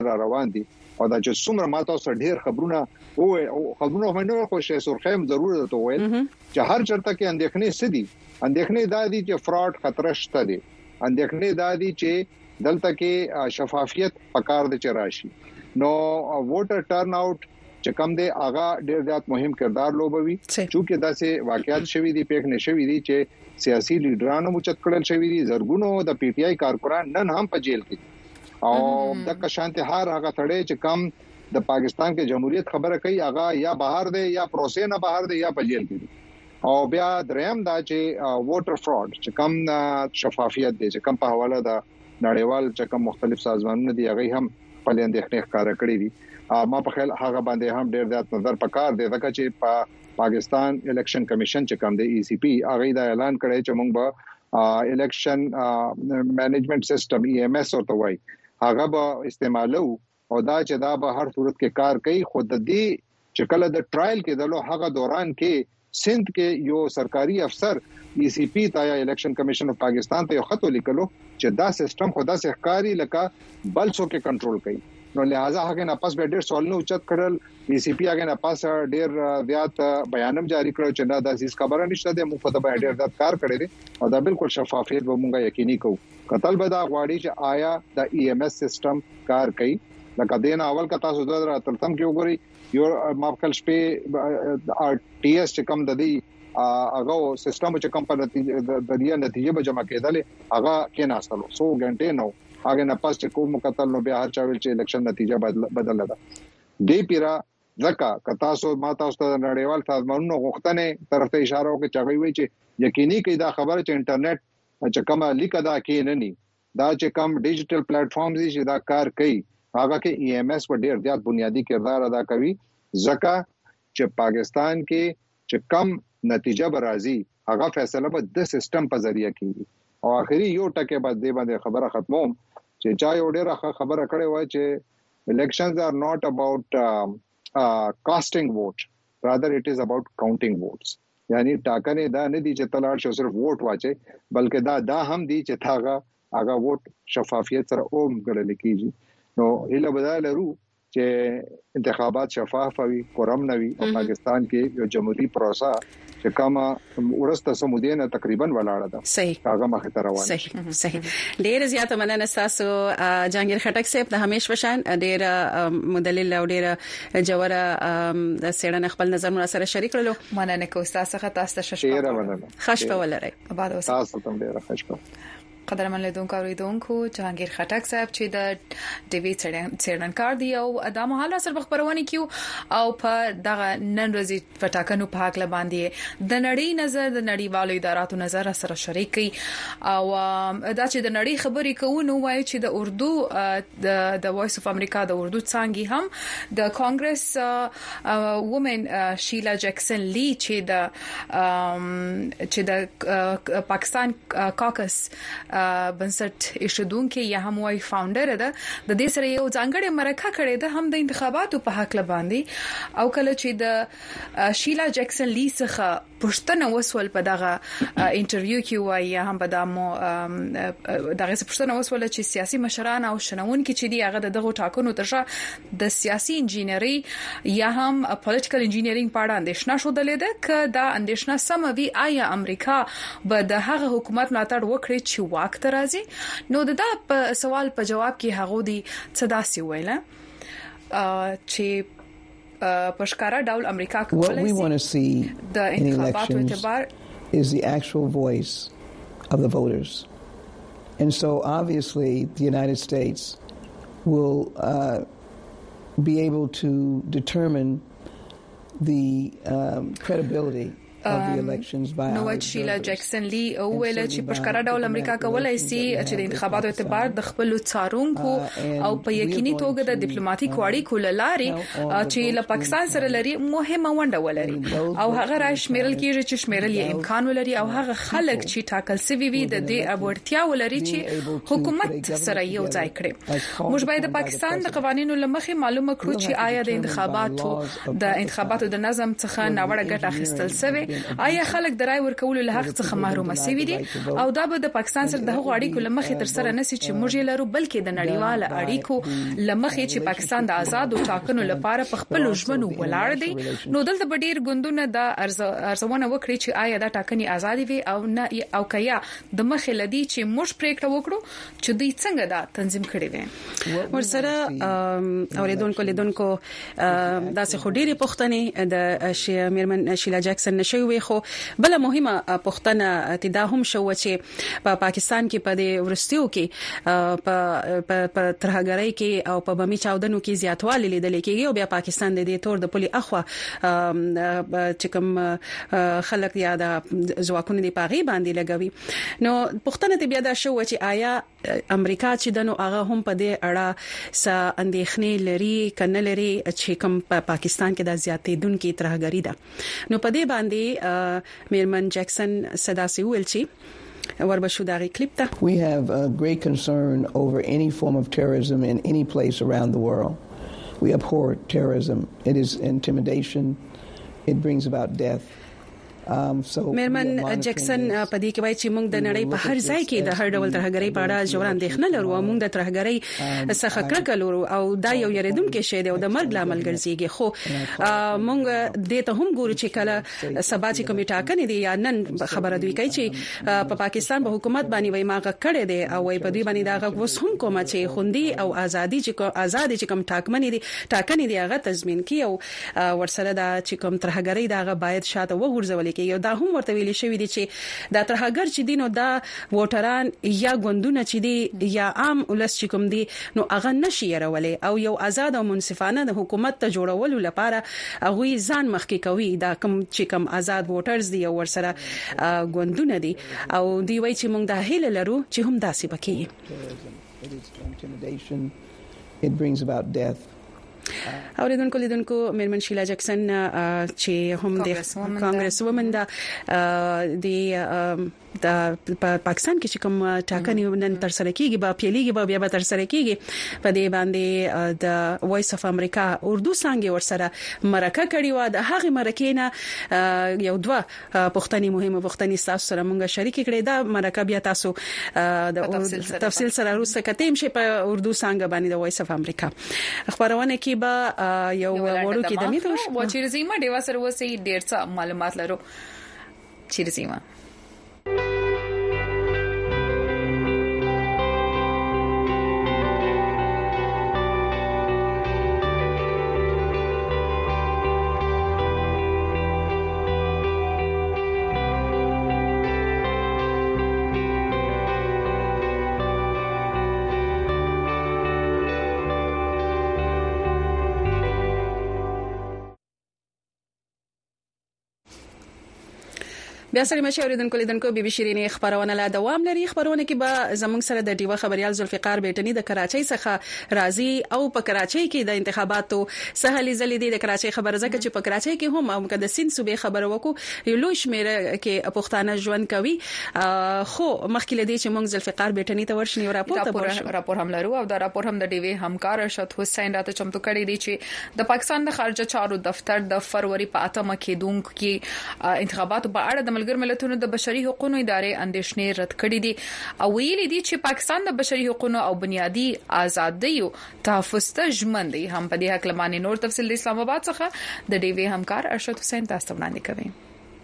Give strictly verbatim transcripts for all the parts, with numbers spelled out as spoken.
را روان دي او دا چې څومره ماته سره ډیر خبرونه او خبرونه باندې خوشې سرخم ضرورت وویل چې هر چرته کې اندېښنې سدي اندېښنې دا دي چې فراډ خطر شته دي اندېښنې دا دي چې دلته کې شفافیت پکار دي چې راشي نو ووټر ټرن اوټ چې کوم دی هغه ډیر زیات مهم کردار لوبوي چې داسې واقعیت شوي دي پېښ نشوي دي چې سیاسي لیډرانو مچت کړل شوی دي زرګونو د پی ټی آی کارکونان نن هم په جیل کې او د کشانته هر هغه تړي چې کم د پاکستان کې جمهوریت خبره کوي هغه یا بهر دی یا پروسه نه بهر دی یا په جیل کې او بیا دریم دا چې ووټر فراډ چې کم شفافیت دی چې کم په حواله د نړیوال چې کم مختلف سازمانونه دي هغه هم په لاندې ښکارا کړی دي ما په خیال هغه باندې هم ډیر زیات نظر پکار دی ځکه چې په پاکستان الیکشن کمیشن چې کوم دی ای سی پی هغه دا اعلان کړی چې موږ به الیکشن مینجمنت سیستم ای ایم ایس ورته وایي هغه به استعمالو او دا چې دا به هر صورت کې کار کوي خود دې چې کله د ټرایل کې دلو هغه دوران کې سند کې یو سرکاري افسر ای سی پی ته یا الیکشن کمیشن اف پاکستان ته یو خط ولیکلو چې دا سیستم خدا سي ښکاری لکه بل څوک کنټرول کوي نو لہذا هغه نه پاس به ډیر سوالونه اوچت کړل ای سی پی هغه نه پاس ډیر زیات بیانم جاری کړو چې دا د اساس خبره نشته د مخ ته به ډیر زیات کار کړی دي او دا بالکل شفافیت به مونږه یقیني کوو قتل به دا غواړي چې آیا د ای ایم ایس سیستم کار کوي لکه دین اول کا تاسو د ترتم کې وګورئ یو ماپکل شپې ار ټی ایس چې کم د دې هغه سیستم چې کم په نتیجه د دې نتیجه به جمع کېدل هغه کې ناستلو سو غنټه نو هغه نه پاس چې کوم مقتل نو بیا هر چا ویل چې الیکشن نتیجه بدل بدل ده دی پیرا ځکه کتا سو ماته استاد نړیوال سازمانونو غوښتنه طرف ته اشاره وکړي چې وایي چې یقیني کې دا خبره چې انټرنیټ چې کومه لیک ادا کې نه ني دا چې کوم ډیجیټل پلیټ فارمز چې دا کار کوي هغه کې ای ایم ایس په ډیر زیات بنیادی کردار ادا کوي ځکه چې پاکستان کې چې کم نتیجه برازي هغه فیصله به د سیستم په ذریعہ کیږي او اخري یو ټکه بعد دې باندې خبره ختموم چې چا یو ډیره خبره کړې وای چې elections are not about uh, uh, casting vote rather it is about counting votes یعنی ټاکنه دا نه دي چې تلاړ شو صرف ووټ واچي بلکې دا دا هم دي چې تاغه هغه ووټ شفافیت سره اوم ګڼل کیږي نو اله بدل لرو چې انتخابات شفاف وي قرم نوي او پاکستان کې یو جمهوریت پروسه چې کما ورسته سمودینه تقریبا ولاړه ده صحیح هغه مخه ته روان صحیح صحیح ډیر زیاته مننه تاسو جهانگیر خټک صاحب د همیش وشان ډیر مدلل او ډیر جوړه د سیړن خپل نظر مو سره شریک کړلو مننه کو تاسو څخه تاسو ډیر مننه خوشبو ولرئ آباد اوسئ تاسو هم ډیر خوشبو قدرمن لیدونکو اوریدونکو جهانگیر خټک صاحب چې د ډیوی څېړنکار دی او د مهال سره خبرونه کیو او په دغه نن ورځې پټاکنو په حق باندې د نړۍ نظر د نړیوالو اداراتو نظر سره شریک کی او دا چې د نړۍ خبرې کوو نو وایي چې د اردو د د وایس اف امریکا د اردو څنګه هم د کانګرس وومن شیلا جکسن لی چې د چې د پاکستان کاکس بنسټ ایشودونکو یا هم وای فاونډر ده د دې سره یو ځانګړی مرکه کړې ده هم د انتخاباتو په حق باندې او کله چې د شیلا جکسن لی څخه پښتنه وسول په دغه انټرویو کې وای هم په دمو دغه پښتنه وسول چې سیاسي مشران او شنونکو چې دی هغه دغه ټاکنو ترشا د سیاسي انجینری یا هم پولیټیکل انجینرینګ په اړه اندېښنه شو دلته ک دا اندېښنه سموي آیا امریکا به د هغه حکومت ملاتړ وکړي چې واک ته راځي نو دا په سوال په جواب کې هغه دی څه داسې ویل چې پښکارا ډول امریکا کولای د انتخاباتو اعتبار is the actual voice of the voters and so obviously the United States will uh, be able to determine the um, credibility of the elections by نو شیلا جکسن لی او ویل چې پښکارا ډول امریکا کولای شي چې د انتخاباتو اعتبار د خپل څارونکو او په یقیني توګه د ډیپلوماټیک اړیکو لاري چې له پاکستان سره لري مهمه ونډه ولري او هغه راشي شمیرل کیږي چې شمیرل یې امکان ولري او هغه خلک چې ټاکل سوي وي د دې اړتیا ولري چې حکومت سره یو ځای کړي موږ باید د پاکستان د قوانینو لمخې معلومه کړو چې آیا د انتخاباتو د انتخاباتو د نظم څخه ناوړه ګټه اخیستل شوی آیا خلک د رای ورکولو له حق څخه محروم شوي دي او دا به د پاکستان سره د هغو اړیکو لمخې تر سره نسی چې موږ یې لرو بلکې د نړیوال اړیکو لمخې چې پاکستان د آزاد او ټاکنو لپاره په خپل ژمنو ولاړ دی نو دلته به ډیر ګوندونه د ارزونه وکړي چې آیا دا ټاکنې آزادي وي او نه او کیا د مخې لدی چې موږ پریکړه وکړو چې دوی څنګه دا تنظیم کړي وي ورسره اوریدونکو لیدونکو دا څه خډيري پښتنې د شي میرمن شیلا جکسن نشوي خو بل مهمه پښتنه اتدا هم شو چې په پاکستان کې په د ورستیو کې په ترهګرۍ کې او په بمی چاودنو کې زیاتوالی لیدل کېږي او بیا پاکستان د دې تور د پولي اخوا چې کوم خلک یا د ځواکونو دی پاغي باندې لګوي نو پښتنه ته بیا دا شو چې آیا امریکا چې دنو هغه هم په دې اړه س اندېښنې لري کنه لري چې کوم په پاکستان کې د زیاتې دونکو ترهګری ده نو په دې باندې میرمن جکسن صدا سی ویل چې وربشو دغه کلیپ ته We have a great concern over any form of terrorism in any place around the world. We abhor terrorism. It is intimidation. It brings about death. میرمن جکسن په دې کې وایي چې موږ د نړۍ په هر ځای کې د هر ډول ترهګرۍ په اړه ژور اندېښنه لرو او موږ د ترهګرۍ څخه کرکه لرو او دا یو یریدونکو شی دی او د مرګ لامل ګرځيږي خو موږ د ته هم ګورو چې کله سبا چې کومه ټاکنې دي یا نن خبره دوی کوي چې په پاکستان په حکومت باندې وایي ماغه کړي دي او وایي په دوی باندې دا غوښ هم کومه چې خوندي او ازادي چې ازادي چې کوم ټاکنې دي ټاکنې دي هغه تضمین کړي او ورسره دا چې کوم ترهګرۍ دا باید شاته وغورځول کې یو دا هم ورته ویل شوی دی چې دا ترهګر چې دینو دا ووټران یا ګوندونه چې دی یا عام ولس چې کوم دی نو هغه نشي يرولې او یو آزاد او منصفانه د حکومت ته جوړولو لپاره هغه ځان مخکې کوي دا کوم چې کوم آزاد ووټرز دی او ورسره ګوندونه دي او دی وایي چې موږ د هیله لرو چې هم داسې پکې It brings about death. اوریدونکو لیدونکو میرمن شیلا جکسن چې هم د کانګرس وومن دا د د پاکستان کې چې کوم ټاکنې نن تر سره کیږي با پیلېږي به بیا به تر سره کیږي په دې باندې د وایس اف امریکا اردو څنګه ورسره مرکه کړې و د هغه مرکې نه یو دوه پښتني مهمه پښتني تاسو سره مونږه شریک کړې دا مرکه بیا تاسو د تفصیل سره وروسته کتیم شي په اردو څنګه باندې د وایس اف امریکا خبرونه کې به یو ورو کې د میته و چې زما ډیوا سره وسی ډیر څه معلومات لرو چې زما بیا سره مشه اوریدونکو لیدونکو بي بي شيرينې خبرونه لا دوام لري خبرونه کې به زموږ سره د ډیوا خبريال ذوالفقار بیٹنی د کراچۍ څخه راځي او په کراچۍ کې د انتخاباتو سهلي زلي د کراچۍ خبره زکه چې په کراچۍ کې هم او د سین صوبې خبره وکړو یو لوی شمیر کې پښتانه ژوند کوي خو مخکې لدی چې موږ ذوالفقار بیٹنی ته ورشنی راپور ته راپور هم لرو او دا راپور هم د ډیوی همکار ارشد حسین راته چمتو کړی دی چې د پاکستان د خارجه چارو دفتر د فروری په اتمه کې دونکو کې انتخاباتو په اړه د ملګر ملتونو د بشري حقوقو ادارې اندېښنې رد کړې دي او ویلي دي چې پاکستان د بشري حقوقو او بنیادي آزادیو تحفظ ته ژمن دی هم په دې حق لمانې نور تفصیل د اسلام آباد څخه د ډیوی همکار ارشد حسین تاسو وړاندې کوي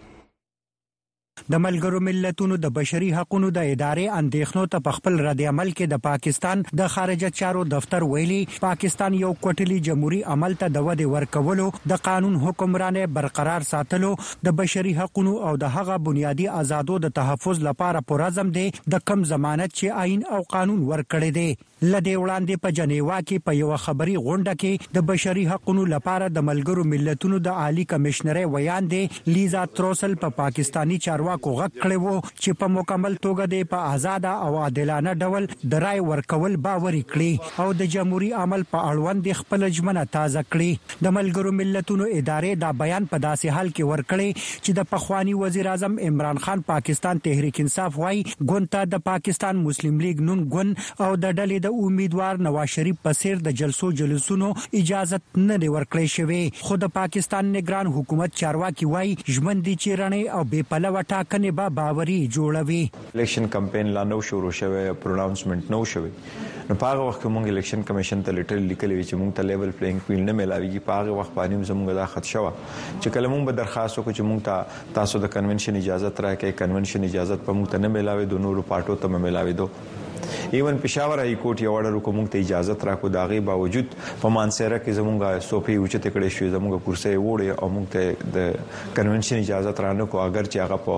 د ملګرو ملتونو د بشري حقوقو د ادارې اندېښنو ته په خپل رد عمل کې د پاکستان د خارجه چارو دفتر ویلي پاکستان یو کوټلي جمهوریت عمل ته د ودې ورکولو د قانون حکمرانه برقرار ساتلو د بشري حقوقو او د هغه بنیادي آزادو د تحفظ لپاره پرځم دي د کم ضمانت چې آئین او قانون ورکړي دي لدې وړاندې په جنیوا کې په یو خبري غونډه کې د بشري حقوقو لپاره د ملګرو ملتونو د عالی کمشنري ویان دي لیزا تروسل په پا پاکستانی چارواکو غږ کړی وو چې په مکمل توګه د په آزاد او عادلانه ډول د رای ورکول باور کړي او د جمهوریت عمل په اړوند خپل ژمنه تازه کړي د ملګرو ملتونو ادارې دا بیان په داسې حال کې ورکړي چې د پخوانی وزیر اعظم عمران خان پاکستان تحریک انصاف وايي ګوند ته د پاکستان مسلم لیگ نون ګوند او د ډلې د امیدوار نواز شریف په سیر د جلسو جلسونو اجازه نه ورکړې شوې خو د پاکستان نگران حکومت چارواکي وایي ژوندۍ چیرنې او بې پلوه ټاکنې به باوري جوړوي. الیکشن کمپاین لا نو شروع شوه پروناونسمنت نو شوه نو په هغه وخت کې مونږ الیکشن کمیشن ته لیټر لیکلی چې مونږ ته لیول پلینګ فیلډ نه ملاويږي. په هغه وخت باندې زموږ دا خط شوه چې کله مونږ به درخواست وکړو چې مونږ ته تاسو د کنونشن اجازه راکړئ. کنونشن اجازه په مونږ ته نه ملاوي د نورو پارټو ته ملاوي دو ایون پېښور هاي کورټ یو اورډر کوم ته اجازه راکو داغه باوجود په مانسره کې زمونږه صوفي اوچته کړې شو زمونږه کورسې وړي او مونږ ته د کنونشن اجازه ترانه کو اگر چې هغه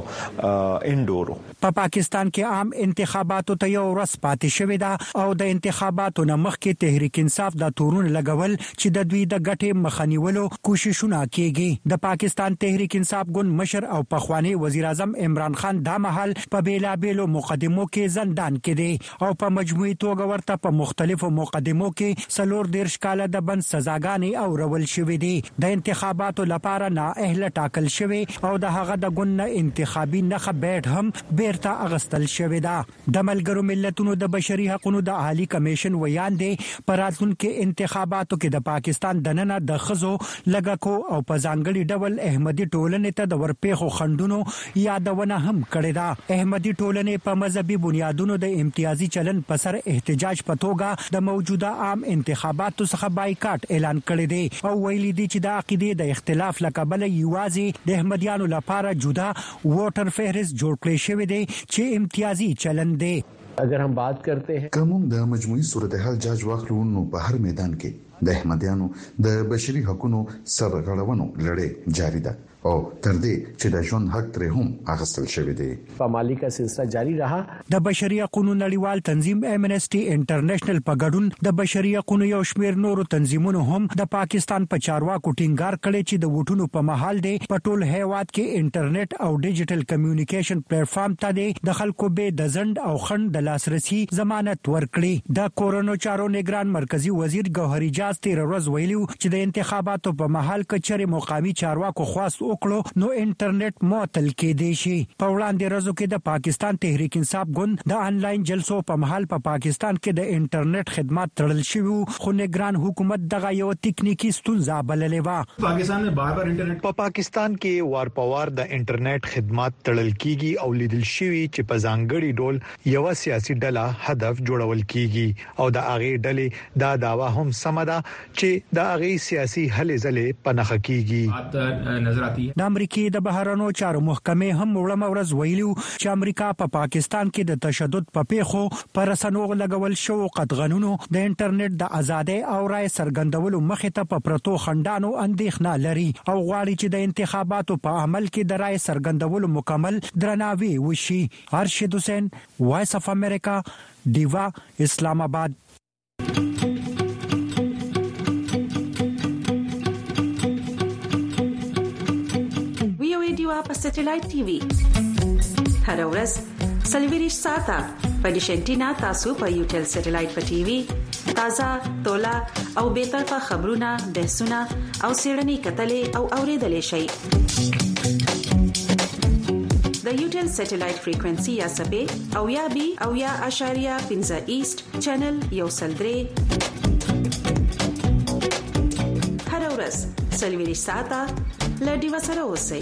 په انډور په پاکستان کې عام انتخاباتو ته یو ورځ پاتې شوې ده او د انتخاباتو نه مخکې تحریک انصاف د تورون لګول چې د دوی د ګټې مخنیولو کوششونه کوي. د پاکستان تحریک انصاف ګوند مشر او پخوانی وزیر اعظم عمران خان د محل په بیلابېلو مقدمو کې زندان کې دی او په مجموعي توګه ورته په مختلفو مقدمو کې سلور دیرش کاله د بند سزاګانې او رول شوې دي. د انتخاباتو لپاره نااهله ټاکل شوی او د هغه د ګوند انتخابي نخ بیټ هم بیرته اغستل شوی ده. د ملګرو ملتونو د بشري حقوقو د عالی کمیشن ویاندې پراتونکو انتخاباتو کې د پاکستان دننه د خزو لګکو او په ځانګړي ډول احمدي ټولنې ته د ورپېخو خندونو یادونه هم کړې ده. احمدي ټولنې په مذهبي بنیادونو د امتیازي چلن په سر احتجاج په توګه د موجوده عام انتخاباتو څخه بایکاټ اعلان کړی دی او ویلي دي چې د عقیدې د اختلاف لکبل یوازې د احمدیانو لپاره جدا ووټر فهرست جوړ کړی شوی دی چې امتیازي چلن دی. اگر हम बात करते हैं کوم د مجموعي صورتحال جاج واخلو نو په هر میدان کې د احمدیانو د بشري حقوقو سرغړونو لړۍ جاری ده او تر دې چې د ژوند حق تر هم اغستل شوی دی. پامالي کا سلسله جاری رہا. د بشري حقوقو نړیوال تنظیم امنسټي انټرنیشنل په ګډون د بشري حقوقو یو شمېر نورو تنظیمونو هم د پاکستان په چارواکو ټینګار کړي چې د وټونو په محل دی په ټول هیواد کې انټرنیټ او ډیجیټل کمیونیکیشن پلیټ فارم ته دی د خلکو به د زند او خند د لاسرسي ضمانت ورکړي. د کورونو چارو نگران مرکزی وزیر ګوهری جاز تیر ورځ ویلو چې د انتخاباتو په محل کې چېرې مقامي چارواکو خواست وکړو نو انټرنیټ معطل کېدی شي. په وړاندې ورځو کې د پاکستان تحریک انصاف ګوند د انلاین جلسو په محل په پا پاکستان کې د انټرنیټ خدمات تړل شوی خو نگران حکومت دغه یو ټکنیکی ستونزه بللې و. پاکستان میں بار بار انټرنیټ په پاکستان کې وار په وار د انټرنیټ خدمات تړل کیږي او لیدل شوی چې په ځانګړي ډول یو سیاسي ډله هدف جوړول کیږي او د هغه ډلې دا داوا هم سمدا چې د هغه سیاسي هلې ځلې پنهخ کیږي. نظر آتی د امریکای د بهرانو چارو محکمې هم وړم ورځ ویلو چې امریکا په پا پاکستان کې د تشدد په پیښو پر رسنو لګول شو قطغنونو د انټرنیټ د ازادۍ او رائے څرګندولو مخې ته په پرتو خندانو اندېښنه لري او غواړي چې د انتخاباتو په عمل کې د رائے څرګندولو مکمل درناوی وشي. ارشد حسین، وایس اف امریکا، دیوا، اسلام آباد. په سټلایټ ټي وي هر ورځ سلویریش ساته په ډیشنټینا تاسو په یوټل سټلایټ په ټي وي تازه تولا او به طرفه خبرونه بحثونه او سیړنی کتلې او اوریدلې شي. د یوټل سټلایټ فریکوئنسي یا سبې او یا بي او یا اشاریه پنځه ایست چینل یو سلدري هر ورځ سلویریش ساته لډي وسره اوسئ.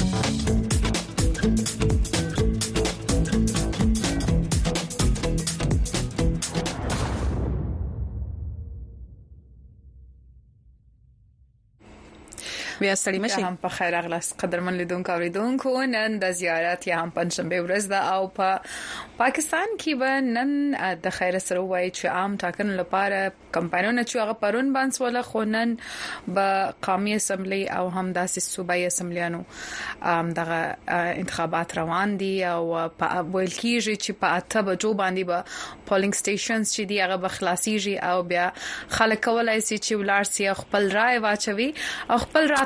بیا ستړي مشه هم په خیر اغلاس قدرمن لیدونکو اوریدونکو نن د زیارت یا هم پنځشنبه ورځ ده او په پاکستان کې به نن د خیر سره وایي چې عام ټاکنو لپاره کمپاینونه چې هغه پرون باندې ولا خونن به قومي اسمبلی او هم د صوبایي اسمبلیانو دغه انتخابات روان دي او په ویل کېږي چې په اته بجو باندې به پولینګ سټیشنز چې دی هغه به خلاصيږي او بیا خلک کولای شي چې ولار سي خپل رائے واچوي او خپل رات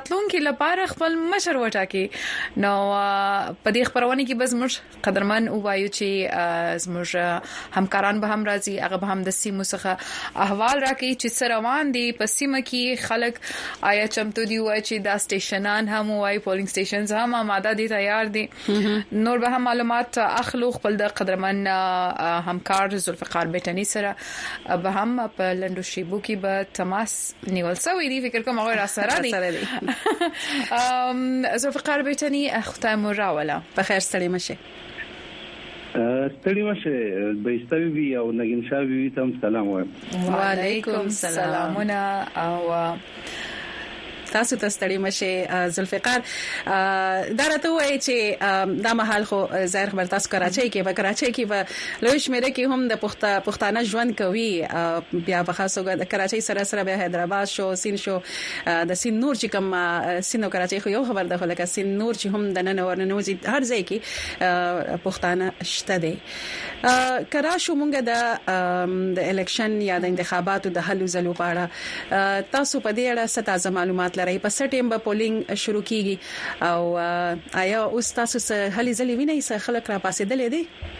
راتلونکو لپاره خپل مشر وټاکي. نو په دې خبرونه کې بس موږ قدرمن وایو چې زموږ همکاران به هم راځي، هغه به هم د سیمو څخه احوال راکړي چې څه روان دي په سیمه کې، خلک آیا چمتو دي وای چې دا سټیشنان هم وای پولینګ سټیشنز هم آماده دي، تیار دي. نور به هم معلومات اخلو خپل د قدرمن همکار ذوالفقار بیٹنی سره به هم په لندو شیبو کې به تماس نیول سوی دی. فکر کوم هغه را سره دي. ام ذوالفقار بیٹنی خدای مو راوله په خیر ستړي مشه. ستړي مشه بيستوي وي او نګین شاوي وي تم سلام وایم. وعلیکم سلامونه او تاسو ته ستړي مشه ذوالفقار. دا راته وایي چې دا محل خو ظاهر خبر تاسو کراچۍ کې په کراچۍ کې په لوی شمیره کې هم د پخته پښتانه ژوند کوي، بیا په خاصو د کراچۍ سره سره به حیدرآباد شو، سین شو، د سین نور چې کوم سین او کراچۍ خو یو خبر ده، لکه سین نور چې هم د نن ورنوزي هر ځای کې پښتانه شته دي. کراشو مونږ د د الیکشن یا د انتخاباتو د حل زلو په اړه تاسو په دې اړه څه تازه معلومات لرئ؟ په سټیم به پولینګ شروع کیږي او آیا اوس تاسو څه هلي ځلې وینئ څه خلک را پاسېدلې دي؟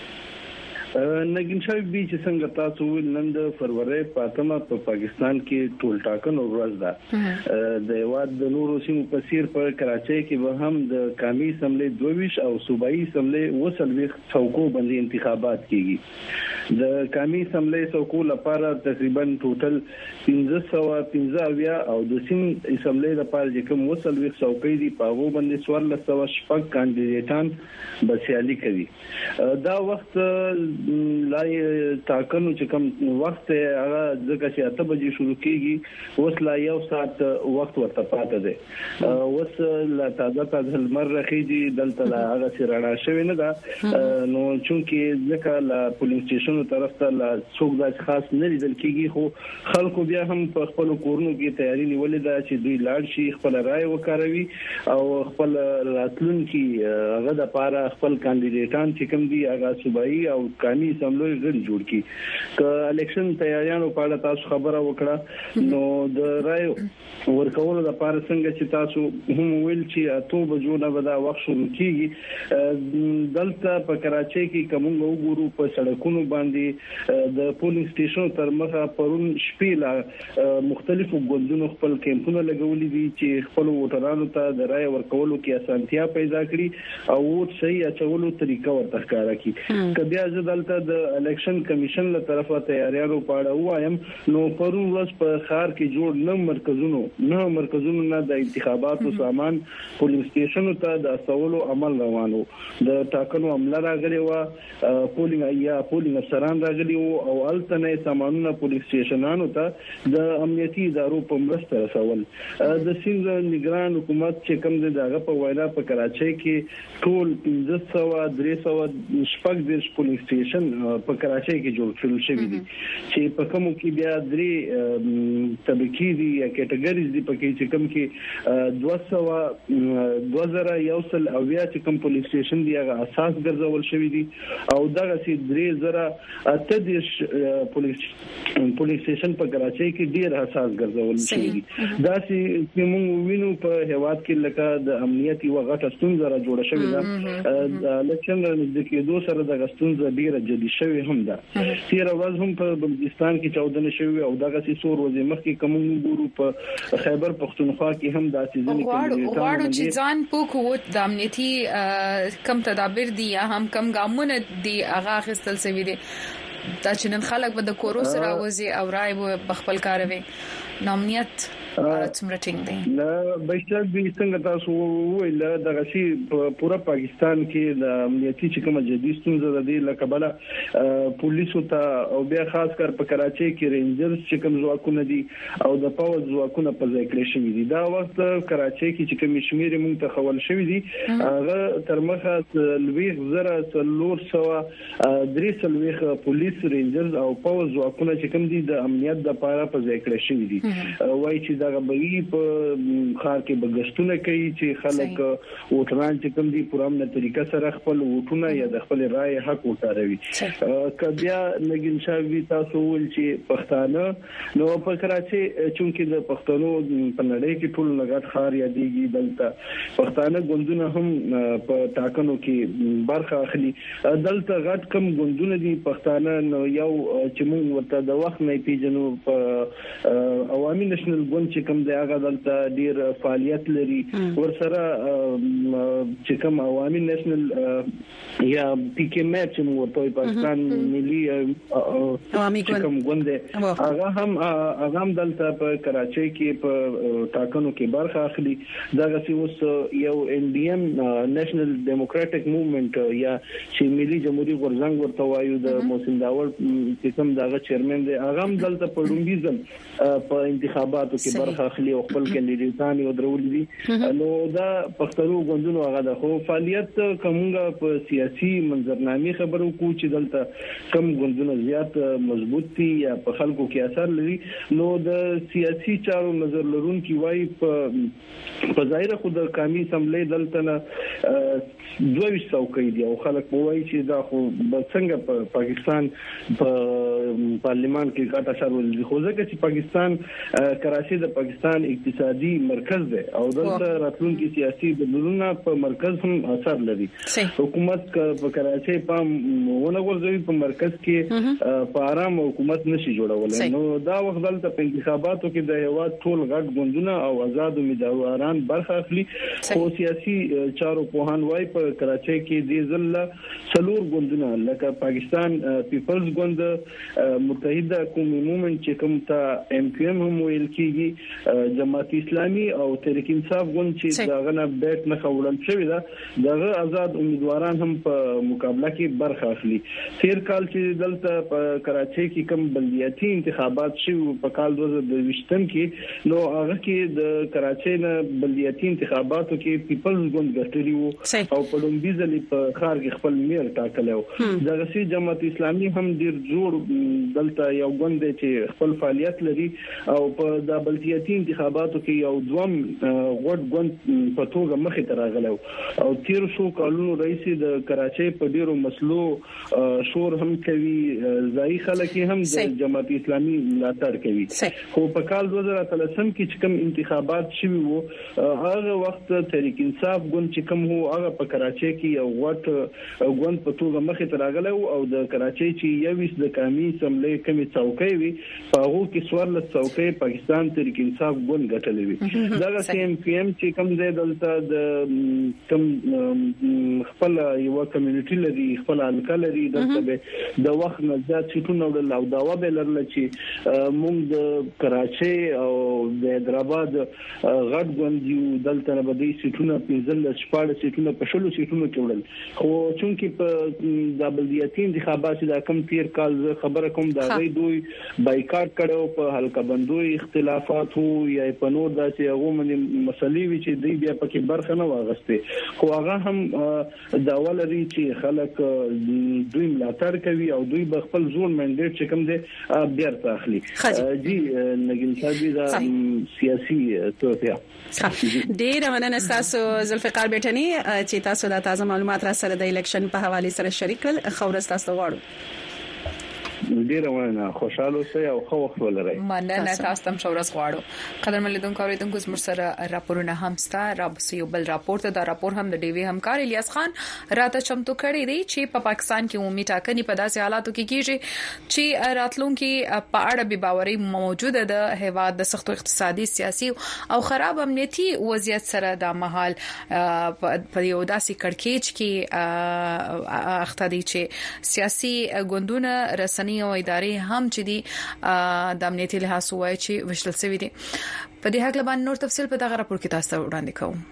نګین شاوي بي چې څنګه تاسو ول نن د فروری پاتمه په پاکستان کې ټول ټاکنو ورځ ده. د یواد د نورو سیمو په سیر په کراچۍ کې به هم د قومي اسمبلی دویش او صوبایي اسمبلی وسلوي څوکو باندې انتخابات کیږي. د قومي اسمبلی څوکو لپاره تقریبا ټوټل پنځه سوه پنځه اویا او د سیم اسمبلی لپاره چې کوم وسلوي څوکۍ دي په هغه باندې څوارلس سوه شپږ کاندیدټان بسیالي کوي. دا وخت لای ټاکنو چې کوم وخت هغه ځکه چې اته بجې شروع کیږي، اوس لا یو ساعت وخت ورته پاتې دی. اوس لا تازه تازه لمر راخیږي، دلته هغه سرانا شوی نه ده. نو چونکې ځکه لا پولیس سټیشن طرف ته لا څوک د خاص نه لیدل کیږي، خو خلکو بیا هم په خپل کورونو کې تیاری نیولې ده چې دوی لاړ شي، خپل رائے وکاروي او خپل راتلونکي هغه د پاره خپل کاندیدټان چې کوم دي هغه صوبایي او قومي اسمبلی غړي جوړ کړي. ک الیکشن تیاریانو په اړه تاسو خبره وکړه، نو د رائے ورکولو لپاره څنګه چې تاسو هم ویل چې اته بجو نه ودا وخت شروع کیږي، دلته په کراچۍ کې کوم وګورو په سړکونو باندې د پولینګ سټیشن تر مخه پرون شپې لا مختلفو ګوندونو خپل کیمپونه لګولې دي چې خپل ووټرانو ته د رائے ورکولو کې اسانتیا پیدا کړي او ووټ صحیح اچولو طریقه ورته ښکارا کړي. کبیا ځدلته د الیکشن کمیشن له طرفه تیاریانو پاړه وایم، نو پرون ورځ په خار کې جوړ نه مرکزونو نه مرکزونو نه د انتخاباتو سامان پولینګ سټیشنو ته د اصولو عمل روانو. د ټاکنو عمله راغلي و، پولینګ یا پولینګ افسران راغلي وو او التنه سامانونه پولیس سټیشنانو ته د امنیتي ادارو په مرسته رسول. د سیند نگران حکومت چې کوم دغه په وینا په کراچۍ کې ټول پنځه سوه درې سوه شپږ دیرش پولیس سټیشن په کراچۍ کې جوړ کړل شوی دي چې په کوم کې بیا درې طبقې دي یا کټګوریز دي، په کې چې کوم کې دوه سوه دوه زره یو سل او بیا چې کوم پولیس سټیشن دی هغه اساس ګرځول شوی دي او دغه سي درې زره اته دیش پولیس پولیس سټیشن په کراچۍ کې ډیر حساس ګرځول شوی دي. دا چې موږ وینو په هواد کې لکه د امنیتي او غټه ستونزه را جوړه شوې ده، د الیکشن د کېدو سره د ستونزه ډیره جدي شوې هم ده. تیر ورځ هم په بلوچستان کې چاودنه شوې او دغه سي سور ورځې مخکې کوم ګورو په خیبر پختونخوا کې هم دا سيزن کې غواړو چې ځان پوکو د امنیتي کم تدابیر دي یا هم کم ګامونه دي هغه خستل سوي دي دا چې نن خلک به د کورو سره وځي او راي به خپل کاروي. نامنیت څومره ټینګ دی؟ نه بشک به څنګه تاسو ویل دغه شی په پورا پاکستان کې د امنیتي چې کومه جدي ستونزه ده د لکبله پولیسو ته او بیا خاص کر په کراچۍ کې رینجرز چې کوم ځواکونه دي او د پاوځ ځواکونه په ځای کړی شوی دي. دا وخت کراچۍ کې چې کوم شمیر مونږ ته خول شوی دي هغه تر مخه لویغ زره څلور سوه درې سلويخ پولیس رینجرز او پاوځ ځواکونه چې کوم دي د امنیت لپاره په ځای کړی شوی دي. وایي چې دا دغه بوي په خار کې بغشتونه کوي چې خلک ووټران چې کوم دي پرامنه طریقه سره خپل ووټونه یا د خپل رائے حق وکاروي. کبیا لګین شاوی تاسو ول چې پښتانه نو په کراچي چونکې د پښتنو په نړۍ کې ټول لګات خار یادېږي دلته پښتانه ګوندونه هم په ټاکنو کې برخه اخلي. دلته غټ کم ګوندونه دي پښتانه نو یو چې موږ ورته د وخت نه پیژنو په عوامي نېشنل ګوند چې کوم دی هغه دلته ډیر فعالیت لري ورسره چې کوم عوامي نېشنل یا پی کې مې چې موږ ورته پاکستان ملي عوامي ګوند هغه هم هغه هم دلته په کراچي کې په ټاکنو کې برخه اخلي. دغه سی اوس یو انډین نېشنل ډیموکراټک موومېنټ یا چې ملي جمهوریت غورځنګ ورته وایو د موسم داول چې کوم دغه چیرمن دی هغه هم دلته په لومبیزم په انتخاباتو کې برخه اخلي او خپل کاندیدان یې درولې دي. نو دا پښتنو غوندونو هغه د خو فعالیت کومه په سیاسي منظرنامې خبرو کو چې دلته کم غوندونو زیات مضبوط دي یا په خلکو کې اثر لري. نو د سیاسي چارو نظر لرونکي وایي په په ظاهر خو د قومي اسمبلی دلته نه دوه څوکۍ دي او خلک وایي چې دا خو څنګه په پاکستان په پارلیمان کې کاټا اثر ولري. خو ځکه چې پاکستان کراچي د پاکستان اقتصادي مرکز دی او دلته راتلونکي سیاسي بدلونونه په مرکز هم اثر لري. حکومت په کراچي په ونه ورځوي په مرکز کې په آرام حکومت نشي جوړولای. نو دا وخت دلته په انتخاباتو کې د هیواد ټول غټ ګوندونه او آزاد امیدواران برخه اخلي. خو سیاسي چارو پوهان وايي په کراچي کې د ځله څلور ګوندونه لکه پاکستان پیپلز ګوند متحده قومي موومېنټ چې کوم ته ایم کیو ایم هم ویل کیږي جماعت اسلامي او تحریک انصاف ګوند چې داغه نه بیت نه خولل شوی دا دغه آزاد امیدواران هم په مقابله کې برخه اخلي. تیر کال چې دلته په کراچي کې کوم بلدیاتي انتخابات شوه په کال دوه زره دوه کې نو هغه کې د کراچي نه بلدیاتي انتخاباتو کې پیپلز ګوند ګټلی وو او په لومبي ځلې په خار کې خپل میر ټاکلو. دغه سي جماعت اسلامي هم ډیر جوړ دلته یو ګوند چې خپل فعالیت لري او په د بلدیاتي انتخاباتو کې یو دوم غوډ ګوند په توګه مخې ته راغلو او تیر شو کالونو رئیس د کراچي په ډیرو مسلو شور هم کوي ځای خلک هم د جماعت اسلامي ملاتړ کوي. خو په کال دوه زره اتلسم کې چې کوم انتخابات شوي وو هغه وخت تحریک انصاف ګوند چې کوم هو هغه په کراچي کې یو غوډ ګوند په توګه مخې ته راغلو او د کراچي چې یو ویس د قومي اسمبلی کمی څوکۍ وي په هغه کې څوارلس څوکۍ پاکستان تحریک انصاف ګوند ګټلې وي. دا سی ایم پی ایم چې کوم ځای دلته د کوم خپل یو کمیونټي لري خپل حلقه لري دلته د وخت نه زیات سیټونه ول او دا و به لرل چې موږ د کراچي او د حیدرآباد غټ ګوند یو دلته نه بدی سیټونه پنځل شپږ سیټونه په شلو سیټونه جوړل. خو چونکی په د بلدیاتي انتخابات دا کم تیر کال خبره کوم دا غي دوی بایکاټ کړو په حلقه بندوي اختلافات وو یا په نور داسې هغه باندې مسلې وی چې دوی بیا پکې برخه نه واغسته. خو هغه هم دا ولري چې خلک دوی ملاتړ کوي او دوی په خپل زور منډیټ چې کوم دي بیا تاخلي. جی نګین صاحب دا سیاسي توګه ډیر مننه تاسو ذوالفقار بیٹنی چې تاسو د تازه معلومات را سره د الیکشن په حواله سره شریک کړل. خورس تاسو غواړو ډیر مننه خوشاله اوسئ او خو وخت ولرئ. مننه تاسو تم شورس غواړو قدر ملیدونکو اوریدونکو زموږ سره راپورونه هم ستا رابسیو بل راپور ته دا راپور هم د ډیوی همکار الیاس خان راته چمتو کړی دی چې په پاکستان کې عمومي ټاکنې په داسې حالاتو کې کیږي چې راتلونکي په اړه به باوري موجوده د هیواد د سختو اقتصادي سیاسي او خراب امنیتي وضعیت سره د مهال په یو داسې کړکېچ کې اخته دي چې سیاسي ګوندونه رسنۍ او ادارې هم چې دي د امنیتي لحاظ وایي چې وشل سوي دي. په دې حق لبان نور تفصیل په دغه راپور کې تاسو وړاندې کوم.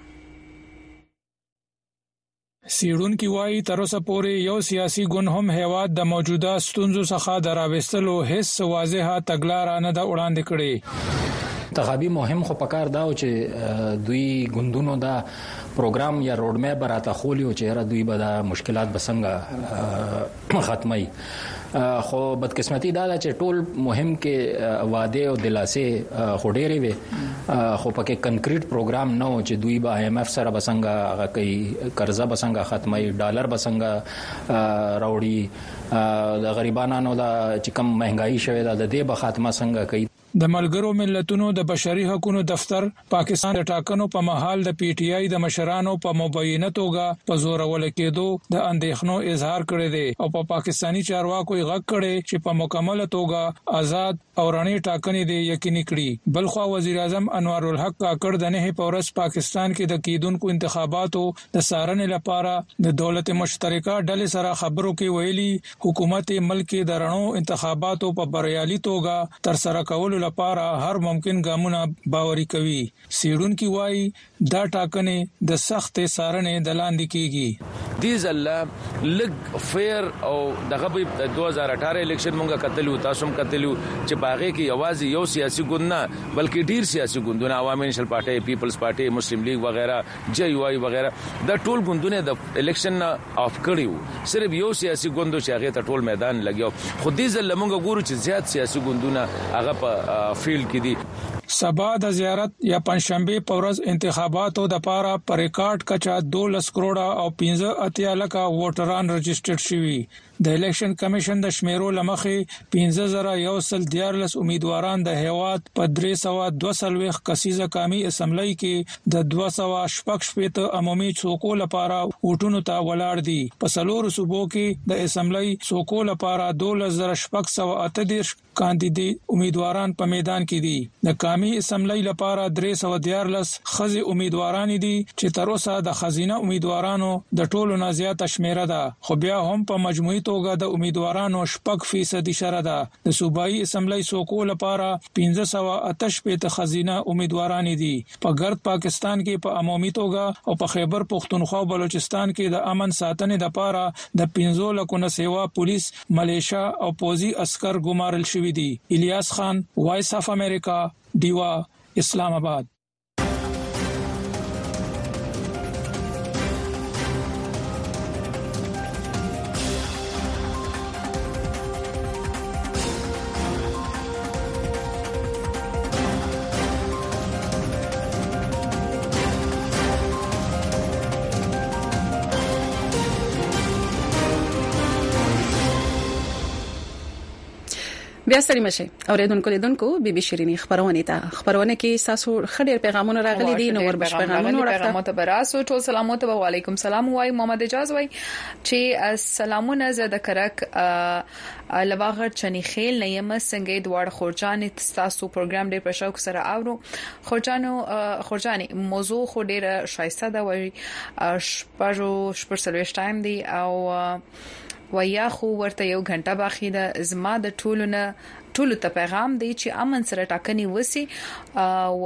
سیړونکو وايي تر اوسه پورې یو سیاسي ګوند هم هیواد د موجوده ستونزو څخه دراوستلو هیڅ واضحه تګلارې نه د وړاندې کړې. انتخابي مهم خو پکار دا چې دوی ګوندونو دا پروګرام یا روډ میپ راته خولي او چې را دوی به د مشکلات بسنګ ختمي خو بدقسمتي دا چې ټول مهم کې وعده او دلاسه خډېرې وي خو پکې کنکریټ پروګرام نه و چې دوی به ایم ایف سره بسنګ هغه کوي قرضه بسنګ ختمي ډالر بسنګ راوړي د غریبانو دا چې کم مهنګای شوه دا د دې به خاتمه څنګه کوي. د ملګرو ملتونو د بشري حقوقو دفتر پاکستان د ټاکنو په محل د پی ټی آی د مشرانو په مبینه توګه په زور ول کېدو د اندېښنو اظهار کړی دی او په پا پاکستانی چارواکو یې غږ کړی چې په مکمل توګه آزاد او رڼې ټاکنې دی یقیني کړي. بلخو وزیر اعظم انوار الحق کاکړ د نه په ورځ پاکستان کې د کیدونکو انتخاباتو د سارنې لپاره د دولت مشترکه ډلې سره خبرو کې ویلي حکومت ملک د رڼو انتخاباتو په بریالي توګه تر سره کولو لپاره هر ممکن ګامونه باوري کوي. سیډونکو وایي دا ټاکنې د سخت سارنې د لاندې کیږي. دې ځل لګ فیر او دغه په دوه هزار اټھارہ الیکشن مونږه کتلو تاسو هم کتلو چې باغې کې یوازې یو سیاسي ګوند نه بلکې ډیر سیاسي ګوندونه عوامي نېشنل پارټي پیپلز پارټي مسلم لیگ وغیرہ جے یو آی وغیرہ د ټول ګوندونه د الیکشن اف کړیو صرف یو سیاسي ګوند چې هغه ته ټول میدان لګیو. خو دې ځل مونږه ګورو چې زیات سیاسي ګوندونه هغه په فیلډ کې دي. سبا د زیارت یا پنځشنبه په ورځ انتخاباتو د پاره پر ریکارډ کچا دولس کروڑه او پنځه اتیا لکه ووټران رجسټرډ شوي. د الیکشن کمیشن د شمیرو لمخې پنځه زره یو سل دیارلس امیدواران د هیواد په درې سوه دوه سلويخ کسیزه قومي اسمبلی کې د دوه سوه شپږ شپږ عمومي څوکو لپاره ووټونو ته ولاړ دي. په څلورو صوبو کې د اسمبلی څوکو لپاره دولس زره شپږ سوه اته دیرش کاندیدې امیدواران په میدان کې دي. د قومي اسمبلی لپاره درې سوه دیارلس خزي امیدواران دي چې تر اوسه د خزینه امیدوارانو د ټولو نه زیاته شمیره ده. خو بیا هم په مجموعي توګه د امیدوارانو شپږ فیصد شره ده. د صوبایي اسمبلی څوکو لپاره پنځه سوه اته شپږ خزینه امیدواران دي. په ګرد پاکستان کې په عمومي توګه او په خیبر پختونخوا او بلوچستان کې د امن ساتنې لپاره د پنځه لکو نه سیوا پولیس ملیشیا او پوځي عسكر ګمارل شوي دي. الیاس خان وایس اف امریکا دیوا اسلام آباد. بیا ستړي مشه اوریدونکو لیدونکو بي بي شيريني خبرونه ته خبرونه کې تاسو خډیر پیغامونه راغلي دي نو وربش پیغامونه راغلي براسو ټول سلامات و علیکم سلام وای محمد اجازه وای چې سلامونه زده کرک لواغر چني خیل نیم څنګه دوړ خورجان تاسو پروګرام ډېر په شوق سره اورو. خورجانو خورجاني موضوع خو ډېر شایسته ده وای شپږو شپږ ټایم دی او ویا خو ورته یو غنټه باقی ده. زما د ټولونه ټولو ته پیغام دی چې امن سره ټاکنی وسی او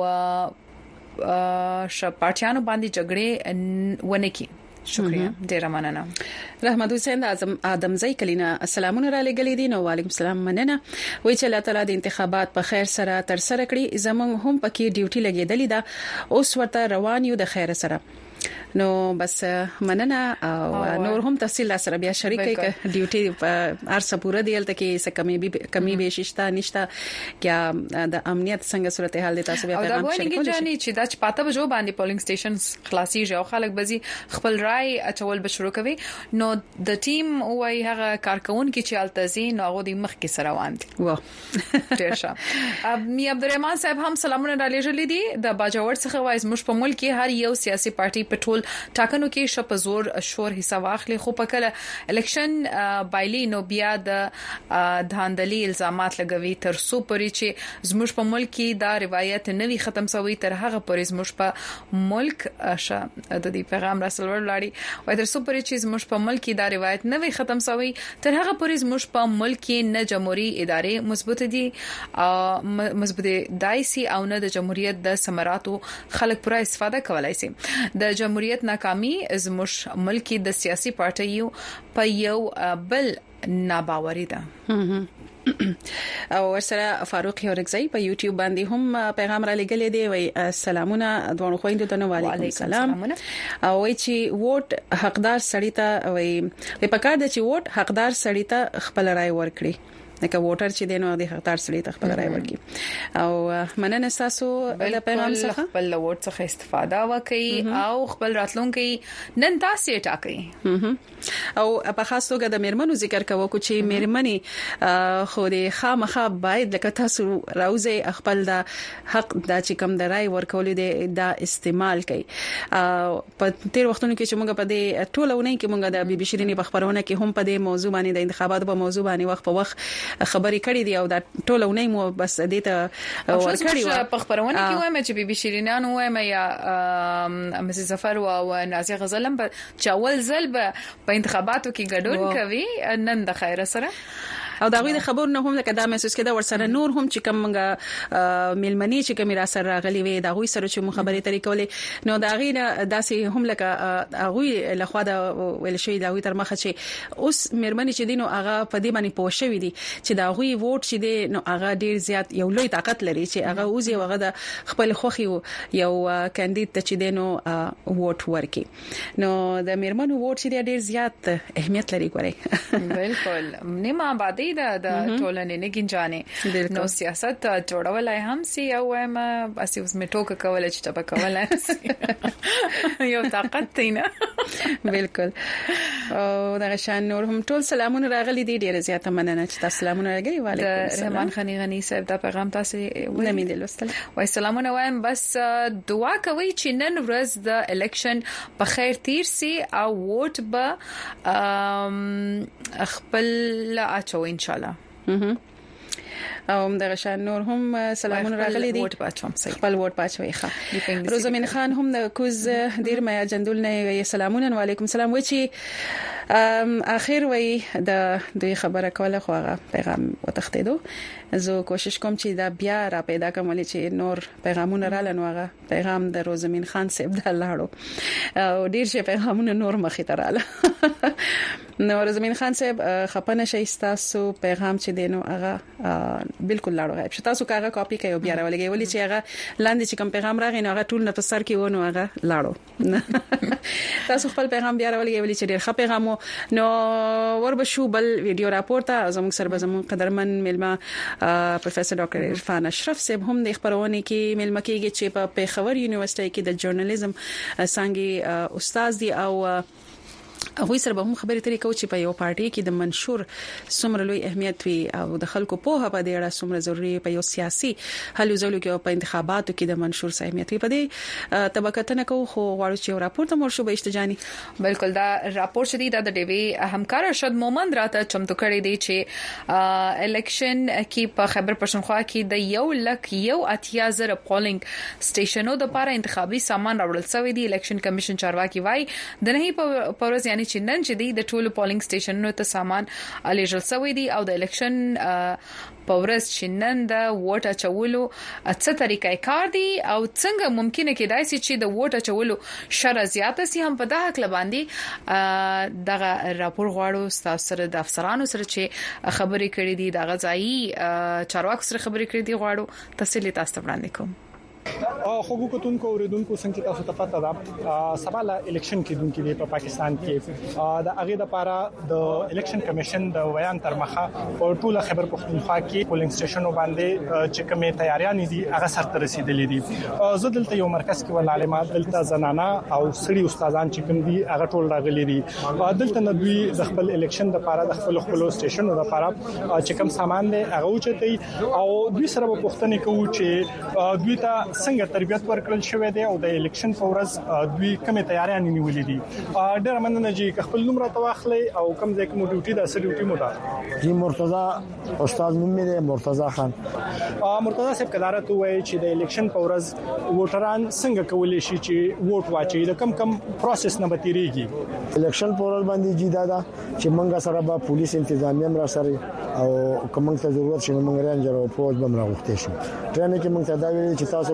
شپارټیانو باندې جګړې ونه کی. شکریہ ډیر مننه. رحمت حسین اعظم ادم زئی کلینا السلامونه را لګلې دي. نو وعلیکم السلام مننه. وای چې الله تعالی د انتخابات په خیر سره تر سره کړی. زمون هم پکې ډیوټي لګېدلې ده اوس ورته روان یو د خیر سره. نو بس مننه او نور هم تفصیل سره بیا شریکې ک ډیوټي په ارسه پوره دیلته کې څه کمی به کمی به ششتا نشتا کیا د امنیت څنګه صورتحال دي تاسو بیا پیغام شریکول شي. دا ونګي چې دا چې پاته بجو باندې پولینګ سټیشنز خلاصي جو خلک بزي خپل رائے اچول به شروع کوي. نو د ټیم وای هغه کارکون کې چې التزین هغه د مخ کې سره وان دي. واه ډیر ښه. می عبدالرحمن صاحب هم سلامونه را لېږلې دي. د باجوړ څخه وایي مش په ملک کې هر یو سیاسي پارټي پټول ټاکنو کې شپ زور شور حصہ واخلي. خو په کله الیکشن بایلی نو بیا د دهاندلي الزامات لګوي تر څو پرې چې زموږ په ملک کې دا روایت نوي ختم شوی تر هغه پرې زموږ په ملک شه د دې پیغام رسول ورلاړي وای تر څو پرې چې زموږ په ملک کې دا روایت نوي ختم شوی تر هغه پرې زموږ په ملک کې نه جمهوریت ادارې مثبت دي مثبت دایسي او نه د جمهوریت د ثمراتو خلک پوره استفاده کولای شي. د جمهوریت ناکامي زموږ ملک د سیاسي پارټیو په یو بل ناباوري ده. او ورسره فاروق یورګزی په یوټیوب باندې هم پیغام را لګلې دی وای السلامونه دوه خويندو ته وعلیکم السلام او وای چې ووټ حقدار سړی ته وای په پکار د چې ووټ حقدار سړی ته خپل رائے ورکړي لکه ووټر چې دینو د حقدار سړي ته خپل رائے ورکړي او مننه تاسو د پیغام څخه خپل ووټ څخه استفاده وکړي او خپل راتلونکي نن تاسو ټاکئ او په خاص توګه د میرمنو ذکر کوو چې میرمنې خو د خامخا باید لکه تاسو راوځي خپل د حق د چې کوم د رائے ورکول دي دا استعمال کوي په تیر وختونو کې چې موږ په دې ټولونه کې موږ د بي بي شيريني په خبرونه کې هم په دې موضوع باندې د انتخاباتو په موضوع باندې وخت په وخت خبرې کړې دي او دا ټولونه مو بس دې ته ورکړې و په خبرونه کې وایم چې بي بي شيرينان وایم یا مسز ظفر او نازیه غزلم په چاول زلب په انتخاباتو کې ګډون کوي نن د خیر سره او دا غوې د خبر نه هم لکه دا محسوس کړه ورسره نور هم چې کومه ملمنی چې کوم را سره راغلي وي دا غوې سره چې مخابرې طریقې ولې نو دا غوې داسې هم لکه غوې لخوا دا ویل شي دا غوې تر مخه چې اوس ملمنی چې دینو هغه په دې باندې پوښوي دي چې دا غوې ووټ چې دی نو هغه ډیر زیات یو لوی طاقت لري چې هغه اوسي هغه د خپل خوخي یو کاندید ته چې دینو ووټ ورکي نو د ملمنو ووټ چې ډیر زیات اهمیت لري ګوري بالکل نیمه آبادی د ټولنې نه گنجانې نو سیاست جوړولای هم سي او ما بس اوس میټوک کول چې تبا کول یو طاقت تینا بالکل او دا شان نور هم ټول سلامونه راغلي دي ډیره زیاته مننه چې تاسو سلامونه راغلي وعلیکم السلام رحمان خنی غنی صاحب دا پیغام تاسو نمې دلوستل وای سلامونه وایم بس دعا کوي چې نن ورځ د الیکشن په خیر تیر سي او ووټ به خپل اچو ان شاء الله او دغه شان نور هم سلامونه راغلي دي خپل ووټ پاتوي ښه روزمین خان هم د کوز ډیر مې جندول نه سلامونه وعلیکم السلام و چې اخر وای د دوی خبره کوله خو هغه پیغام وتختیدو زه کوشش کوم چې دا بیا را پیدا کوم چې نور پیغامونه را لنو هغه پیغام د روزمین خان صاحب د لاړو او ډیر شي پیغامونه نور مخې ته رااله نو روزمین خان صاحب خپنه شي تاسو پیغام چې دینو هغه بالکل لاړو غایب شو تاسو کاغه کاپی کوي بیا راولګي ولې چې هغه لاندې چې کوم پیغام راغی نو هغه ټول نه په سر کې ونه هغه لاړو تاسو خپل پیغام بیا راولګي ولې چې ډیر ښه پیغام نو وربشو بل ویډیو راپورټ زموږ سره زموږ قدرمن ملما پروفیسور ډاکټر عرفان اشرف صاحب هم د خبرونه کې ملما کېږي چې په پیښور یونیورسيټي کې د ژورنالیزم څنګه استاد دي او هغه سره به هم خبرې ترې کوي چې په یو پارټي کې د منشور څومره لوی اهمیت وي او د خلکو په هغه په ډیره څومره ضروري په یو سیاسي حل زولو کې په انتخاباتو کې د منشور اهمیت وي په دې طبقاتنه کو خو غواړو چې راپورټ مور شو به اشتجاني بالکل دا راپورټ شدي د ډیوی همکار ارشد مومند راته چمتو کړی دی چې الیکشن کې په خبر پښتونخوا کې د یو لک یو اتیا زره پولینګ سټیشنونو د لپاره انتخابي سامان راوړل شوی دی الیکشن کمیشن چارواکي وای د نه په پروز یعنی چې نن چې د ټولو پولینګ سټیشنونو ته سامان الیجل شوی دی او د الیکشن پورس چې نن د ووټ اچولو څه طریقې کار دی او څنګه ممکنه کېدای شي چې د ووټ اچولو شر زیاته سي هم په دغه کله باندې دغه راپور غواړو تاسو سره د افسرانو سره چې خبرې کړې دي د غځایي چارواکو سره خبرې کړې دي غواړو تفصیل تاسو ته وړاندې کوم خو وګورونکو اوریدونکو څنګه تاسو ته پته ده سباله الیکشن کې دونکو دی په پاکستان کې د هغه لپاره د الیکشن کمیشن د ویان تر مخه او ټول خبر پښتونخوا کې پولینګ سټیشنونو باندې چې کومه تیاریاں دي هغه سره رسیدلې دي زه دلته یو مرکز کې ول عالمات دلته زنانه او سړي استادان چې کوم دي هغه ټول راغلي دي دلته د دوی د خپل الیکشن لپاره د خپل خپل سټیشنونو لپاره چې کوم سامان دی هغه وچتي او دوی سره په پښتني کوو چې دوی ته څنګه تربیت ورکړل شوې ده او د الیکشن فورز دوی کومه تیاریاں نیولې دي ډېر مننه چې خپل نوم راته واخلي او کوم ځای کې مو ډیوټي ده سړي ډیوټي مو ده جی مرتضی استاد نوم مې ده مرتضی خان مرتضی صاحب کلاره ته وایي چې د الیکشن فورز ووټران څنګه کولای شي چې ووټ واچي د کم کم پروسس نه بتیریږي الیکشن فورز باندې جی دا ده چې منګه سره به پولیس انتظامیه را سره او کوم ته ضرورت شي موږ رانجر او فوج بم راغښته شو ټرین کې موږ ته دا ویل چې تاسو به په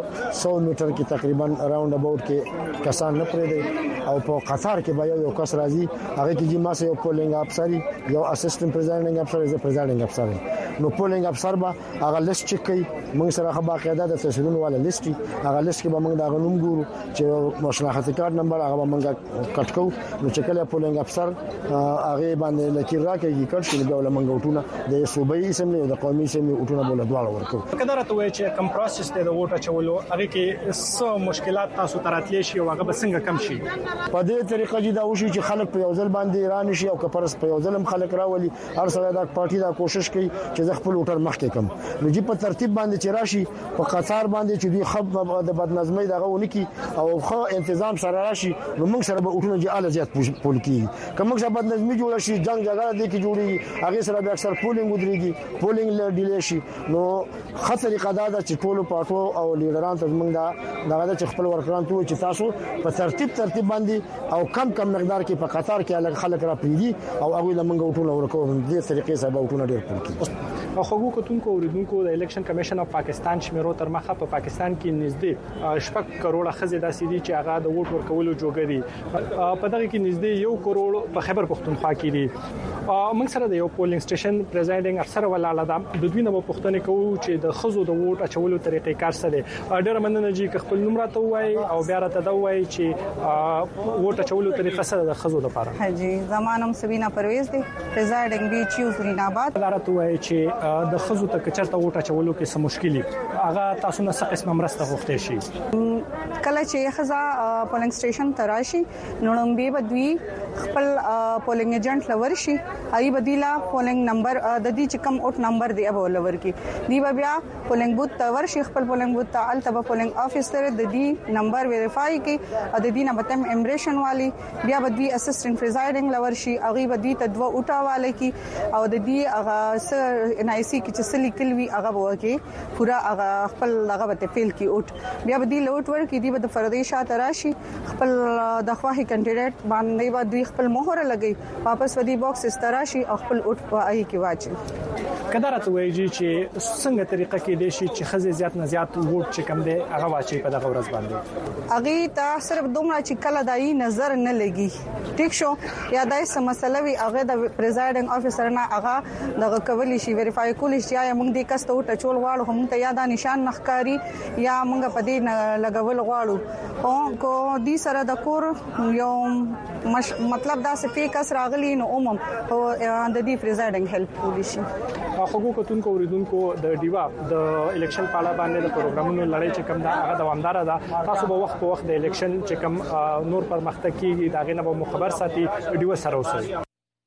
سو میټر کې تقریبا اراوند اباوت کې کسان نه پرې دي او په قطار کې به یو کس راځي هغه کې چې ما سه یو پولینګ افسر یو اسسټنټ پریزایډینګ افسر از پریزایډینګ افسر نو پولینګ افسر به هغه لیست چک کوي موږ سره خبره باقاعده د تحصیلونو والا لیست هغه لیست کې به موږ دا غنوم ګورو چې مشناخت کارت نمبر هغه موږ کټ کوو نو چې کله پولینګ افسر هغه باندې لکیر راکېږي کټ کې به موږ وټونه د صوبایي اسمبلی او د قومي اسمبلی وټونه بوله دواړه ورکو کله راته وایي چې کم پروسس ته د ووټ اچولو هغه کې څو مشکلات تاسو تراتلی شي او هغه به څنګه کم شي په دې طریقه چې دا وشي چې خلک په یو ځل باندې رانه شي او کپرس په یو ځل هم خلک راولي هر سره دا پارټي دا کوشش کوي چې خپل ووټر مخکې کم نو چې په ترتیب باندې چې راشي په قطار باندې چې دوی خب د بدنظمۍ دغه ونکي او خو تنظیم سره راشي نو موږ سره به وټونه چې اله زیات پول کیږي کوم څه بدنظمۍ جوړ شي جنگ جګړه دې کې جوړي هغه سره به اکثر پولینګ ودرېږي پولینګ ډیلی شي نو خطر قضا ده چې ټول پټو او لیډران ته موږ دا دغه چې خپل ورکران ته چې تاسو په ترتیب ترتیب باندې او کم کم مقدار کې په قطار کې الګ خلک را پریدي او هغه لمنګ وټونه ورکو دې طریقې سره وټونه ډیر پول کی او خو کوتونکو اوریدونکو د الیکشن کمیشن اف پاکستان شمیرو تر مخه په پاکستان کې نږدې شپږ کروڑه خزې داسې دي چې هغه د ووټ ورکولو جوګه دي په دغه کې نږدې یو کروڑ په خیبر پختونخوا کې دي موږ سره د یو پولینګ سټیشن پریزایډینګ افسر ولاله ده د دوی نه په پښتنه کوو چې د خزو د ووټ اچولو طریقې کار څه دي ډېر مننه چې خپل نوم راته وایي او بیا راته دا وایي چې ووټ اچولو طریقه څه د خزو لپاره حاجی زمانم سبینا پرویز دی پریزایډینګ بي چیو زریناباد راته وایي چې د خزو ته کچرته ووټ اچولو کې څه مشکلي هغه تاسو نه څه قسم مرسته غوښتې شي کله چې خزا پولینګ سټیشن تراشي نوړمبي بدوي خپل پولینګ ایجنټ لور شي ای بدیلا پولینګ نمبر د دې چې کم اوټ نمبر دی ابو لور کې دی بیا پولینګ بوت تور شي خپل پولینګ بوت تعال تب پولینګ افیسر د دې نمبر ویریفای کی د دې نه بتم امبریشن والی بیا بدوی اسسټنټ پریزایډینګ لور شي اغي بدوی تدو اوټا والے کی او د دې هغه س ان آی سی کې چې سلی کلوي هغه وکي پورا هغه خپل هغه ته فیل کی اوټ بیا بدی لوټ ور کې دی د فردي شاته راشي خپل د خواهي کینډیډیټ باندې بدوی خپل مهر لګي واپس ودی باکس استراشي خپل اوټ په آی کې واچي کله راته وایي چې څنګه طریقه کې دي چې خزه زیات نه زیات ووټ چې کم دي هغه واچي په دغه ورځ باندې اغه تا صرف دومره چې کله دای نظر نه لګي ټیک شو یا دای سم مسله وی هغه د پریزایډینګ افیسر نه هغه دغه کولی شي ویریفای کولی شي یا موږ د کسته وټ چول غواړو هم ته یاد نشان نخکاری یا موږ په دې لګول غواړو او کو دې سره د کور یو مش... مطلب دا څه فیک اس راغلی نو عموم او د دې پریزایډینګ هیلپ کولی شي خو کوتونکو اوریدونکو د ډیوا د الیکشن په اړه باندې د پروګرامونو لړۍ چې کوم دا هغه دوامدار ده تاسو به وخت په وخت د الیکشن چې کوم نور پرمختګ کیږي دا غنه به خبر ساتي ډیوا سره اوسئ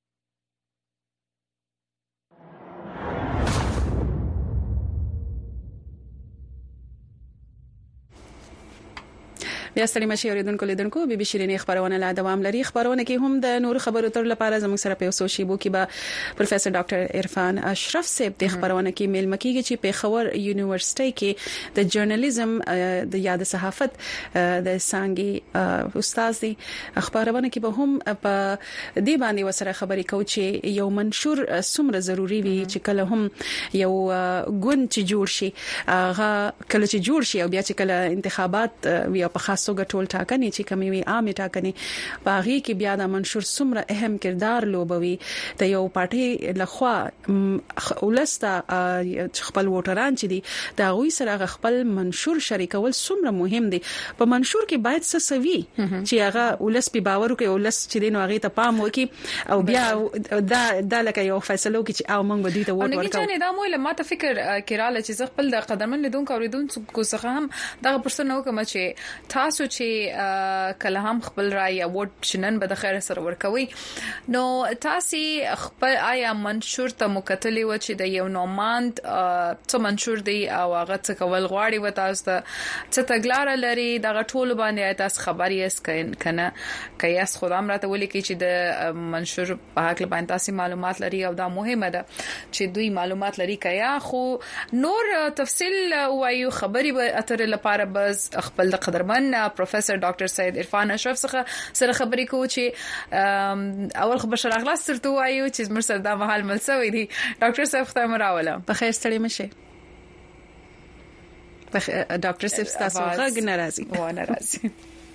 بیا ستړي مشي اوریدونکو لیدونکو بي بي شيرینې خبرونه لا دوام لري خبرونه کې هم د نور خبرو تر لپاره زموږ سره په سوشيبو کې به پروفیسور ډاکټر عرفان اشرف صاحب د خبرونه کې میل مکیږي چې په خبر یونیورسيټي کې د جرنالیزم د یاد صحافت د سانګي استاد دي خبرونه کې به هم په دې باندې وسره خبرې کوي چې یو منشور څومره ضروری وي چې کله هم یو ګوند چې جوړ شي هغه کله چې جوړ شي او بیا چې کله انتخابات وي په سوګه ټول ټاکنې چې کومې وي عامه ټاکنې باغی کې بیا د منشور څومره اهم کردار لوبوي ته یو پارټي لخوا ولسته خپل ووټران چې دي دا غوي سره خپل منشور شریکول څومره مهم دي په منشور کې باید څه سوي چې هغه ولس په باور کوي ولس چې دین هغه ته پام وکړي او بیا دا د لکه یو فیصله کې چې او موږ به دې ته ووټ ورکړو نه دا مو لمه ته فکر کړاله چې خپل د قدمن لیدونکو اوریدونکو څخه هم دا پرسنه وکم چې تاسو چې کله هم خپل رائے ووټ شنن به د خیر سره ورکوي نو تاسو خپل آیا منشور ته مکتلې و چې د یو نوماند څه منشور دی او هغه څه کول غواړي و تاسو ته څه تګلار لري د غټول باندې تاسو خبري اس کنه کياس خدام راته ولي کې چې د منشور په حق باندې تاسو معلومات لري او دا مهمه ده چې دوی معلومات لري کیا خو نور تفصیل وایو خبري به اتر لپاره بس خپل د قدرمن پروفیسور ډاکټر سید عرفان اشرف څخه سره خبرې کوو چې اول خبر شر اخلاص ترته وایو چې مرسل دا محل ملسوي دي ډاکټر صاحب خدای مراوله په خیر ستړي مشه ډاکټر صاحب تاسو غږ ناراضي و ناراضي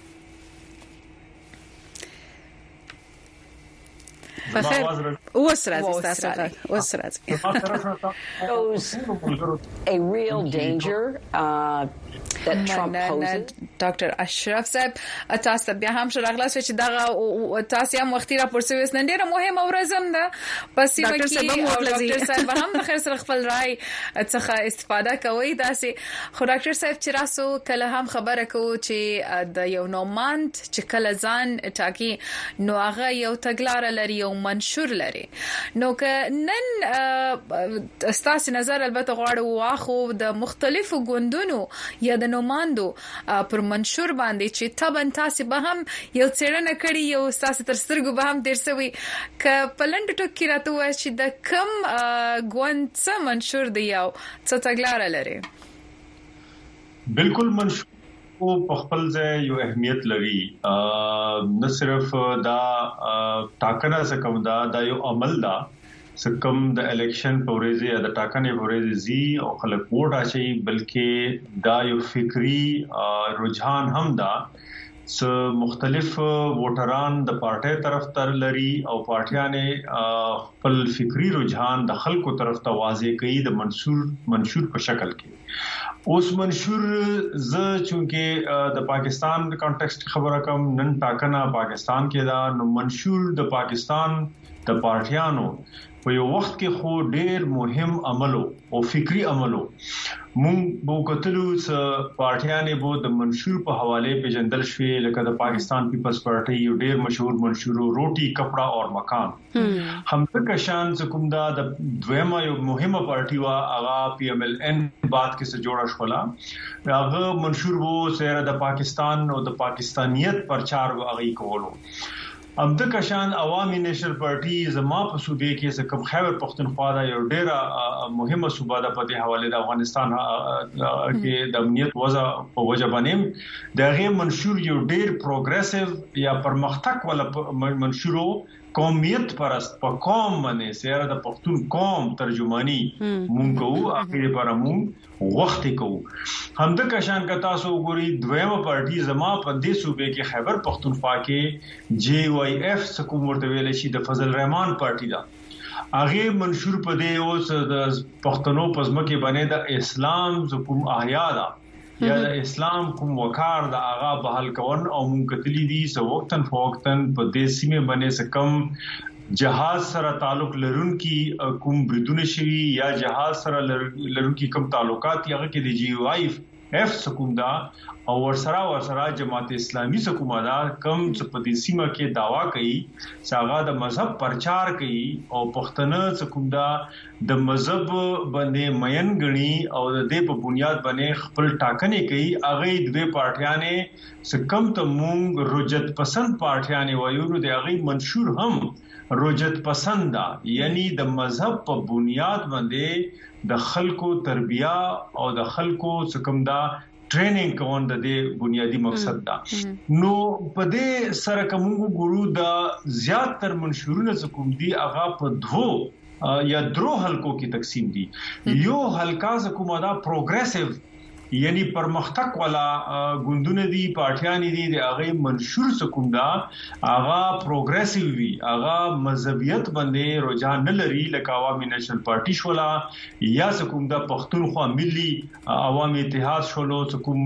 بخیر اوس راځي تاسو اوس راځي a real danger uh that Trump poses. ډاکټر اشرف صاحب تاسو بیا هم شراغلا چې دا تاسو هم وختي راپور سویس نن ډیره مهمه ورځم ده پس یو کې ډاکټر صاحب هم د خیر سره خپل رائے څخه استفاده کوي داسې خو ډاکټر صاحب چې راسو کله هم خبره کوي چې د یو نوماند چې کله ځان ټاکي نو هغه یو تګلار لري او منشور لري نو که نن تاسو نظر البته غواړو واخو د مختلفو ګوندونو یا د نوماندو پر منشور باندې چې تبن تاسو به هم یو څېړنه کړی یو تاسو تر سترګو به هم ډیر سوي ک پلند ټکی راته وای چې د کم ګوند څه منشور دی یو څه تګلار لري بالکل منشور او په خپل ځای یو اهمیت لري نه صرف دا ټاکنه څخه دا د یو عمل دا سکم د الیکشن پورېزي یا د ټاکنې پورېزي زی او خلک ووټ اچي بلکې دا یو فکری رجحان هم دا س مختلف ووټران د پارټي طرف تر لري او پارټیانه خپل فکری رجحان د خلکو طرف ته واضح کوي د منشور منشور په شکل کې اوس منشور ز چونکه د پاکستان د کانټیکسټ خبره کوم نن ټاکنه پاکستان کې دا نو منشور د پاکستان د پارټیانو په یو وخت کې خو ډېر مهم عملو او فکری عملو مونږ بو کتلو س پارټیانه بو د منشور په حواله پیژندل شوې لکه د پاکستان پیپلز پارټي یو ډېر مشهور منشور روټي کپڑا اور مکان هم څنګه شان کوم دا د دویمه یو مهمه پارټي وا اغا پی ایم ال ان بعد کې سره جوړه شولا هغه منشور وو سره د پاکستان او د پاکستانیت پرچار واغی کولو ام د کشان عوامي نېشنل پارټي زما په صوبې کې څه کوم خیبر پختونخوا دا یو ډېره مهمه صوبه ده په دې حواله د افغانستان کې د امنیت وضع په وجه باندې د غي منشور یو ډېر پروګریسیو یا پرمختګ ولا منشورو قومیت پرست په قوم باندې سره د پښتون قوم ترجمانی مونږ کوو اخر پر مونږ وخت کوو هم د کشان کا تاسو ګوري دویمه پارټي زما په دې صوبې کې خیبر پختونخوا کې جی واي اف سکو ورته ویل شي د فضل الرحمن پارټي دا هغه منشور په دې اوس د پښتنو پزمکه باندې د اسلام حکم احیا دا یا د اسلام کوم وقار د اغا بحال کون او مونکتلی دي سو وختن فوختن په دې سیمه باندې سکم جهاز سره تعلق لرونکي کوم بریدونه شوی یا جهاز سره لرونکي کوم تعلقات یغه کې د جی واي اف سکوم دا او ورسره ورسره جماعت اسلامي سکوم دا کم په دې سیمه کې داوا کوي چې هغه د مذهب پرچار کوي او پښتنه سکوم دا د مذهب باندې مین غني او د دې په بنیاد باندې خپل ټاکنې کوي هغه د دوی پارټیانه سکم ته مونږ رجت پسند پارټیانه وایو نو د هغه منشور هم رجت پسند دا یعنی د مذهب په بنیاد باندې د خلکو تربیه او د خلکو سکم دا ټریننګ کوون د دې بنیادی مقصد دا نو په دې سره کوم ګورو دا زیات تر منشورونه سکم دي هغه په دوه یا درو حلقو کې تقسیم دي یو حلقہ سکم دا پروګریسیو یعنی پرمختګ والا ګوندونه دي پارټیان دي د هغه منشور سکوم دا هغه پروګریسیو وی هغه مذهبیت باندې رجحان نه لري لکه عوامي نېشنل پارټي شولا یا سکوم دا پښتونخوا ملي عوامي اتحاد شولو سکوم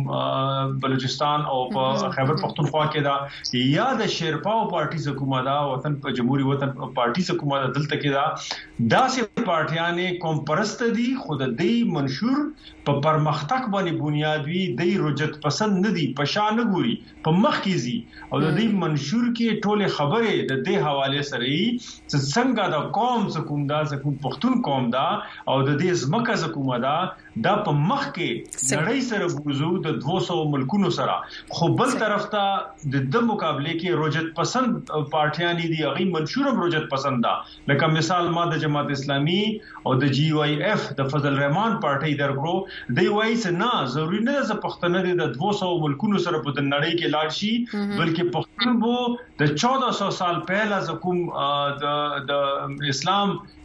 بلوچستان او په خیبر پښتونخوا کې دا یا د شیرپاو پارټي سکوم دا وطن په جمهوریت وطن پارټي سکوم دا دلته کې دا داسې پارټیانه کوم پرست دي خود دې منشور په پرمختګ باندې بنیادی د رجت پسند ندي پشان ګوري په مخ کې زی او د دې منشور کې ټوله خبره د دې حواله سره چې څنګه د قوم سکوم دا سکوم پښتون قوم دا او د دې زمکه سکوم دا دا په مخ کې نړۍ سره بوزو د دوه سوه ملکونو سره خو بل طرف ته د د مقابله کې رجت پسند پارټیان دي هغه منشور هم رجت پسند دا لکه مثال ما د جماعت اسلامي او د جی واي اف د فضل الرحمن پارټي درګرو دی وایي نه ضروري نه د پښتنه د دوه سوه ملکونو سره په نړۍ کې لاړ شي بلکې پښتون وو د چودہ سو سال پہلا زکوم د د اسلام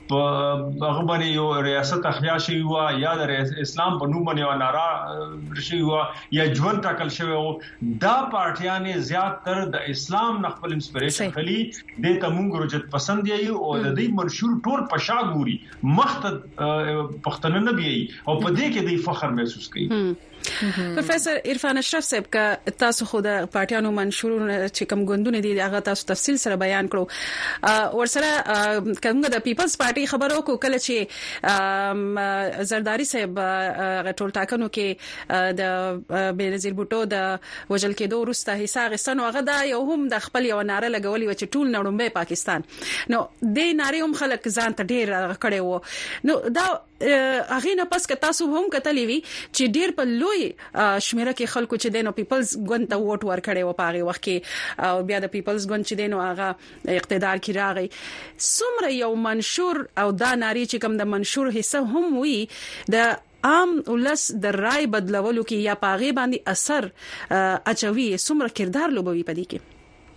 په هغه باندې یو ریاست احیا شي وا یا د اسلام په نوم باندې نارا شي وا یا ژوند ټاکل شوی او دا پارټیانه زیات تر د اسلام نخبل انسپریشن خلی د تمونګ رجت پسند دی او د دې منشور ټول پشاګوري مخت پښتنه نه بي او په دې کې د فخر محسوس کوي. پروفیسور عرفان اشرف صاحب کا تاسو خو د پارټیانو منشور چې کوم غوندونه دي هغه تاسو تفصیل سره بیان کړو ورسره کومه د پیپلز پارټي خبرو کو کله چې زرداری صاحب ټول ټاکنو کې د بنظیر بوټو د وجل کېدو وروسته حصہ غستان هغه دا یو هم د خپل یو ناره لګولي و چې ټول نړمبه پاکستان نو د ناره هم خلک ځان ته ډیر کړي وو نو دا هغه نه پس که تاسو هم کتلې وی چې ډیر په لوی شمیره کې خلکو چې دینو پیپلز ګوند ته ووټ ورکړي و پاره وخت کې او بیا د پیپلز ګوند چې دینو هغه اقتدار کې راغی څومره یو منشور او دا ناری چې کوم د منشور حصہ هم وی د عام ولس د رائے بدلولو کې یا پاغه باندې اثر اچوي څومره کردار لوبوي پدې کې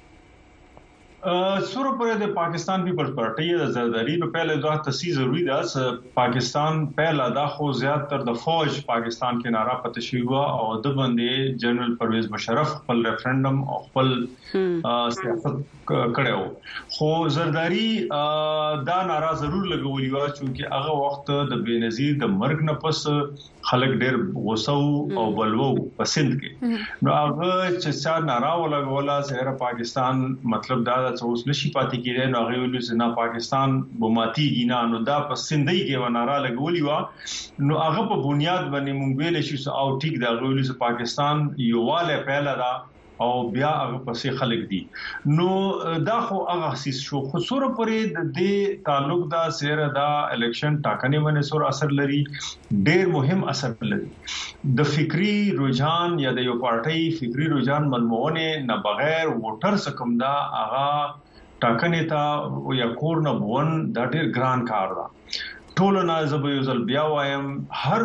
سورو پر د پاکستان پیپلز پارټي د زرداری په پہله دوه تاسیس ضروری ده پاکستان پہلا دا خو زیات تر د فوج پاکستان کې نارا پته شي وا او د باندې جنرال پرویز مشرف خپل ریفرندم او خپل سیاست کړو خو زرداری دا نارا ضرور لګولي وا چې هغه وخت د بنظیر د مرګ نه پس خلک ډېر غوسه او بلوو پسند کې نو هغه چې څا نارا ولګولا زهره پاکستان مطلب دا چې اوس نشي پاتې کېږي نو هغه ویل چې نه پاکستان بوماتي ګینا نو دا پسندۍ کې ونارا لګولي وا نو هغه په بنیاد باندې مونږ ویل شو او ټیک دا ویل چې پاکستان یواله پهلا دا او بیا هغه پسې خلک دي نو دا خو هغه حسیس شو خو سور پرې د دې تعلق دا سره دا الیکشن ټاکنې باندې سور اثر لري ډېر مهم اثر لري د فکری رجحان یا د یو پارټي فکری رجحان منموونه نه بغیر ووټر سکم دا هغه ټاکنې ته یا کور نه بون دا ډېر ګران کار ده ټول نه زبېزل بیا وایم هر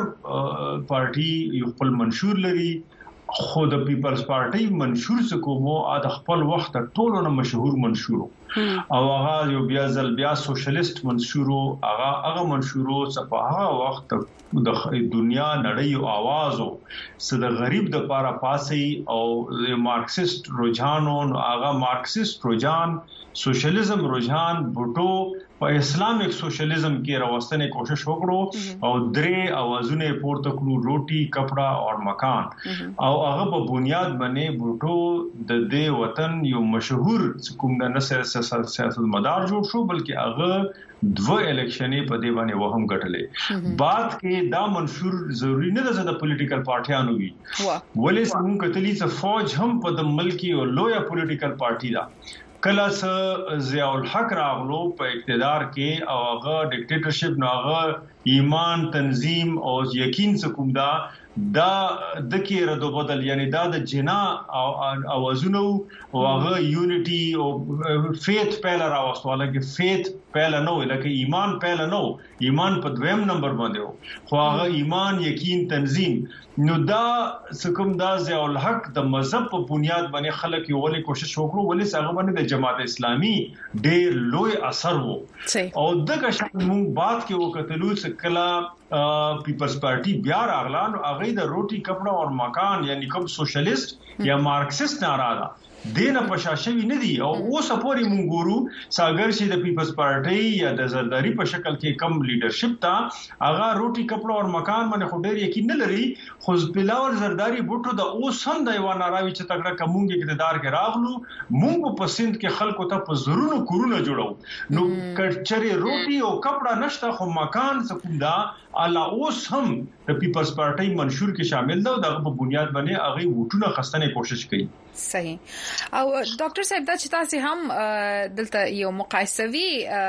پارټي یو خپل منشور لري خو د پیپلز پارټي منشور څخه مو د خپل وخت ټولو نه مشهور منشور او هغه یو بیا ځل بیا سوشلیست منشور هغه هغه منشور څخه په هغه وخت د دنیا نړۍ او आवाज او د غریب د پاره پاسي او مارکسیست رجحانو هغه مارکسیست رجحان سوشلیزم رجحان بوټو په اسلامیک سوشلیزم کې راوستنې کوشش وکړو او درې اوازونه پورته کړو روټي کپڑا او مکان او هغه په بنیاد باندې بوټو د دې وطن یو مشهور کوم د نصر سیاست مدار جوړ شو بلکې هغه دوه الیکشنې په دی باندې وهم غټلې بعد کې دا منشور ضروری نه ده د پولیټیکل پارټیانو وي ولې څنګه کتلی چې فوج هم په د ملکی او لویا پولیټیکل پارټي ده کله س ضیاء الحق راغلو په اقتدار کې او هغه ډیکټیټرشپ نو هغه ایمان تنظیم او یقین سکوم دا دا د کې ردو بدل یعنی دا د جنا او اوازونو او هغه یونټي او فیث پهلا راوستواله کې فیث پهلا نو لکه ایمان پهلا نو ایمان په دویم نمبر باندې خو هغه ایمان یقین تنظیم نو دا سکم دا ضیاء الحق د مذهب په بنیاد باندې خلک یو ولې کوشش وکړو ولې هغه باندې د جماعت اسلامي ډېر لوی اثر وو او دغه شان موږ بعد کې وکړو چې کله پیپلز پارټي بیا راغلان او هغه د روټي کپڑا او مکان یعنی کوم سوشلیست یا مارکسیست ناراضه دینه پشاشوي نه دي او اوس پورې مونږ ګورو ساګر چې د پیپلز پارټي یا د زرداری په شکل کې کم لیډرشپ تا هغه روټي کپڑا او مکان باندې خو ډېر یقین نه لري خو بلاول زرداری بوټو د اوس هم د یو ناراوي چې تګړه کومږي اقتدار کې راغلو مونږ په سند کې خلکو ته په زرونو کورونه جوړو نو کچري روټي او کپڑا نشته خو مکان سکوندا الله اوس هم د پیپلز پارټي منشور کې شامل ده دغه په بنیاد باندې هغه وټونه خستنه کوشش کوي صحیح او ډاکټر صاحب دا چې تاسو هم دلته یو مقایسوي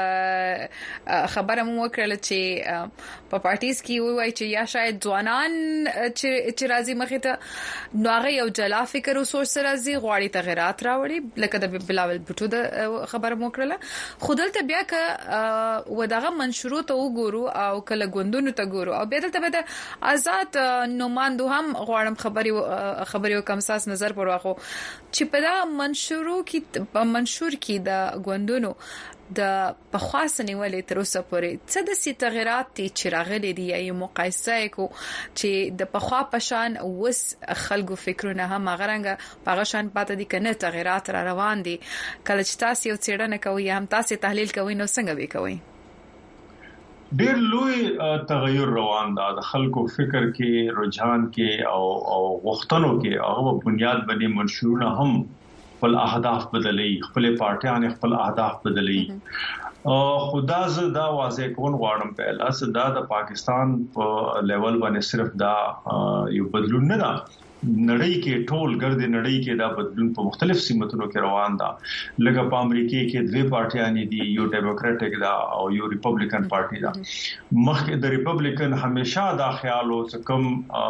خبره مو وکړل چې په پارټیز کې وایي چې یا شاید ځوانان چې چې راځي مخې ته نو هغه یو جلا فکر او سوچ سره راځي غواړي تغیرات راوړي لکه د بلاول بوټو د خبره مو وکړه خو دلته بیا ک و دغه منشورو ته وګورو او کله غوندونو ته ګورو او بیا دلته به د آزاد نوماندو هم غواړم خبري خبري کم ساس نظر پر واخو چې په دا منشورو کې په منشور کې د غوندونو د پخواسنې ولې تر اوسه پورې څه د سي تغیرات چې راغلي دي یا مقایسه کو چې د پخوا پشان وس خلکو فکرونه هم غرانګه پاغشان پاتې دي کنه تغیرات را روان دي کله چې تاسو یو څېړنه کوي هم تاسو تحلیل کوي نو څنګه به کوي ډېر لوی تغیر روان ده د خلکو فکر کې رجحان کې او او وختونو کې هغه بنیاد باندې منشورونه هم خپل اهداف بدلې خپل پارټیان خپل اهداف بدلې خدا ز دا واضح کون غواړم په لاس دا د پاکستان په لیول باندې صرف دا یو بدلون نه ده نړۍ کې ټول ګرد نړۍ کې دا بدلون په مختلف سیمتونو کې روان ده لکه په امریکا کې دوه پارټیان دي یو ډیموکراټک دا او یو ریپبلیکن پارټي دا مخکې د ریپبلیکن همیشه دا خیال او کم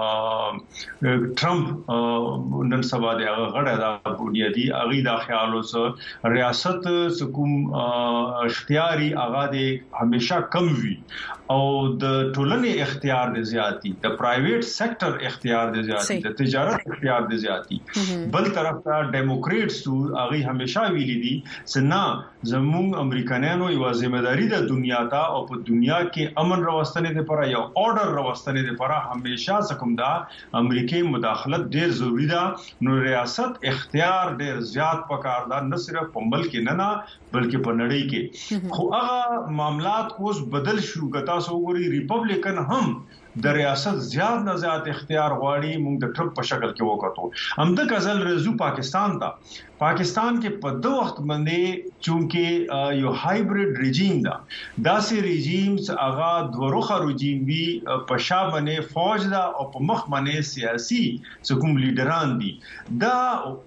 ټرمپ نن سبا د هغه غړی دا بنیادی اغي دا خیال او ریاست کوم اختیاري هغه د همیشه کم وي او د ټولنې اختیار د زیاتی د پرایویټ سېکټر اختیار د زیاتی د تجارت اختیار د زیاتی بل طرف ته ډیموکریټس هغه همیشه ویلي دي چې نه زموږ امریکایانو یو ځمېداري د دنیا ته او په دنیا کې امن راوستنې لپاره یو اورډر راوستنې لپاره همیشه څکم دا امریکای مداخلت ډېر ضروری ده نو ریاست اختیار ډېر زیات پکار ده نه صرف په ملک کې نه نه بلکې په نړۍ کې خو هغه معاملات کوس بدل شو غتا سو ګوري ریپبلیکن هم د ریاست زیات نه زیات اختیار غواړي موږ د ټرپ په شکل کې وکړو هم د غزل رزو پاکستان ته پاکستان کې په دوه وخت باندې چونکه یو هایبرید رژیم دا داسې رژیمز هغه دروخه رژیم وی په شابه فوج دا او په مخ باندې سیاسي حکومت لیډران دي دا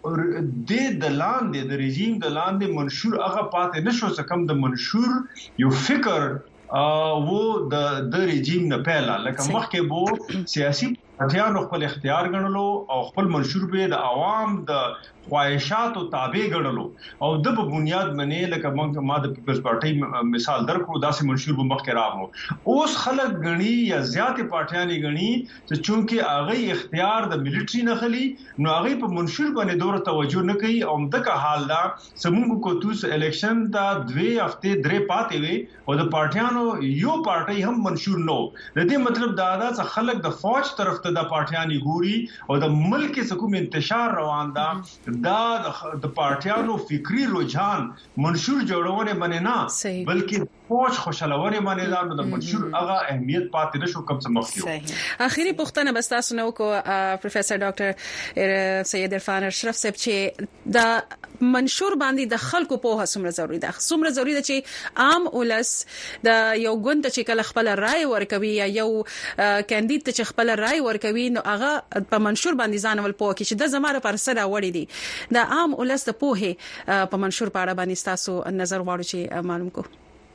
د دلان د رژیم دلان د منشور هغه پاتې نشو څکم د منشور یو فکر او د د رژیم نه پهلا لکه مخکې بو سیاسي پارټیانو خپل اختیار غنلو او خپل منشور به د عوام د خواهشات او تابع غړلو او د په بنیاد باندې لکه موږ ما د پیپلز پارټي مثال درکړو داسې منشور به مخکې راغلو اوس خلک غني یا زیات پارټیانی غني چې چونکه هغه اختیار د ملټری نه خلی نو هغه په منشور باندې دوره توجه نه کوي او دغه حال دا سمونږ کو توس الیکشن دا دوه هفته درې پاتې وي او د پارټیانو یو پارټي هم منشور نو د دې مطلب دا دا چې خلک د فوج طرف ته د پارټیانی ګوري او د ملک سکوم انتشار روان دا دا د پارټیانو فکری رجحان منشور جوړونه باندې نه بلکې فوج خوشالونه باندې دا د منشور هغه اهمیت پاتې نشو کوم څه مخکې اخیری پوښتنه بس تاسو نو کو پروفیسور ډاکټر سید عرفان اشرف صاحب چې دا منشور باندې د خلکو په هڅومره ضروری ده څومره ضروری ده چې عام ولس د یو ګوند چې کله خپل رائے ورکوي یا یو کاندید چې خپل رائے ورکوي نو هغه په منشور باندې ځانول پوه کی چې د زماره پر سره وړي دي د عام ولس د پوهه په منشور پاړه باندې تاسو نظر واړو چې معلوم کو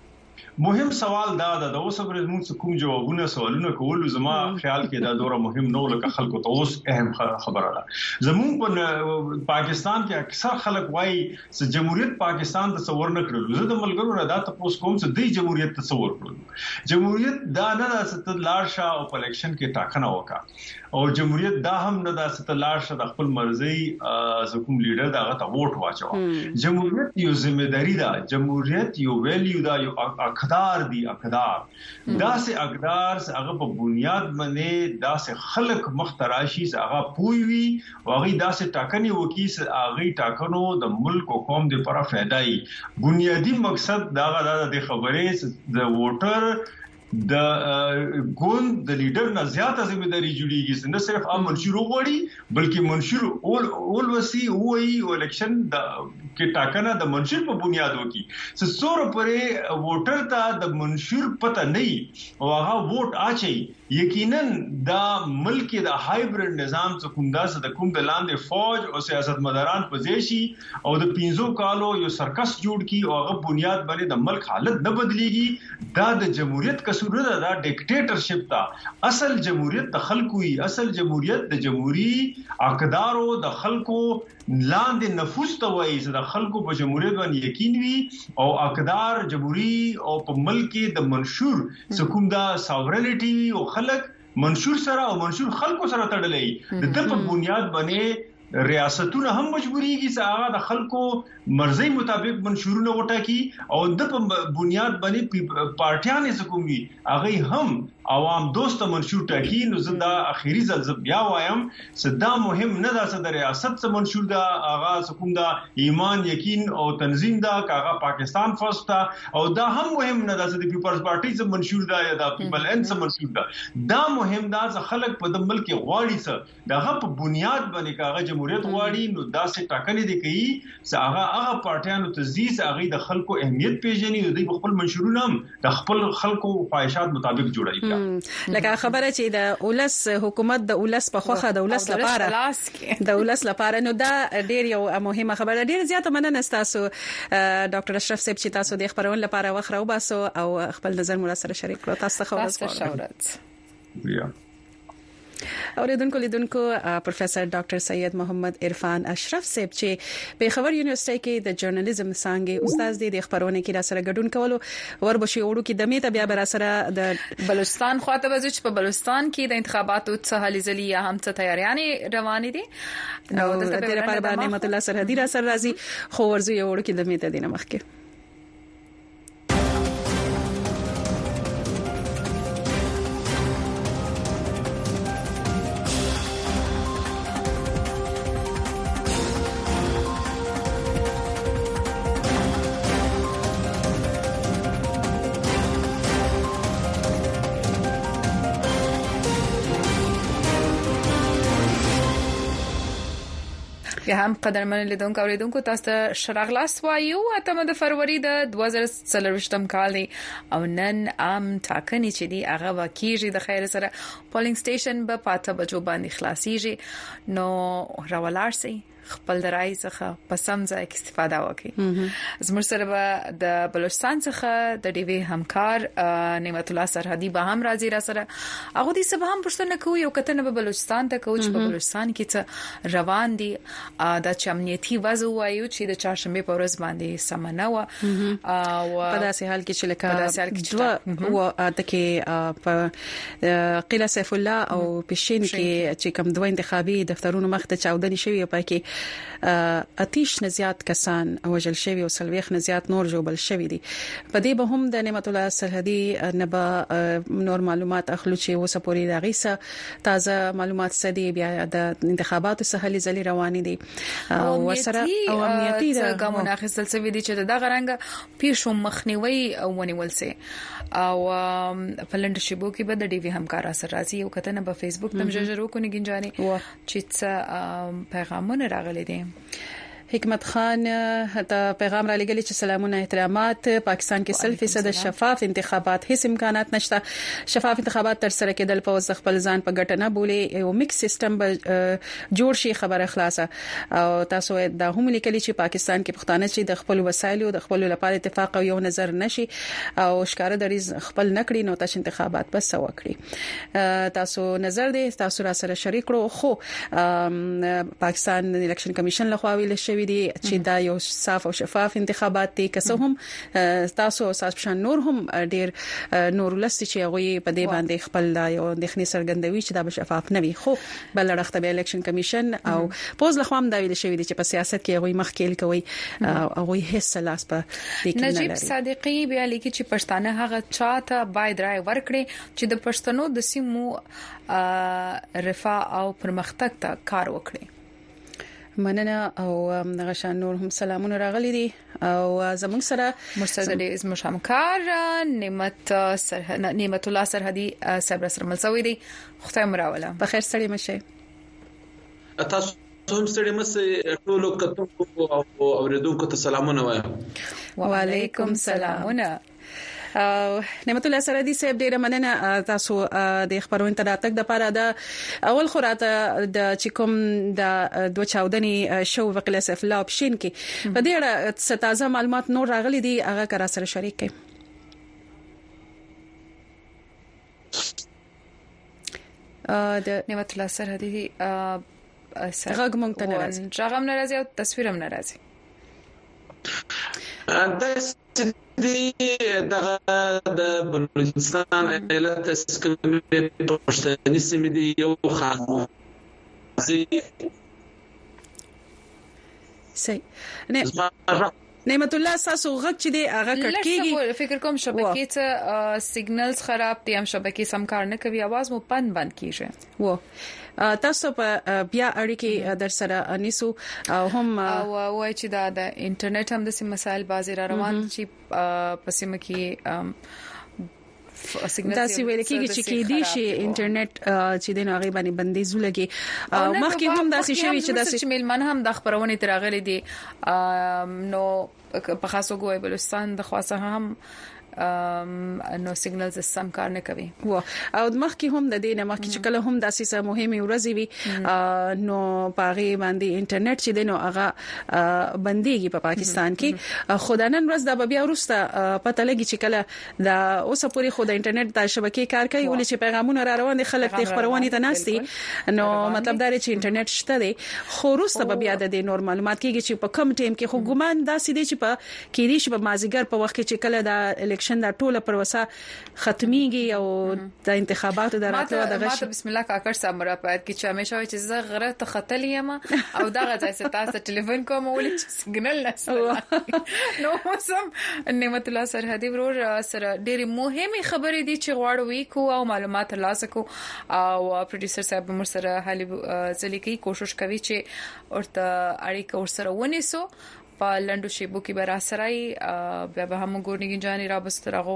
مهم سوال دا ده د اوس پر موږ کوم جوابونه سوالونه کول زما خیال کې دا ډوره مهم نو لکه خلکو ته اوس اهم خبره ده زموږ په پاکستان کې اکثر خلک وایي چې جمهوریت پاکستان تصور نه کړل زه د ملګرو نه دا تاسو کوم چې د جمهوریت تصور کړل جمهوریت دا نه ده چې لار شاه او الیکشن کې ټاکنه وکړه او جمهوریت دا هم نه ده چې لار شاه د خپل مرزي حکومت لیډر دغه ته ووټ واچو جمهوریت یو ځمېداري ده جمهوریت یو ویلیو ده یو اقدار دي اقدار داسې اقدار هغه په بنیاد باندې داسې خلک مختراشي هغه پوي واغې داسې ټاکنې وکي هغه ټاکنو د ملک او قوم لپاره فائدای بنیادی مقصد دا د خبرې د ووټر د ګوند د لیډر نه زیاته ځمېداري جوړیږي نه صرف عام منشور وغوړي بلکې منشور اول اول وسی وایي الیکشن د کې ټاکنه د منشور په بنیاد وکي چې څوره پرې ووټر ته د منشور پته نه او هغه ووټ اچي یقینا دا ملک د هایبرید نظام څخه کوم داسې د کوم د لاندې فوج او سیاستمداران په ځای او د پنځو کالو یو سرکس جوړ کی او هغه بنیاد باندې د ملک حالت نه بدليږي دا د جمهوریت کسور نه دا ډیکټیټرشپ تا اصل جمهوریت د خلکو ای اصل جمهوریت د جمهوریت اقدارو د خلکو لاندې نفوذ ته وایي چې د خلکو په جمهوریت باندې یقین وي او اقدار جمهوریت او په ملک د منشور سکوم دا ساورنټي او خلک منشور سره او منشور خلکو سره تړلې د په بنیاد باندې ریاستونه هم مجبوريږي چې هغه د خلکو مرزي مطابق منشورونه وټاکي او د په بنیاد باندې پارټیانې زکومي هغه هم عوام دوست منشور ټاکي. نو زنده اخیری ځل ز بیا وایم صدا مهم نه ده چې د ریاست څخه منشور دا آغاز کوم دا ایمان یقین او تنظیم دا کاغه پاکستان فرست او دا هم مهم نه ده چې د پیپلز پارټي څخه منشور دا یا د پیپل ان څخه منشور دا دا مهم دا چې خلک په د ملک غواړي څه دغه په بنیاد باندې کاغه جمهوریت غواړي نو دا څه ټاکنې دي کوي چې هغه هغه پارټیانو تزیز هغه د خلکو اهمیت پیژني او د خپل منشورونه هم د خپل خلکو خواهشات مطابق جوړوي. لکه خبره چې د اولس حکومت د اولس په خوخه د اولس لپاره د اولس لپاره نو دا ډیر یو مهمه خبره. ډیر زیاته مننه تاسو ډاکټر اشرف صاحب چې تاسو د خبرون لپاره وخره وباسو او خپل نظر مو سره شریک کړو. تاسو خو شکریہ. اوریدونکو لیدونکو پروفیسور ډاکټر سید محمد عرفان اشرف صاحب چې په خبر یونیورسيټي کې د جرنالیزم څنګه استاد دي د خبرونه کې را سره ګډون کولو وربشي وړو کې د میته بیا بر سره د بلوچستان خواته وځي چې په بلوچستان کې د انتخاباتو څخه هلي ځلي یا هم څه تیاریانې روانې دي نو د دې لپاره باندې نعمت الله سرحدي را سره راځي خو ورځي وړو کې د میته دینه مخکې یا هم قدرمن لیدونکو اوریدونکو تاسو ته شراغلاس وایو اتمه د فروری د دوه زره څلورویشتم کال دی او نن عام ټاکنې چې دی هغه واکیږي د خیر سره پولینګ سټیشن به پاته بجو باندې خلاصيږي نو راولار سي خپل درای څخه پسم ځای کې استفاده وکړي. زموږ سره به د بلوچستان څخه د ډي وی همکار نعمت الله سرحدي به هم راځي را سره هغه دې سبا هم پښتنه کوي او کته نه بلوچستان ته کوي چې په بلوچستان کې څه روان دي د چمنيتي وضع وایو چې د چهارشنبه په ورځ باندې سمنه و او په داسې حال کې چې لکه دوه تکي په قلعه سیف الله او پښین کې چې کوم دوه انتخابي دفترونو مخته چاودنې شوی په کې اتیش نه زیات کسان وژل شوی او سلويخ نه زیات نور جوړل شوی دي. په دې به هم د نعمت الله سرحدي نبا نور معلومات اخلو چې وسپوري راغیسه تازه معلومات سدي بیا د انتخاباتو سهلي ځلې روانې دي او وسره او امنیتي د ګامونه اخیستل شوی دي چې د غرنګ پیښو مخنیوي او ونیول سي او په لند شبو کې به د ډي وی همکار سره راځي او کته نه په فیسبوک تم جوړو کو نه گنجاني چې څه پیغامونه راغلي دي. حکمت خان ته پیغام را لګلی چې سلامونه احترامات پاکستان کې سل فیصد شفاف انتخابات هیڅ امکانات نشته. شفاف انتخابات تر سره کېدل په وسه خپل ځان په ګټه نه بولي یو میکس سیستم به جوړ شي خبره خلاصه او تاسو دا هم لیکلی چې پاکستان کې پښتانه چې د خپل وسایل او د خپل لپاره اتفاق او یو نظر نشي او ښکار دریز خپل نکړي نو تاسو انتخابات بس وکړي. تاسو نظر دې تاسو را سره شریک کړو خو پاکستان الیکشن کمیشن لخوا ویل شوی دي چې دا یو صاف او شفاف انتخابات دي که څه هم تاسو اساس شان نور هم ډیر نور لستی چې هغه په دې باندې خپل یو د خني سرګندوي چې دا به شفاف نه وي خو بل رخته به الیکشن کمیشن او پوز لخوا هم دا ویل شوی دي چې په سیاست کې هغه مخکېل کوي هغه هیڅ لاس په دې کې نه لري. نجیب صادقي بیا لیکي چې پښتانه هغه چاته باید راي ورکړي چې د پښتنو د سیمو رفاه او پرمختګ ته کار وکړي. مننه او غشان نور هم سلامونه راغلي دي او زموږ سره مرسد دې اسمه همکار نعمت سر نعمت الله سرحدي صبر سره ملسوي دي خدای مراوله په خیر سړی مشه تاسو هم ستړي مس ټولو کتو او اوریدونکو ته سلامونه وایم. وعلیکم سلامونه. نعمت الله سرحدي صاحب ډیره مننه تاسو د خبرونې تراتک د پاره د اول خوراته د چکم د دوه چاودنې شو وکیل سیف الله پښین کې په دې اړه تازه معلومات نور راغلي دي هغه کرا سره شریک کړي. ا د نعمت الله سرحدي ا سره غږ مونږ ته نه راځي ځغم نه راځي او تصویر هم نه راځي. د د بلوچستان ایالت اسکندريه پښتني سیمې دی یو خاصي صحیح نه نعمت الله تاسو غږ چې دی هغه کټکیږي فکر کوم شبکې ته سیګنلز خراب دي هم شبکې سم کار نه کوي आवाज مو پن بند کیږي و تاسو په بیا اړیکې در سره انیسو او هم او وای چې دا د انټرنیټ هم د سیم مسایل بازي را روان چې په سیم کې دا سی ویل کېږي چې کې دي شي انټرنیټ چې د ناغي باندې بندیز ولګي مخکې هم داسې شوی چې داسې میلمن هم د خبرونه ترغلي دي نو په خاصو ګوي بلوچستان د خاصه هم نو سیګنلز سم کار نه کوي و او مخکې هم د دې نه مخکې چې کله هم داسې سه مهمه ورځ وي نو پاغي باندې انټرنیټ چې دنو هغه بنديږي په پاکستان کې خدانن ورځ د بیا ورسته پته لګي چې کله د اوسه پوری خو د انټرنیټ د شبکې کار کوي ولې چې پیغامونه را روان دي خلک د خبرونه ته ناشتي نو مطلب دا چې انټرنیټ شته دی خو ورسته بیا د دې نور معلومات کېږي چې په کم ټیم کې خو ګمان داسې دی چې په کې دي چې په مازیګر په وخت کې چې کله د دا ټوله پروسه ختميږي او د انتخاباتو د راتلو د غش بسم الله کاکړ صاحب مرپات کی چې همیشه وي چې زه غره ته خطل یم او دغه ځای ته تاسو ټلیفون کوم ولې چې سیګنل نشته نو سم نعمت الله سرحدي ورور سره ډېری مهمه خبرې دي چې غواړو وی کو او معلومات ترلاسه کو او پروډوسر صاحب مر سره حالي ځلې کې کوشش کوي چې ورته اړیکه ور سره ونیسو په لندو شیبو کې به را سرای بیا به هم ګورنګ جاني را بسترغو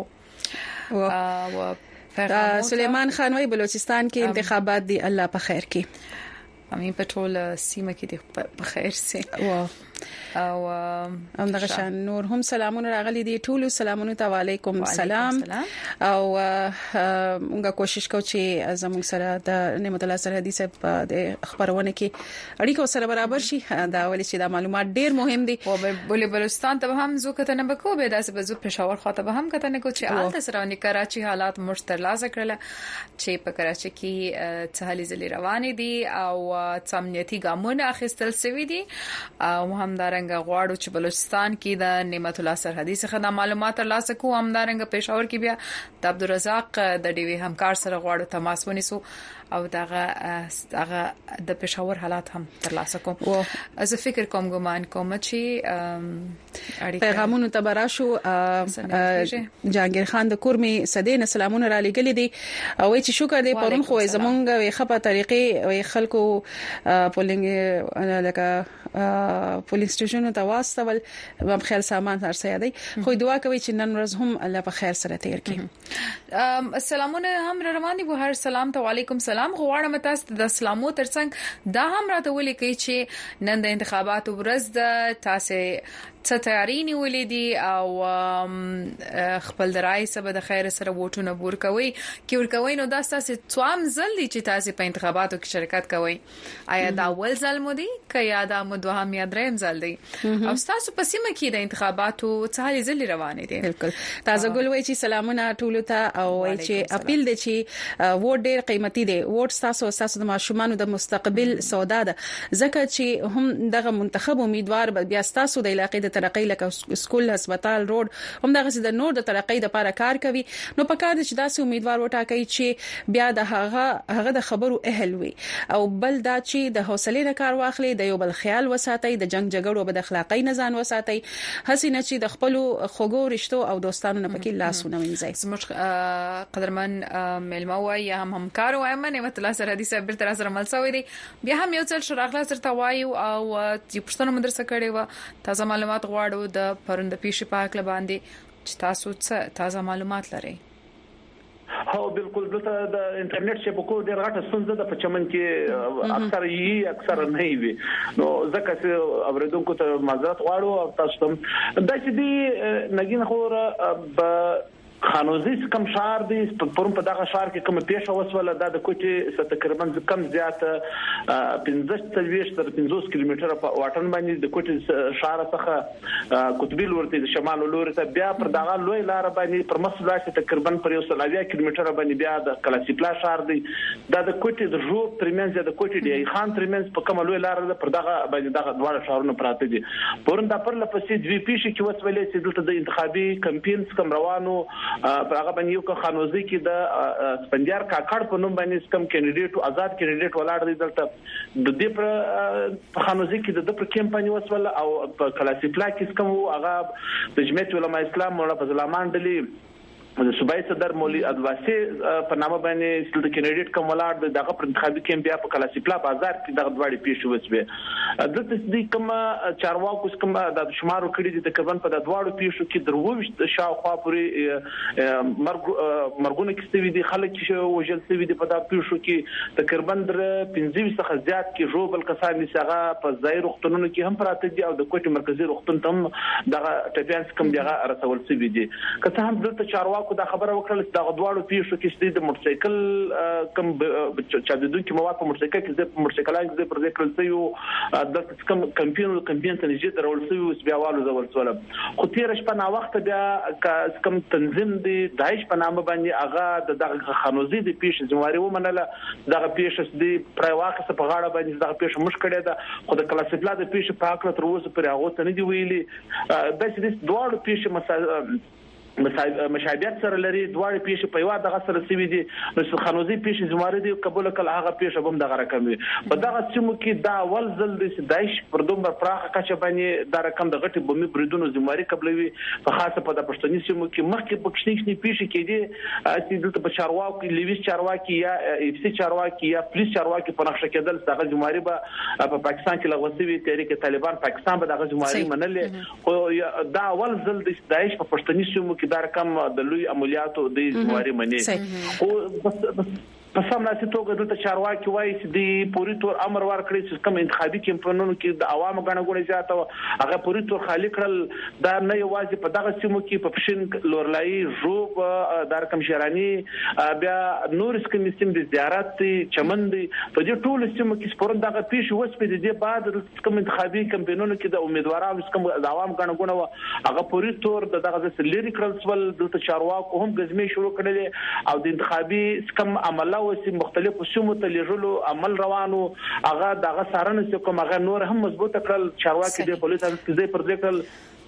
او سليمان خان وای بلوچستان کې انتخابات دي الله په خیر کې امين پټرول سیمه کې دي په خیر سي او او هم دغه شان نور هم سلامونه راغلي دي ټول سلامونه ته وعليكم السلام او موږ کوشش کوو چې زموږ سره د نعمت الله سرحدي صاحب د خبرونه کې اړیکو سره برابر شي دا ولې چې دا معلومات ډیر مهم دي او بل بلوچستان ته هم زو کته نه بکو به داسې بزو پېښور خاطر به هم کته نه کو چې آلته سره نه کراچي حالات مشترلازه کړل چې په کراچي کې څهالي زلي روان دي او څمنيتي ګامونه اخیستل سوي دي او همدارنګ غواړو چې بلوچستان کې د نعمت الله سرحدي څخه د معلومات ترلاسه کوو همدارنګ پېښور کې بیا د عبدالرزاق د ډیوی همکار سره غواړو تماس ونیسو او دغه دغه د پېښور حالات هم ترلاسه کوم او از فکر کوم ګمان کوم چې پیغامونه تبراشو جهانگیر خان د کورمي سدين سلامونه را لګل دي او چې شکر دی پرون خو زمونږ وي خپه طریقې وي خلکو پولینګ لکه پولیس سټیشن ته واستول په خیر سامان هر څه دی خو دعا کوي چې نن ورځ هم الله په خیر سره تیر کړي السلامونه هم رواني بو هر سلام ته وعليكم السلام غواړم تاسو د اسلامو ترڅنګ دا هم راته ولي کوي چې نن د انتخاباتو ورځ د تاسو څه تیاری نیولې دي او خپل درای سبا د خیر سره ووټونه بور کوي کی ور کوي نو دا تاسو څوام زل دي چې تاسو په انتخاباتو کې شرکت کوي آیا دا ول ځل مو دي کیا دا مو دوه هم یاد ریم زل دي او تاسو په سیمه کې د انتخاباتو څه حالي زل روانې دي بالکل تاسو ګل وای چې سلامونه ټول ته او وای چې اپیل دي چې ووټ ډیر قیمتي دي ووټ تاسو تاسو د ماشومان د مستقبل سودا ده ځکه چې هم دغه منتخب امیدوار بیا تاسو د علاقې د ترقۍ لکه سکول هسپتال روډ هم دغه د نور د ترقۍ لپاره کار کوي نو په کار چې داسې امیدوار وټاکي چې بیا د هغه هغه د خبرو اهل وي او بل دا چې د حوصله نه کار واخلي د یو بل خیال وساتي د جنگ جګړو بد اخلاقی نه ځان وساتي حسینه چې د خپل خوګو رشتو او دوستانو نه پکې لاسونه وینځي زموږ قدرمن ملما وای هم همکار وای من نعمت الله سرحدي صاحب تر سره ملسوي دي بیا هم یو څل شراغله سره وایو او چې پښتون مدرسه کړي و تازه معلومات غواړو د پروند پیښې په اړه باندې چې تاسو څه تازه معلومات لرئ هو بالکل دلته د انټرنیټ شبکو ډېر غټه ستونزه ده په چمن کې اکثر یې اکثر نه وي نو ځکه چې اوریدونکو ته معذرت غواړو او تاسو ته د دې نګین خور په خانوزي کم شهر دی پرون په دغه شهر کې کوم پیښه وسوله د کوټي تقریبا کم زیات پنځه تلويش تر پنځوس کیلومتره په واټن باندې د کوټي شهر څخه قطبی لورته د شمال لورته بیا پر دغه لوی لار باندې پر مسلات تقریبا پر یو سل اویا کیلومتره باندې بیا د کلاسیپلا شهر دی د کوټي د جو ترمنځ د کوټي دی خان ترمنځ په کوم لوی لار پر دغه باندې دغه دواړه شهرونه پراته دي پرون د پر لپسې دوی پیښه کې وسولې چې دلته د انتخابي کمپاین کم روانو هغه باندې یو خانوزي کې د سپندیار کاکړ په نوم باندې کم کینډیډیټ آزاد کینډیډیټ ولاړ دی دلته د دې پر خانوزي کې د پر کمپاین وسول او په کلاسیپلا کې کوم هغه د جمعیت علماء اسلام مولا فضل الرحمن دلی د صوبای صدر مولوی ادواسي په نامه باندې د کینډیډیټ کوم ولاړ دغه پر انتخابي کمپ بیا په کلاسیپلا بازار کې دغه دواړي پیښ وسوي د تصدیق کوم چارواکو کوم د شمارو کړي دي تقریبا په د دواړو پیښو کې درووشت شاوخوا پورې مرګ مرګونه کې ستوي دي خلک چې وژل ستوي دي په د پیښو کې تقریبا در پنځه څخه زیات کې جوبل کسان نسغه په ظاهر وختونو کې هم پراته دي او د کوټي مرکزی وختون تم دغه ټپیانس کوم دغه رسول ستوي دي که هم دلته چارواکو دا خبره وکړل چې دا غواړو پیښو کې د موټرسایکل کم چې د دوی کې مواد په موټرسایکل کې د موټرسایکلانو د پر ذکر سيو د کم کمپاین کمپاین ته نږدې درول سيو بياوالو زول سوال خو تیر شپه نا وخت بیا کم تنظیم دی دایښ په نامه باندې هغه د خانوزي د پیښ ځواري ومنله دغه پیښ د پرواخه په غاړه باندې دغه پیښ مشکړه ده خو د کلاسیپلا د پیښ په اړه تر اوسه پر هغه ته نه دی ویلي د دې دوه پیښ مسایل مشابهت سره لري دواړه پیښې په یو دغه سره سوي دي نو خانوزي پیښې زمواري دي قبول کله هغه پیښه بم دغه رقم وي په دغه سیمو کې دا ول زل د دایښ پر دومره پراخه کچه باندې دا رقم د غټي بومي بریدونو زمواري قبلوي په خاصه په د پښتني سیمو کې مخکې پکښنی پیښې کې دي چې دلته په چارواکي لیویس چارواکي یا اف سی چارواکي یا پولیس چارواکي په نقشه کېدل دغه زمواري به په پاکستان کې لغوسوي تحریک طالبان پاکستان به دغه زمواري منلې خو دا ول زل د دایښ په پښتني سیمو کې دا رقم د لوی عملیاتو د زمواري منی او په سملاسي توګه دلته چارواکي وایي چې د پوری تور امر ورکړي چې کوم انتخابي کمپاینونو کې د عوامو غنغونې زیاته هغه پوری تور خالی کړل دا نه یوازې په دغه سیمو کې په پښین لورلای ژوب د رقم شهراني بیا نور سکم سیم د زیارت چمن دي په دې ټول سیمو کې سپورن دغه پیښ وسپې د دې بعد کوم انتخابي کمپاینونو کې د امیدوارانو کوم د عوامو غنغونه هغه پوری تور دغه لری کړل سول دلته چارواکو هم غزمه شروع کړل او د انتخابي کوم عمله وسي مختلفو سیمو ته لېږلو عمل روانو هغه دغه سارنه کوم هغه نور هم مضبوط کړل چارواکي د پولیسو د پر ذکر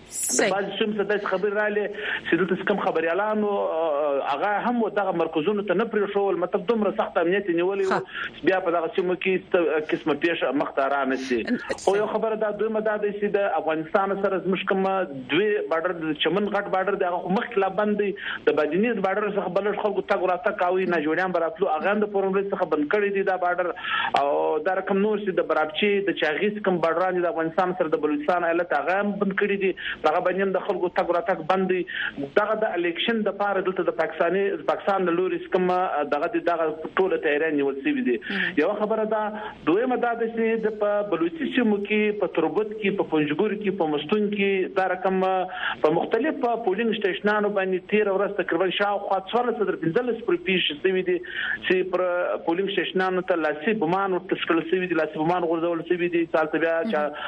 د باز شم څه د خبر رااله چې د کوم خبري اعلانو هغه هم دغه مرکزونو ته نه پرې شوول مطلب دومره سخت امنیت نیولې بیا په دغه سیمو کې قسمه پیښه مختارانه سي او یو خبره دا دوی مدد چې د افغانستان سره زموږ کوم دوی بارډر د چمن غټ بارډر دغه مخکله باندې د بدینیز بارډر څخه بلش خلکو تاګ راته کاوي نه جوړیان براتلو اغه د پرمړ څخه بند کړی دي دا بارډر او دا رقم نور چې د برابچي د چاغیس کوم بارډران د افغانستان سره د بلوچستان ایالت اغه بند کړی دي دغه باندې د خلکو تاګ راته باندې دغه د الیکشن د پاره دلته د پاکستاني پاکستان د لوري کوم دغه دغه ټول تیاران نیول شوی دي یو خبره ده دویمه دا چې د بلوچستان سیمو کې په تربت کې په پنځګور کې په مستون کې دا رقم په مختلف پولینګ سټیشنانو باندې تیر ورځ تقریبا شاوخوا څوارلس تر پنځلس پر پیښ شوی دي چې پر پولینګ سټیشنانو ته لاسي بمان او تشکل شوی دي لاسي بمان غورځول شوی دي سالته بیا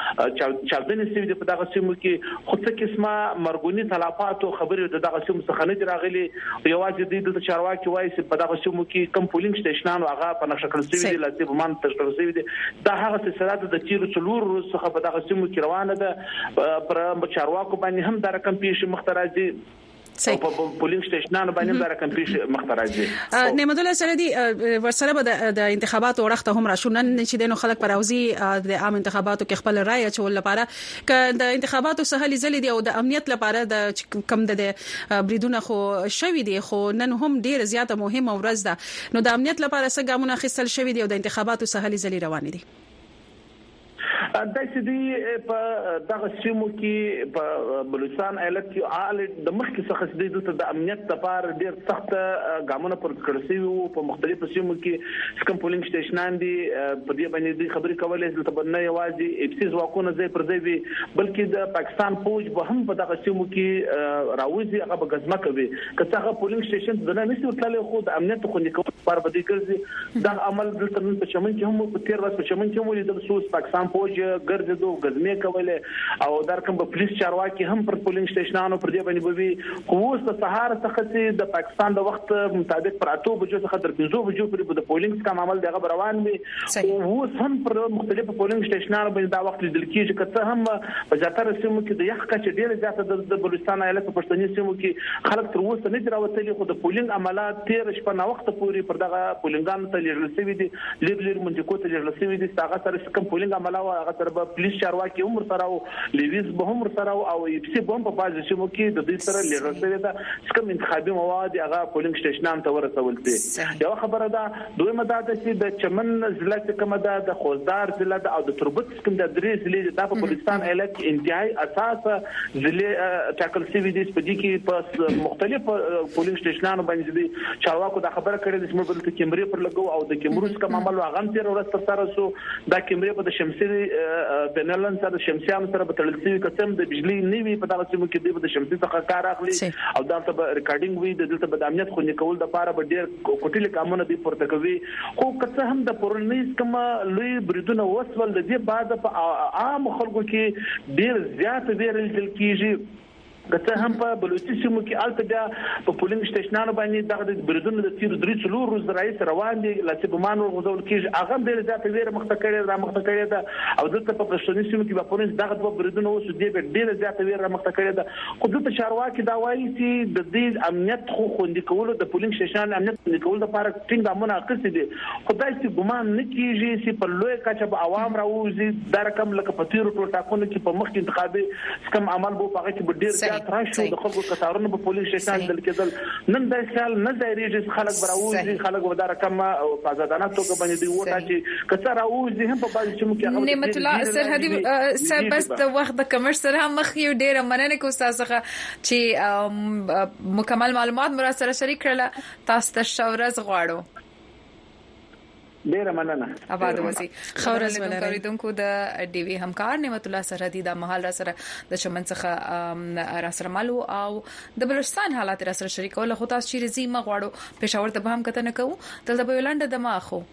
چا چا دنه شوی دي په دغه سیمو کې خو څه قسمه مرګونی تلافات او خبرې د دغه سیمو څخه نه راغلي یوازې د چارواکي وایي چې په دغه سیمو کې کم پولینګ سټیشنانو هغه په نقشه کړل شوی دي لاسي بمان تشکل شوی دي دا هغه سلسله د تیر څلور څخه په دغه سیمو کې روانه ده پر چارواکو باندې هم دا رقم پیښ مختراجي په پولینګ سټیشنانو باندې دا رقم پیښ مختراجي نعمت الله سردي ورسره به د انتخاباتو ورخته هم راشونن چې د خلک پروزي د عام انتخاباتو کې خپل رائے چول لپاره ک د انتخاباتو سهالي زلي دي او د امنیت لپاره د کم د بریدونه خو شوي دي خو نن هم ډیر زیاته مهمه ورځ ده نو د امنیت لپاره څه ګامونه خستل شوي دي او د انتخاباتو سهالي زلي روان دي د سدي په دغه سیمو کې په بلوچستان ایالت کې آل د مخکې څخه سدي د امنیت لپاره ډېر سخت ګامونه پر کړسي وو په مختلفو سیمو کې سکم پولینګ سټیشنان دي په دې باندې د خبرې کولې چې په نه یوازې اپسیز واکونه ځای پر ځای وي بلکې د پاکستان فوج به هم په دغه سیمو کې راوځي هغه به غزمه کوي که څنګه پولینګ سټیشن د نه نشي ورتللی خو د امنیت خوندي کولو لپاره به دې ګرځي دا عمل دلته نن په چمن کې هم په تیر ورځ په چمن کې ولیدل سو پاکستان فوج ګرځېدو غزمه کولې او دا کوم په پولیس چارواکي هم پر پولینګ سټیشنانو پر دې باندې به خو اوس د سهار څخه د پاکستان د وخت مطابق پر اته بجو څخه تر پنځه بجو پورې د پولینګ کوم عمل دغه روان وي او هم پر مختلفو پولینګ سټیشنانو باندې دا وخت لیدل کیږي چې هم په ځاتره سیمو کې د یخ کچ ډیر زیاته د بلوچستان ایالت په پښتني سیمو کې خلک تر اوسه نه دراوتلي خو د پولینګ عملات تیر شپه نه وخت پورې پر دغه پولینګانو ته لیدل شوی دي لیر لیر منځکو ته لیدل شوی دي هغه سره کوم پولینګ عمله او هغه سره په پولیس چارواکي عمر سره او لیویز به هم سره او ایپسی بم په بازي سیمو کې د دې سره لیدل شوی ده کوم انتخابي مواد هغه پولینګ سټیشنان ته ورسول دي یو خبره ده دویمه دا چې د چمن ضلع کومه ده د خوزدار ضلع او د تربت کوم د درې ضلع د په بلوچستان ایالت کې انتهایی اساس ضلع ټاکل شوی دي په دې کې په مختلف پولینګ سټیشنانو باندې دي چارواکو د خبره کړې چې موږ د کیمرې پر لګو او د کیمروز کوم عمل واغم تیر ورسته سره سو د کیمرې په د شمسي پینلن سره شمسيان سره په تړل شوی قسم د بجلی نیوي په دغه سیمو کې د شمسي څخه کار اخلي او دا ته ریکارډینګ وي د دلته د امنیت خوندي کول د لپاره به ډیر کوټیل کارونه دي پورته کوي خو که هم د پرونیز کومه لوی بریدونه وسول د دې بعد په عام خلکو کې ډیر زیات ویرل دل کیږي که هم په بلوچستان سیمو کې الته بیا په پولینګ سټیشنانو باندې دغه بریدونه د تیر درې څلور ورځې راځي روان دي لکه ګمان ورغول کیږي هغه ډیر زیات ویره مخته کړي را مخته کړي دا او دلته په پښتوني سیمو کې په پولیس دغه د بریدونه اوس دې ډیر زیات ویره مخته کړي دا خو دلته چارواکي دا وایي چې د دې امنیت خو خوندي کولو د پولینګ سټیشن امنیت خوندي کولو لپاره ټینګ امونه اخیستي دي خدای چې ګمان نه کیږي چې په لوی کچه به عوام راوځي دا رقم لکه په تیر ټول ټاکنو کې په مخ کې انتخابي کوم عمل بو پاره کې ډیر زیات راشي د خلکو کثارونه په پولیس سټیشن دل کېدل نن د خیال نه ځایریږي خلک براوځي خلک ودار کم او آزادانه توګه باندې دی وټا چې کثر راوځي هم په بازي چې مو کې نعمت الله سرحدي سر بس د وخت د کمر سره مخ یو ډیر مننه کو تاسو چې مکمل معلومات مرا سره شریک کړل تاسو ته شورز غواړو ډیر مننه آباد وسی خورز ولریدونکو د ډي وی همکار نعمت الله سرحدي د محل را سره د چمن څخه را سره مالو او د بلوچستان حالات را سره شریک ول خو تاسو چې رزي ما غواړو پېښور ته به هم کته نه کوو دلته به ولانډ د ما خو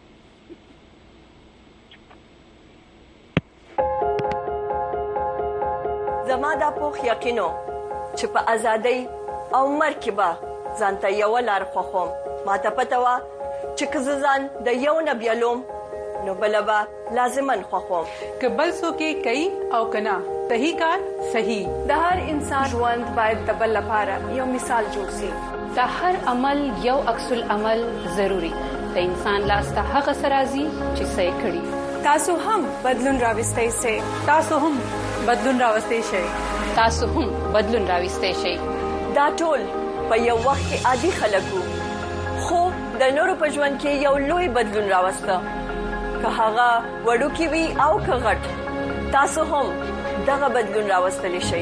زما د پوخ یقینو چې په ازادۍ او مرکبه ځانته یو لار خوخم ماته پته وا چې کززان د یو نبیلوم نو بلبا لازمن خوخم کبل سو کې کوي او کنا صحیح کار صحیح د هر انسان ژوند باید د بل لپاره یو مثال جوړ شي د هر عمل یو عکس العمل ضروری د انسان لاس ته هغه سرازي چې صحیح کړي تاسو هم بدلون راوستئ سي تاسو هم بدلون راوستئ شي تاسو هم بدلون راوستئ شي دا ټول په یو وخت کې عادي خلکو خو د نورو په ژوند کې یو لوی بدلون راوسته که هغه وړوکی وي او که غټ تاسو هم دغه بدلون راوستلی شئ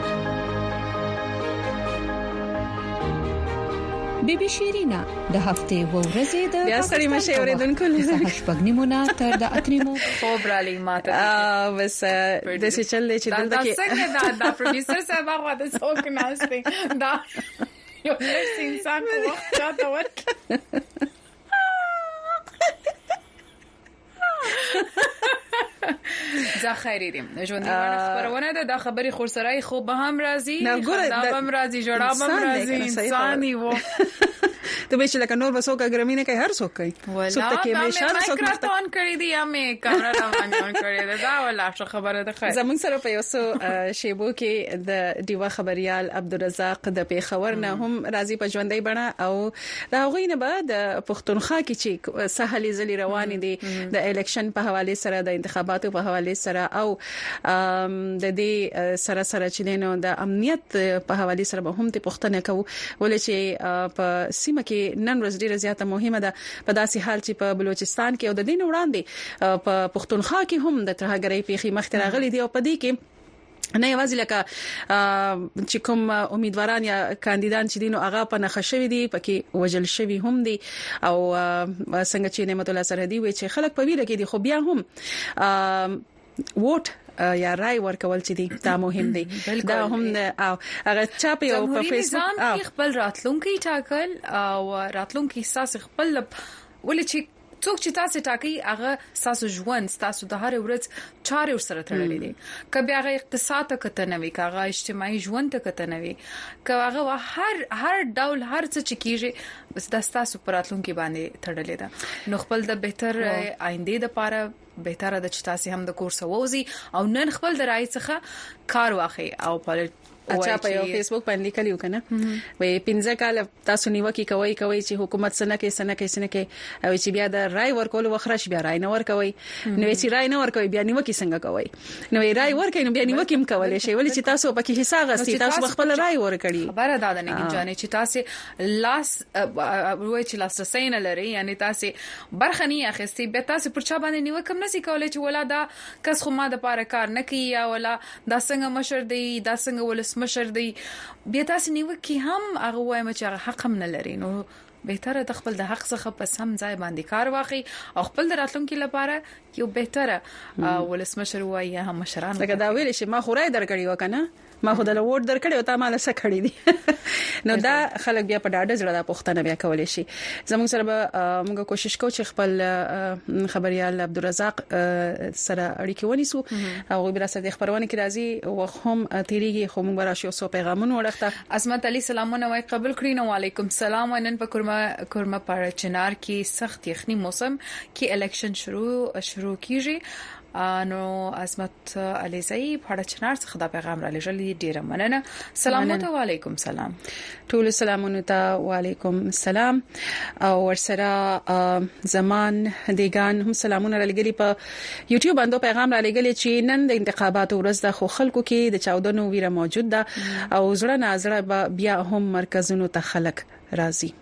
بیبي شیرینا د هفته و ورځې د بیا سړی مشه اوریدونکو له شپږنیمونه تر د اتنیمو خوب را لې ماته ا بس د څه چل دی چې دلته کې څنګه دا دا پروډوسر صاحب هغه د څوک ناشته دا یو لږ انسان په وخت چاته ورک زه خیری دیم ژوندۍ خبرونه ده دا خبري خورسرای خوب به هم راځي خندا به هم راځي جوړا به هم راځي انساني وو ته به چې لکه نور بسو کا ګرمینه کوي هر څوک کوي څوک ته کې به اشاره څوک مکرافون کړی دی یا مې کیمرا راوړل کړی دی دا ولا څه خبره ده خیر زمون سره په یوسو شیبو کې د دیوا خبريال عبدالرزاق د پیښور نه هم راځي په ژوندۍ بڼه او دا غوینه به د پښتونخوا کې چې سهلي زلي روان دي د الیکشن په حواله سره د انتخاباتو په حواله سره او د دې سره سره چې نو د امنیت په حواله سره به هم ته پښتنه کوو ولې چې په سیمه کې چې نن ورځ ډیره زیاته مهمه ده په داسې حال چې په بلوچستان کې او د دین وړاندې په پښتونخوا کې هم د ترهګرۍ پیښې مخ ته راغلي دي او په دې کې نه یوازې لکه چې کوم امیدواران یا کاندیدان چې دینو هغه په نخښوي دي پکې وجل شوی هم دي او څنګه چې نعمت الله سرحدي وي چې خلک په ویره کې دي خو بیا هم ووټ یا رای ورکول چې دي دا مهم دي دا هم او هغه چا په په فیسبوک کې خپل راتلونکي ټاکل او راتلونکي احساس خپل ولې چې څوک چې تاسو ټاکي هغه تاسو ژوند تاسو د هر ورځ چارې سره تړلې دي کبي هغه اقتصاد ته کته نوي کاغه اجتماعي ژوند ته کته نوي کاغه هر هر ډول هر څه چې کیږي بس د تاسو پراتلونکو باندې تړلې ده نو خپل د بهتر آینده لپاره بهتره د چې تاسو هم د کورس ووزي او نن خپل د رای څخه کار واخی او په اچھا په یو فیسبوک باندې کلیو کنه وې پنځه کال تاسو نیوکه کوي کوي چې حکومت سره کې سنه کې سنه کې او چې بیا د رای ورکول وخرش بیا رای نه ورکوي نو چې رای نه ورکوي بیا نیوکه څنګه کوي نو رای ورکوي نو بیا نیوکه هم کولای شي ولې چې تاسو په کې حصہ غستې تاسو خپل رای ورکړي خبره ده نه جانې چې تاسو لاس وای چې لاس رسین لري یعنی تاسو برخنی اخستي به تاسو پر چا باندې نیوکه هم نسی کولای چې ولا دا کس خو ما د پاره کار نه کوي یا ولا دا څنګه مشر دی دا څنګه ولس مشر دی بیا تاسو نیوکه هم هغه وایم چې هغه حق هم نه لري نو بهتره د خپل د حق څخه په سم ځای باندې کار واخی او خپل د راتلونکو لپاره یو بهتره ولسمشر وای یا هم مشران لکه دا ویل شي ما خورای درکړی وکنه ما خو د ووټ درکړی او تا مال څه کړی دي نو دا خلک بیا په ډاډه زړه د پښتنه بیا کولای شي زموږ سره به موږ کوشش کوو چې خپل خبريال عبدالرزاق سره اړیکه ونیسو او بیا سره خبرونه کې راځي او هم تیریږي خو موږ راشي او پیغامونه ورخته عظمت علي سلامونه وای قبول کړی نو وعلیکم السلام نن په کورما کورما پر چنار کې سخت یخني موسم کې الیکشن شروع شروع کیږي نو عظمت علي زئی په چنار څخه دا پیغام را لېږلی ډیره مننه سلام علیکم سلام ټول سلامونه ته وعلیکم السلام او ورسره زمان دیګان هم سلامونه را لېږلي په یوټیوب باندې پیغام را لېږلی چې نن د انتخاباتو ورځ د خو خلکو کې د چاودنو ویره موجود ده او زړه ناظره بیا هم مرکزونو ته خلک راځي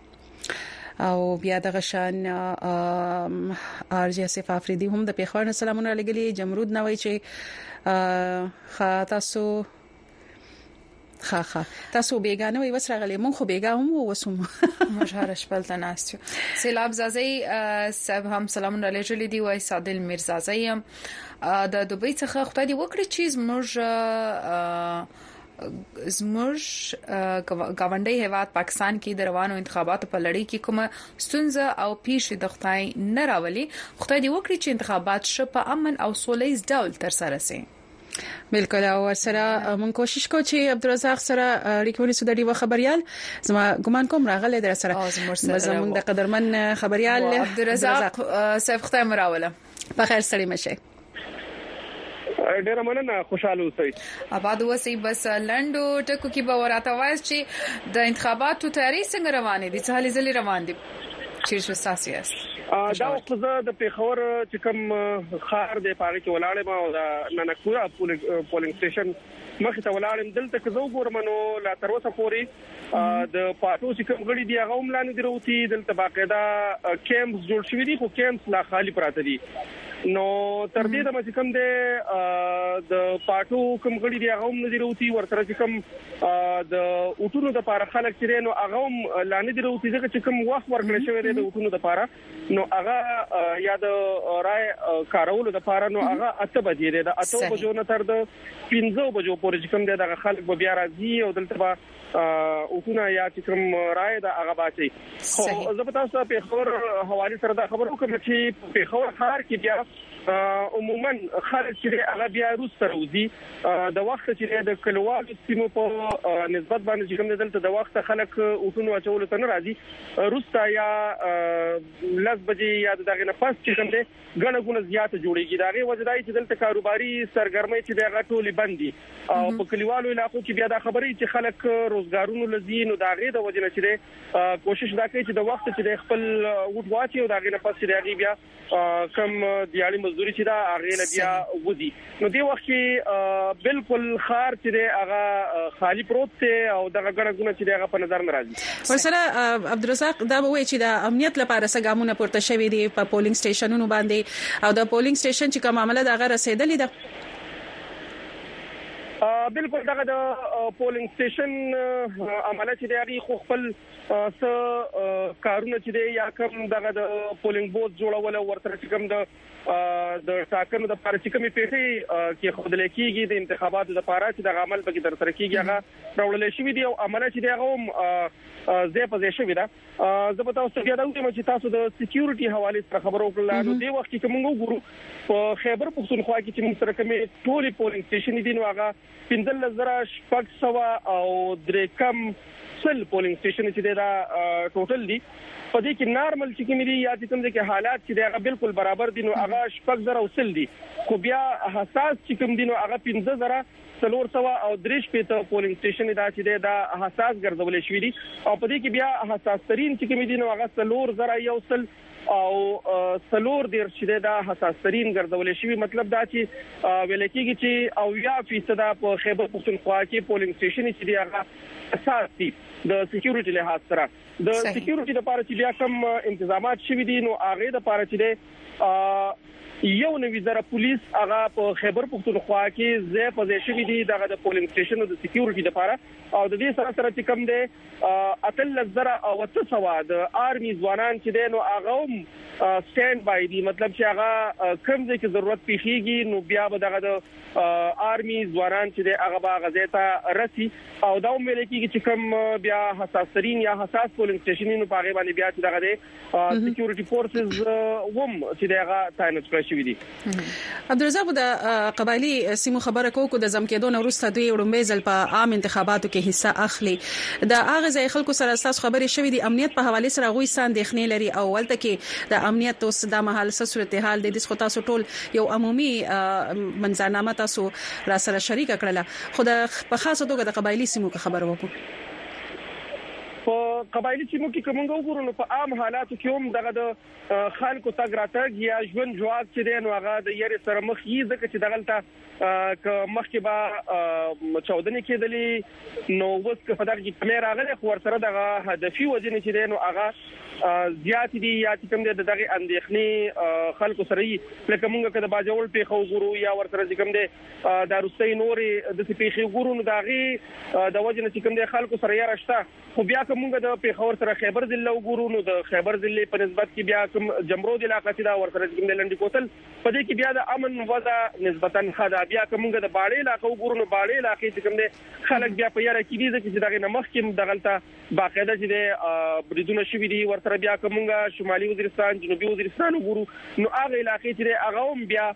او بیا د غشان ارجی اسف افریدي هم د پیښور سلامونه لګلي جمرود نوي چې خاطاسو خاخه تاسو بیگانه وي وسرغلی مون خو بیگا هم وسوم مشهور شپل تناستو سیلاب زازي سب هم سلامونه لګلي دی وای سادل میرزازي هم د دوبۍ څخه خدای دی وکړي چې موږ زموږ گاونډي هیواد پاکستان کې د روانو انتخاباتو په لړۍ کې کومه ستونزه او پیښې د خدای نه راولي خدای دې وکړي چې انتخابات شپ په امن او سولهییز ډول تر سره شي بالکل او سره مون کوشش کوو چې عبدالرزاق سره ریکونی سودړي و خبريال زما ګمان کوم راغله در سره زموږ د قدرمن خبريال عبدالرزاق صاحب خدای مراوله په خیر سړی مشه ډیره مننه خوشاله اوسئ آباد اوسئ بس لندو ټکو کې به وراته وایي چې د انتخاباتو تیاری څنګه روانه دي څه حالې روان دي چیرې ساسي است دا وخت زه د پیښور چې کوم خار د پاره کې ولاړم او د ننکورا پولینګ سټیشن مخې ته ولاړم دلته که زه وګورم نو لا تر اوسه پورې د پاتو چې کوم غړي دی هغه هم لاندې دروتي دلته باقاعده کیمپس جوړ شوي دي خو کیمپس لا خالی پراته دي نو تر دې د مې کوم د د پاتو کوم غړي دی هغه هم نه دروتي ورته چې کوم د اوټونو د پاره خلک چې نو هغه هم لاندې دروتي ځکه چې کوم وخت ورکړل شوی دی د اوټونو د پاره نو هغه یا د رای کارولو د پاره نو هغه اته بجې دی د اته بجو نه تر د پنځه بجو پورې کوم دی د خلک به بیا راځي او دلته به اوټونه یا چې کوم رای د هغه باسي خو زه په تاسو په خبر حواله سره دا خبر وکړم چې په خبر خار کې بیا عموما خلک چې هغه بیا روس سره وځي د وخت چې د کلوالو سیمو په نسبت باندې کوم دلته د وخت خلک اوټونو اچول ته نه راځي روستا یا لاس بجې یا دغه نه پاس چې کوم دي غنه غونه زیات جوړیږي دا غي وجدای چې دلته کاروباري سرګرمۍ چې دغه ټولي بندي او په کلیوالو علاقو کې بیا د خبرې چې خلک روزګارونو لذي نو دا غي د وجنه چې کوشش دا کوي چې د وخت چې د خپل وټ واچي او دا غي نه پاس چې بیا کم دیالي کمزوري چې دا هغه بیا ودی نو دی وخت کې بالکل خار چې دی هغه خالی پروت ته او دغه ګڼګونه چې دی هغه په نظر ناراضي ورسره عبدالرزاق دا به وایي چې د امنیت لپاره سګامونه پورته شوي دي په پولینګ سټیشنونو باندې او د پولینګ سټیشن چې کوم عمله دا غره رسیدلې ده بالکل دغه د پولینګ سټیشن عمله چې دی خو خپل س کارونه چې دی یا کوم دغه د پولینګ بوت جوړول ورته کوم د د ټاکنو د لپاره چې کومې پیښې کې خودل کېږي د انتخاباتو د لپاره چې د عمل پکې تر سره کېږي هغه راولل شوی دی او عمله چې دی هغه زه په ځای شوی دا زه په تاسو کې دا وایم چې تاسو د سکیورټي حواله سره خبرو کړل نو دی وخت کې موږ وګورو په خیبر پختونخوا کې چې موږ سره کومې ټولې پولینګ سټیشن دي نو هغه پنځه زره شپږ سوه او درې کم سل پولینګ سټیشن چې دا ټوټل دي په دې کې نارمل چې کوم دي یا چې کوم دي کې حالات چې دا بالکل برابر دي نو هغه شپږ زره وسل دي خو بیا حساس چې کوم دي نو هغه پنځه زره څلور سوه او درې شپږ پولینګ سټیشن دا چې دا حساس ګرځول شوی دي او په دې کې بیا حساس ترين چې کوم دي نو هغه څلور زره یو سل او څلور ډیر چې دا حساس ترين ګرځول شوی مطلب دا چې ویل کېږي چې او یا فیصد په خیبر پختونخوا کې پولینګ سټیشن چې دی هغه اساس دي د سکیورټي له سره د سکیورټي لپاره چې بیا کوم انتظامات شوي دي نو هغه د لپاره چې د یو نوی زره پولیس هغه په خیبر پختونخوا کې زه په ځای شوی دي دغه د پولینګ سټیشن د سکیورټي لپاره او د دې سره سره چې کوم دي اتل زره او وتسوا د آرمي ځوانان چې دي نو هغه سټاند بای دي مطلب چې هغه کوم ځای کې ضرورت پیښیږي نو بیا به دغه د آرمي ځوانان چې دي هغه به غزيته رسی او دا ویل کېږي چې کوم بیا حساس ترين یا حساس پولینګ سټیشن نو پاغه باندې بیا چې دغه د سکیورټي فورسز ووم چې دغه تعینات کړی شوی دي عبدالرزاق د قبایلی سیمو خبره کوو د زمکېدو وروسته دوی وړاندې ځل په عام انتخاباتو کې حصہ اخلي د اغه ځای خلکو سره تاسو خبرې شوې دي امنیت په حواله سره غوي ساندېخنې لري او ولته کې د امنیت اوس د محل صورتحال د دې خو تاسو ټول یو عمومي منځنامه تاسو را سره شریک کړل خو د په خاصه توګه د قبایلی سیمو خبره وکړو په قبایلی سیمو کې کومه وګورو نو په عام حالاتو کې هم دغه د خلکو تګ راتګ یا ژوند جواب چې دی نو هغه د یری سره مخ یې ځکه چې دغلته ک مخکې به چودنې کېدلې نو وس که په دغه کې کمر راغله خو ورسره دغه هدفي وجنې چې دی نو هغه زیات دي یا چې کوم د دغه اندېخنې خلکو سره یې لکه موږ کده باجوړ په خو ګورو یا ورسره چې کوم د داروستي نورې د سپېخي ګورو نو دغه د وجنې چې کوم د خلکو سره یې راشته خو بیا کومه د پیښور سره خیبر ضلع وګورو نو د خیبر ضلع په نسبت کې بیا کوم جمرود علاقې چې دا ورسره کوم د لنډي کوتل په دې کې بیا د امن وضع نسبتا خدا بیا کومه د باړې علاقې وګورو نو باړې علاقې چې کوم د خلک بیا په یاره کې دي چې دغه نمخ کې دغلطه باقاعده چې د بریدونه شوې دي ورسره بیا کومه شمالي وزیرستان جنوبي وزیرستان وګورو نو هغه علاقې چې هغه هم بیا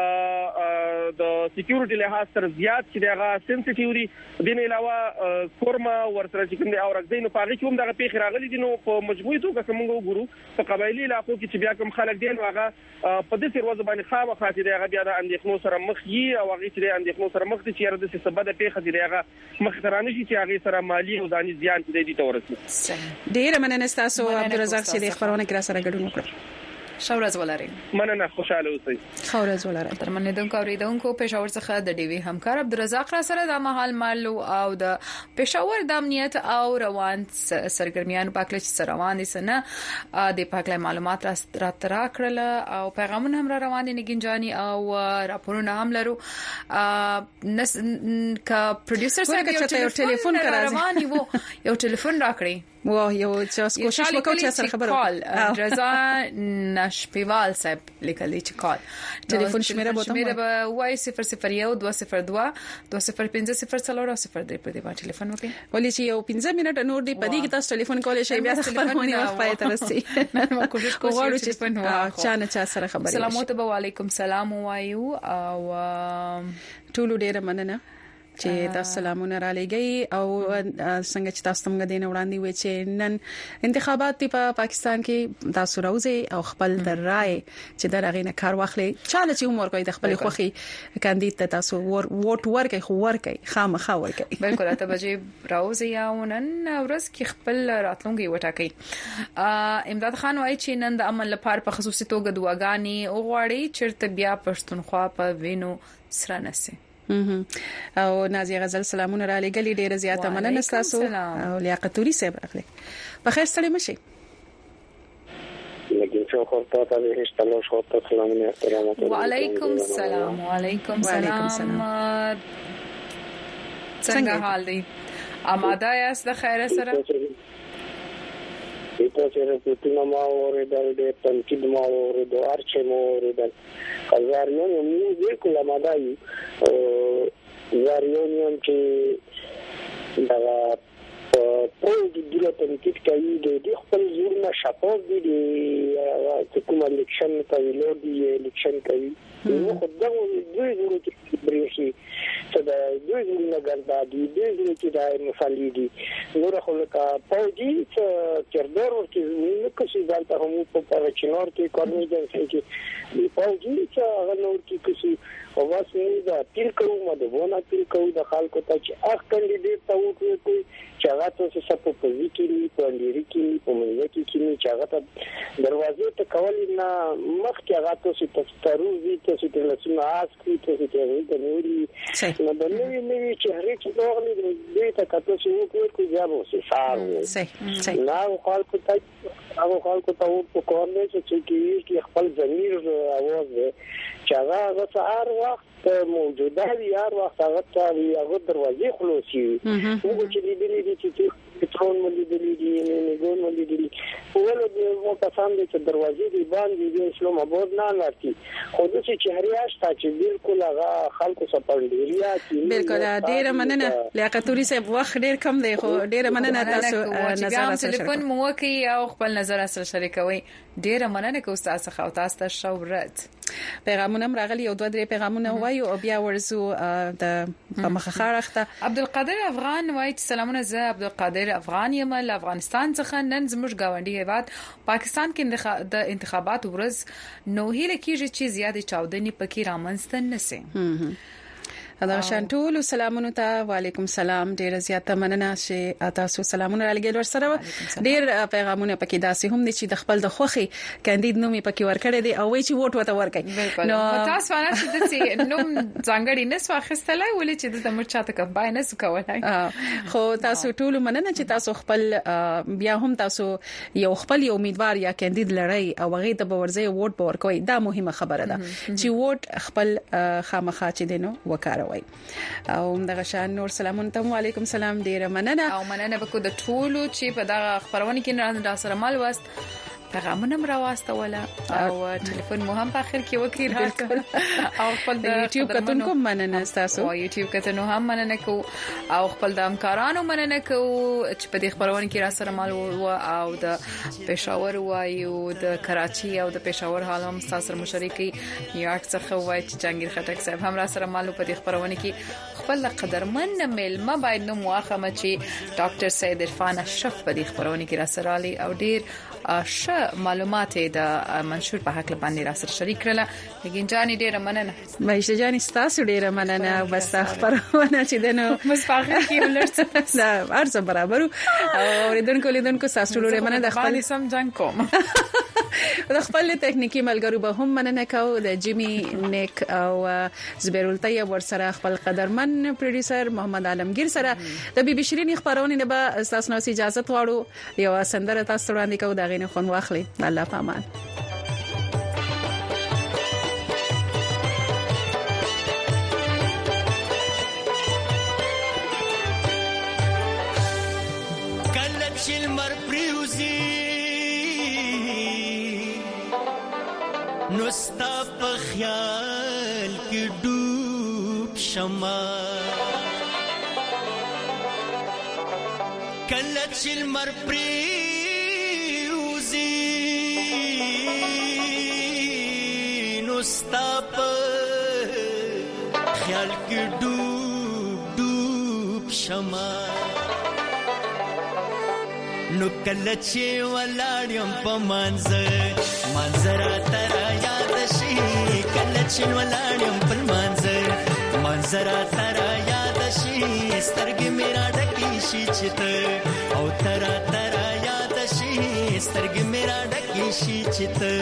د سکیورټي له حاصل زیات چې هغه سنسټیو دي د نه علاوه کورما ورسره چې کوم د اورګ نو پاره کوم دغه پیښ راغلي دي نو په مجموعي توګه کوم وګورو په قبایلی علاقو کې چې بیا کوم خلک دي نو هغه په دې سر وځ باندې خامہ خاطر دی هغه بیا د اندېښنو سره مخ یي او هغه چې د اندېښنو سره مخ دي چې رد څه سبب د پیښ دي هغه مخ ترانه شي چې هغه سره مالی او ځاني زیان دي دي تورسي ډیر مننه تاسو عبدالرزاق چې د خبرونه کې را سره ګډون وکړ شاورز ولري مننه خوشاله اوسئ خورز ولري تر مننه دونکو اوریدونکو پېښور څخه د ډي وی همکار عبدالرزاق را سره د محل مالو او د پېښور د امنیت او روان سرګرمیان په اړه چې روان دي سنه د پاکله معلومات را تر کړل او پیغامونه هم را روان دي نګنجاني او راپورونه هم لرو نس ک پروډوسر سره یو ټلیفون روان یو یو ټلیفون راکړي واه یو چې کوشش وکړو چې سره خبرو کال رضا نشپیوال صاحب لیکلی چې کال ټلیفون شمیره بوتم شمیره به وای صفر صفر یو دوه صفر دوه دوه صفر پنځه صفر څلور صفر درې په دې باندې ټلیفون وکړي ولې چې یو پنځه منټه نور دی پدې کې تاسو ټلیفون کولای شئ بیا خبرونه وخت پای ترسي نو کوشش کوو چې ټلیفون واخلو چا نه چا سره خبرې سلامات علیکم سلام وایو او ټولو ډیر مننه چې تاسو سلامونه را لګي او څنګه چې تاسو موږ دین وړاندې وې چې نن انتخابات په پاکستان کې تاسو راوځي او خپل د رائے چې د رغینه کار واخلي چاله چې عمر کوي د خپل خوخي کاندید ته تاسو ووټ ورکړي خو ورکړي خامخا ورکړي بالکل ته بجې راوځي او نن ورځ کې خپل راتلونکي وټاکي امداد خان وايي چې نن د عمل لپاره په خصوصي توګه دواګانی او غواړي چیرته بیا پښتونخوا په وینو سره نسي او نازیه غزل سلامونه را لګلې ډیره زیاته مننه تاسو او لیاقتوري صاحب راغلي په خیر سلام شي لکه چې خو تاسو ته هیڅ تلو شو ته سلامونه احترامات وعلیکم السلام وعلیکم السلام څنګه حال دی آماده یاست د خیر سره په څیر په تاسو ما اوریدل د تنقید ما اوریدل ارچه ما اوریدل زاریون یو بالکل آماده یو زاریون یم چې دا په دې د تنقید کوي د خپل ځورنه شفاف دي د کوم الیکشن په ویلو دی الیکشن کوي نو خو دا دوی ضروري چې برېشي چې دا دوی ضروري ګرځا دي دوی ضروري چې دا مفعال دي نو خو لکه پوجي چې چردور ورته نو کسي ځانته هم په پرچنور کې کارني دي چې دی پوجي چې هغه نو کې کسي او واسه دا تیر کوم د ونه تیر کوم د خلکو ته چې اخ کاندیدټ ته وکړي چې هغه ته څه په پوزیټیولی په لری کې په منځ کې چې چې هغه ته دروازې ته کول نه مخکې هغه ته چې تروزي ته چې لسنه اسکي ته چې د نوري نو د نوې نوې چهره چې دوغلي د دې ته کته چې وکړي کوي ځابو سي سارو صحیح صحیح نو خلکو ته هغه خلکو ته په کورنه چې چې خپل ضمیر اواز چې هغه هغه وخت موجوده دی هر وخت هغه ته هغه دروازې خلاصي وګورئ چې دې دې دې چې پټرول ملي دې دې نه ګون ملي دې ولې د مو کسان دې چې دروازې دې باندې دې اسلام آباد نه لاتي خو د چې چهریا شته چې بالکل هغه خلکو سپړلیا چې بالکل ډیر مننه لیاقتوري صاحب وخت ډیر کم دی خو ډیر مننه تاسو نظر سره ټلیفون مو کوي او خپل نظر سره شریکوي ډیر مننه کو تاسو خو تاسو ته شورت پیغامونه راغلي او دوه درې پیغامونه وایو او بیا ورزو د مخخارخته عبدالقادر افغان وایي سلامونه زه عبدالقادر افغان یم له افغانستان څخه نن زموږ گاونډي هیواد پاکستان کې د انتخابات ورځ نو هیله کیږي چې زیاتې چاودنې پکې رامنځته نشي دا شانټول سلامونه ته وعلیکم السلام ډیر زیاته مننه چې تاسو سلامونه را لګیل ورسره ډیر پیغامونه پکې داسې هم دي چې د خپل د خوخي کاندید نومي پکې ورکړی دی او وی چې ووټ وته ورکړي نو تاسو ونه چې د نوم ځانګړي نس واخیستلای ولې چې د مرچاته کمباین نس کولای خو تاسو ټول مننه چې تاسو خپل بیا هم تاسو یو خپل یو امیدوار یا کاندید لړۍ او هغه ته ورځي ووټ ورکوي دا مهمه خبره ده چې ووټ خپل خامخا چې دینو وکړو او دغه شان نور سلامونه ته وعلیکم السلام ډیره مننه او مننه وکړو د ټولو چې په دغه خبرونه کې را سره مال واست پیغامونه مې راواسته ولا او ټلیفون مو هم په اخر کې وکړ او خپل د یوټیوب کتونکو مننه تاسو او یوټیوب کتونکو هم مننه کو او خپل د همکارانو مننه کو چې په دې خبرونه کې را سره مال او د پېښور وایو د کراچي او د پېښور حال هم تاسو سره مشارکي نیویارک څخه وایي چې جنگیر خټک صاحب هم را سره مال په دې خبرونه کې خپل قدرمن ملما باید نو مواخمه چې ډاکټر سید عرفان اشرف په دې خبرونه کې را سره علي او ډیر ش معلومات د منشور په حق باندې را سره شریک کړل لګین جاني ډیره مننه مېشه جاني تاسو ډیره مننه بس خبرونه چې دنو مصفاخه کې ولرت دا ارزه برابر او ریدونکو لیدونکو تاسو ډیره مننه د خپل سم جنگ کوم د خپل ټکنیکی ملګرو به هم مننه کوو د جیمی نیک او زبیر الطیب ور سره خپل قدرمن پروډوسر محمد عالمگیر سره د بي بي شيرين خبرونه نه به تاسو نو اجازه غواړو یو سندره تاسو وړاندې کوو دا غینه خون واخلي الله پامان کلچل مر پریوزی نستا په خیال کې ډوب شمع کلچل مر پریوزی نستا په خیال کې ډوب ډوب شما نو کله چې ولاړم په منځ منظر تر یاد شي کله چې ولاړم په منځ منظر تر یاد شي سترګې میرا ډکی شي چته او تر تر یاد شي سترګې میرا ډکی شي چته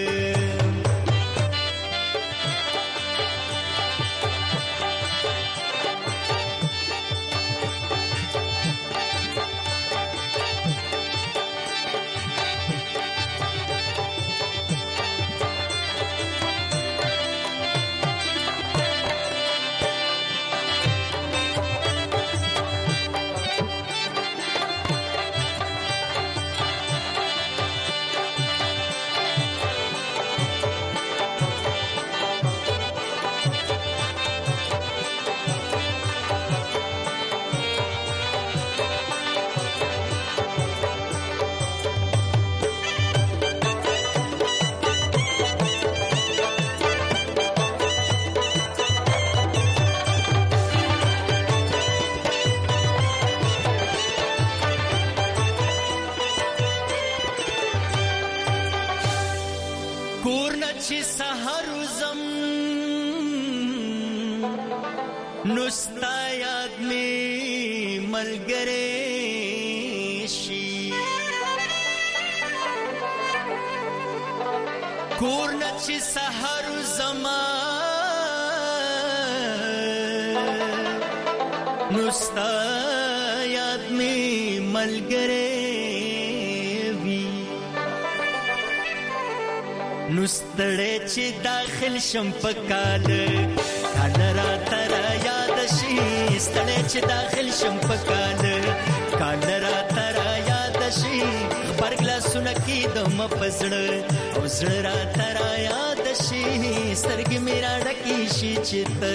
نستا یاد می ملګری شي کور نه چې سحر زما نستا یاد می ملګری وی نستړې چې داخل شم پکال کالرا تر یاد شي ستړې چې داخل شم پکال کالرا تر یاد شي خبر ګلاسونه کې د مپسړ او زړه را تر یاد شي سترګې میرا ډکی شي چته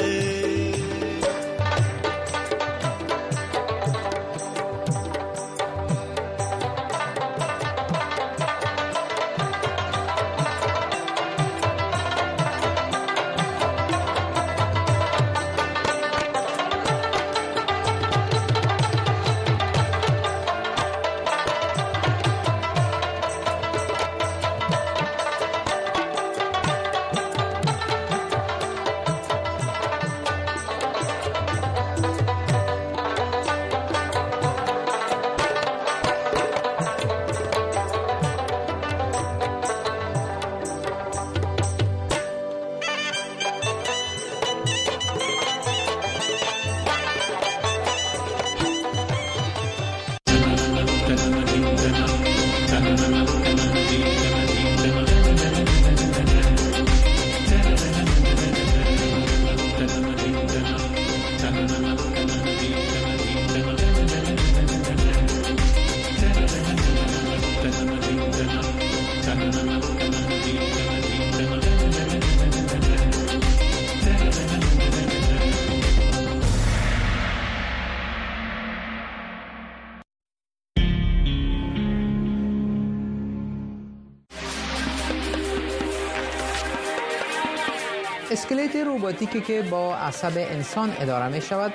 اسکلت روباتیکی که با عصب انسان اداره می شود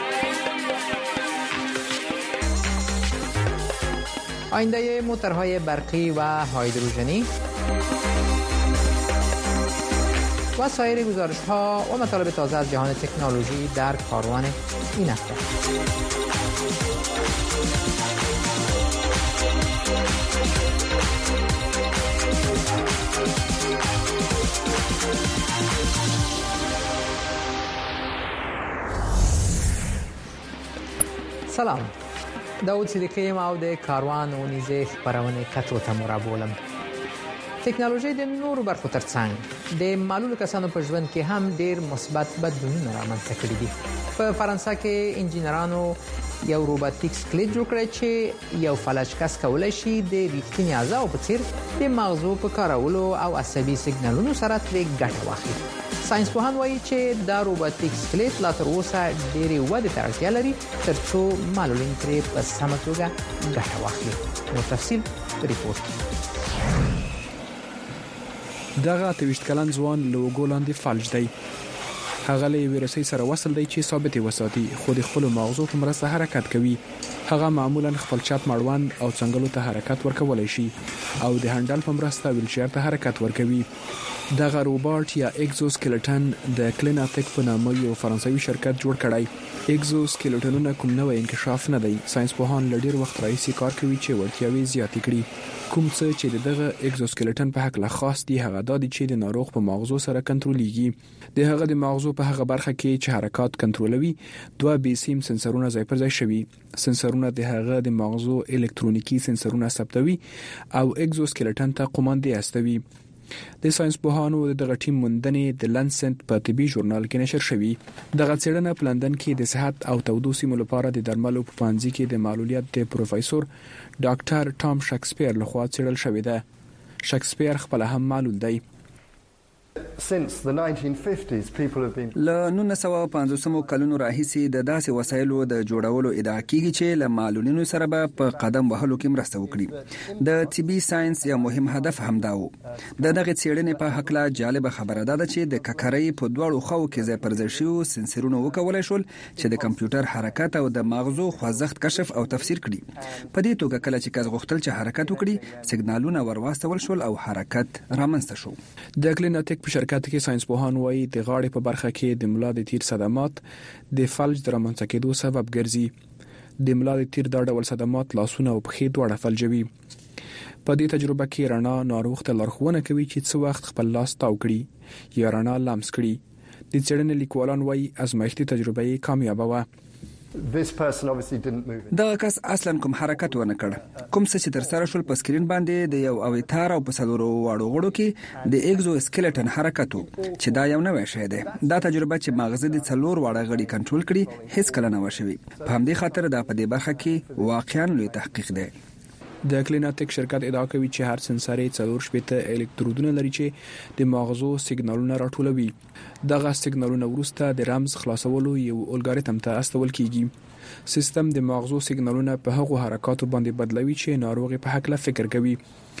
آینده موتورهای برقی و هیدروژنی و سایر گزارش‌ها و مطالب تازه از جهان تکنولوژی در کاروان این هفته. سلام، داود صدیقی یم او د کاروان او نیزه خبرونه کتو ته مرابولم. ټکنالوژي د نورو برخو ترڅنګ د معلولو کسانو په ژوند کې هم ډیر مثبت بدلونونه رامنځته کړي دي. په فرانسه کې انجینرانو یو روباټیک سکلیټ جوړ کړی چې یو فلج کس کولای شي د ریښتیني اعضاء په څیر د مغزو په کارولو او عصبي سیګنالونو سره ترې ګټه واخلي. ساينس پوهان وایي چې دا روباټیک سکلیټ لا تر اوسه ډېرې ودې ته اړتیا لري ترڅو معلولین ترې په سمه توګه ګټه واخلي. نو تفصیل په ریپورت کې. دغه اته ویشت کلن ځوان له اوږو لاندې فلج دی. هغه له ویروسي سره وصل دی چې ثابت وساتي خو د خپل مغزو په مرسته حرکت کوي. هغه معمولا خپل چپ مړوند او څنګلو ته حرکت ورکولای شي او د هانډل په مرسته ویلچیر ته حرکت ورکوي. دغه روبوټ یا اگزوسکeleټن د کلیناتیک په نامه یو فرانسوي شرکت جوړ کړی. اگزوسکeleټنونه کوم نوې انکشاف نه دی. ساينس پوهان لډیر وخت راځي کار کوي چې وړتیاوي زیاتې کړي. کوم څه چې دغه اگزوسکeleټن په حق لا خاص دی هغه د چې د ناروغ په مغزو سره کنټرولېږي. د هغه د مغزو په هغه برخه کې چې حرکت کنټرولوي دوه بیسیم سنسرونه ځای پر ځای شوي. سنسرونه د هغه د مغزو الکترونیکی سنسرونه ثبتوي او اگزوسکeleټن ته قوماندې استوي. د ساينس پوهانو دغه ټیم موندنې د لانسنت په طبي ژورنال کې نشر شوی. دغه څېړنه په لندن کې د صحت او تودو سیمو لپاره د درملو په پانځي کې د معلولیت د پروفیسور ډاکټر ټام شکسپیر لخوا څېړل شوې ده. شکسپیر خپل هم معلول دی. Since the nineteen fifties people have been له نولس سوه پنځوس کلونو راهیسې د داسې وسایلو د جوړولو ادعا کیږي چې له معلولینو سره به په قدم وهلو کې مرسته وکړي. د طبي ساينس یو مهم هدف هم دا و. د دغه څېړنې په حق لا جالب خبره ده چې د ککرۍ په دوړو خو کې ځای پر ځای شو سنسرونه وکولای شول چې د کمپیوټر حرکت او د مغزو خوځښت کشف او تفسیر کړي. په دې توګه کله چې کس غوښتل چې حرکت وکړي سیګنالونه ورواستول شول او حرکت رامنځته شو. د کلیناتیک په شرکت کې ساينس پوهان وايي د غاړې په برخه کې د ملا د تیر صدمات د فلج د رامنځته کېدو سبب ګرځي. د ملا د تیر دا ډول صدمات لاسونه او پښې دواړه فلجوي. په دې تجربه کې رڼا ناروغ ته لارښوونه کوي چې څه وخت خپل لاس تاو کړي یا رڼا لمس کړي. د څېړنې لیکوالان وايي ازمایښتي تجربه یې کامیابه وه. This person obviously didn't move. دا کس اصلا کوم حرکت ونه کړ. کوم څه چې تر سره شول په سکرین باندې د یو اوتار او په څلورو واړو غړو کې د اگزوسکeleټن حرکت چې دا یو نوې شی دی. دا تجربه چې مغز د څلور واړه غړي کنټرول کړي هیڅ کله نه وشوي. په همدې خاطر دا په دې برخه کې واقعا لوی تحقیق دی. د کلیناتیک شرکت ادعا کوي چې هر سنسر څلور شپېته الکترودونه لري چې د مغزو سیګنالونه راټولوي. دغه سیګنالونه وروسته د رمز خلاصولو یو الګوریتم ته استول کیږي. سیستم د مغزو سیګنالونه په هغو حرکاتو باندې بدلوي چې ناروغ په حق لا فکر کوي.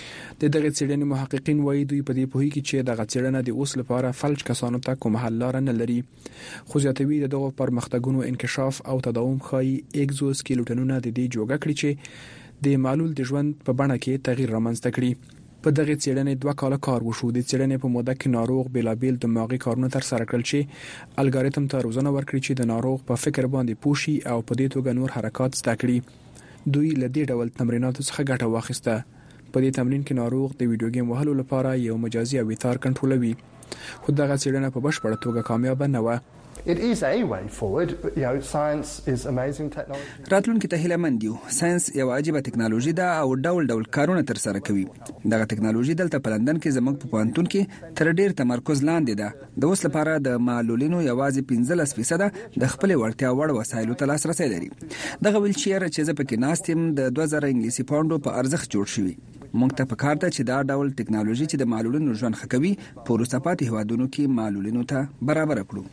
د دغه څېړنې محققین وایي دوی په دې پوهیږي چې دغه څېړنه د اوس لپاره فلج کسانو ته کوم حل لار نه لري. خو زیاتوي د دغه پرمختګونو انکشاف او تداوم ښایي اگزوسکeleټنونه د دې جوړه کړي چې د معلول د ژوند په بڼه کې تغییر رامنځته کړي. په دغه څېړنې دوه کاله کار وشو. د څېړنې په موده کې ناروغ بېلابېل دماغي کارونه تر سره کړل چې الګوریتم ته روزنه ورکړي چې د ناروغ په فکر باندې پوه شي او په دې توګه نور حرکات زده کړي. دوی له دې ډول تمریناتو څخه ګټه واخیسته. په دې تمرین کې ناروغ د ویډیو گیم وهلو لپاره یو مجازي اوتار کنټرولوي. خو دغه څېړنه په بشپړه توګه کامیاب نه و. It is a way forward, but you know, science is amazing technology. راتلونکي ته هیله مند یو. ساينس یو عجیبه ټکنالوژي ده او ډول ډول کارونه تر سره کوي. دغه ټکنالوژي دلته په لندن کې زموږ په پوهنتون کې تر ډیر تمرکز لاندې ده. د اوس لپاره د معلولینو یوازې پنځلس فیصد د خپل وړتیا وړ وسایلو ته لاسرسي لري. دغه ویلچیر چې زه پکې ناستم د دوه زره انګلیسي پاونډو په ارزښت جوړ شوی. موږ ته پکار ده چې دا ډول ټکنالوژي چې د معلولینو ژوند ښه کوي په وروسته پاتې هیوادونو کې معلولینو ته برابر کړو.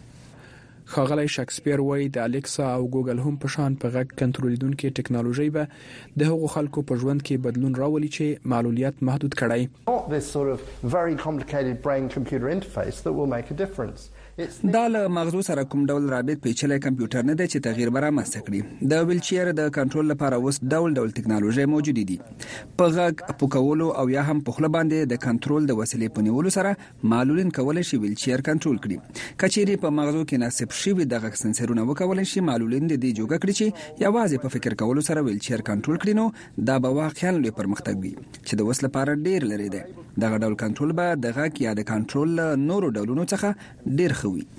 ښاغلی شکسپیر وایي د الیکسا او ګوګل هم په شان په غږ کنټرولېدونکې ټکنالوژي به د هغو خلکو په ژوند کې بدلون راولي چې معلولیت محدود کړی. Not this sort of very complicated brain computer interface that will make a difference. دا له مغزو سره کوم ډول رابط پیچلې کمپیوټر نه دی چې تغییر برامسته کړي. د ویلچیر د کنټرول لپاره اوس ډول ډول ټکنالوژي موجود دي. په غږ پوکولو او یا هم په خله باندې د کنټرول د وسیلې په نیولو سره معلولین کولای شي ویلچیر کنټرول کړي. کچېری په مغزو کې نصب شوی د غږ سنسرونه وکولای شي معلولین د دې جوګه کړي چې یوازې په فکر کولو سره ویلچیر کنټرول کړي. نو دا به واقعا لوی پرمختګ وي چې د اوس لپاره ډیر لري دی. دغه ډول کنټرول به د غږ یا د کنټرول نورو ډولونو څخه ډیر ښه وي.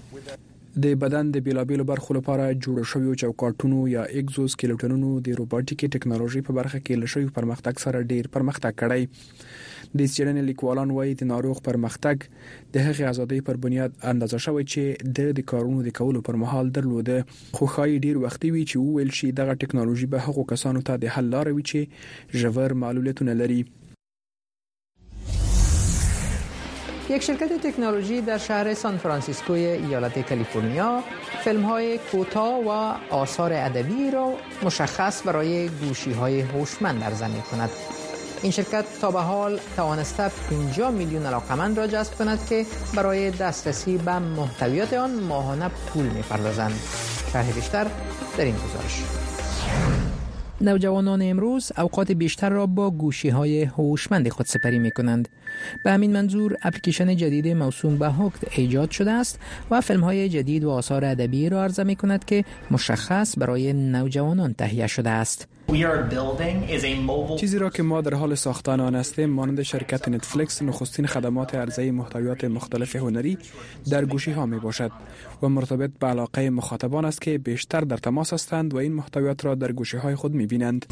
د بدن د بیلابیلو برخو لپاره جوړ شوی چوکاټونو یا اگزوسکeleټنونو د روبوټیکي ټکنالوژي په برخه کې لشي پرمختګ سره ډیر پرمختګ کړی. د څېړنې لیکوالان وایي د ناروغ پرمختګ د هغې ازادۍ پر بنیاد اندازه شوی چې د د کارونو د کولو پر مهال درلوده. خو ښایي ډیر وختي وي چې وویل شي دغه ټکنالوژي به هغو کسانو ته د حل لاره وي چې ژور معلولیتونه لري. یک شرکت تکنولوژی در شهر سان فرانسیسکوی ایالت کالیفرنیا فیلم‌های کوتاه و آثار ادبی را مشخص برای گوشی‌های هوشمند ارزان می‌کند. این شرکت تا به حال توانسته پنجاه میلیون علاقمند را جذب کند که برای دسترسی به محتویات آن ماهانه پول می‌پردازند. شرح بیشتر در این گزارش. نوجوانان امروز اوقات بیشتر را با گوشی‌های هوشمند خود سپری می‌کنند. به همین منظور اپلیکیشن جدید موسوم به هوکت ایجاد شده است و فیلم‌های جدید و آثار ادبی را عرضه می‌کند که مشخص برای نوجوانان تهیه شده است. چیزی را که ما در حال ساختن آن هستیم مانند شرکت نتفلیکس نخستین خدمات عرضه محتویات مختلف هنری در گوشی ها می باشد و مرتبط به علاقه مخاطبان است که بیشتر در تماس هستند و این محتویات را در گوشی های خود می بینند.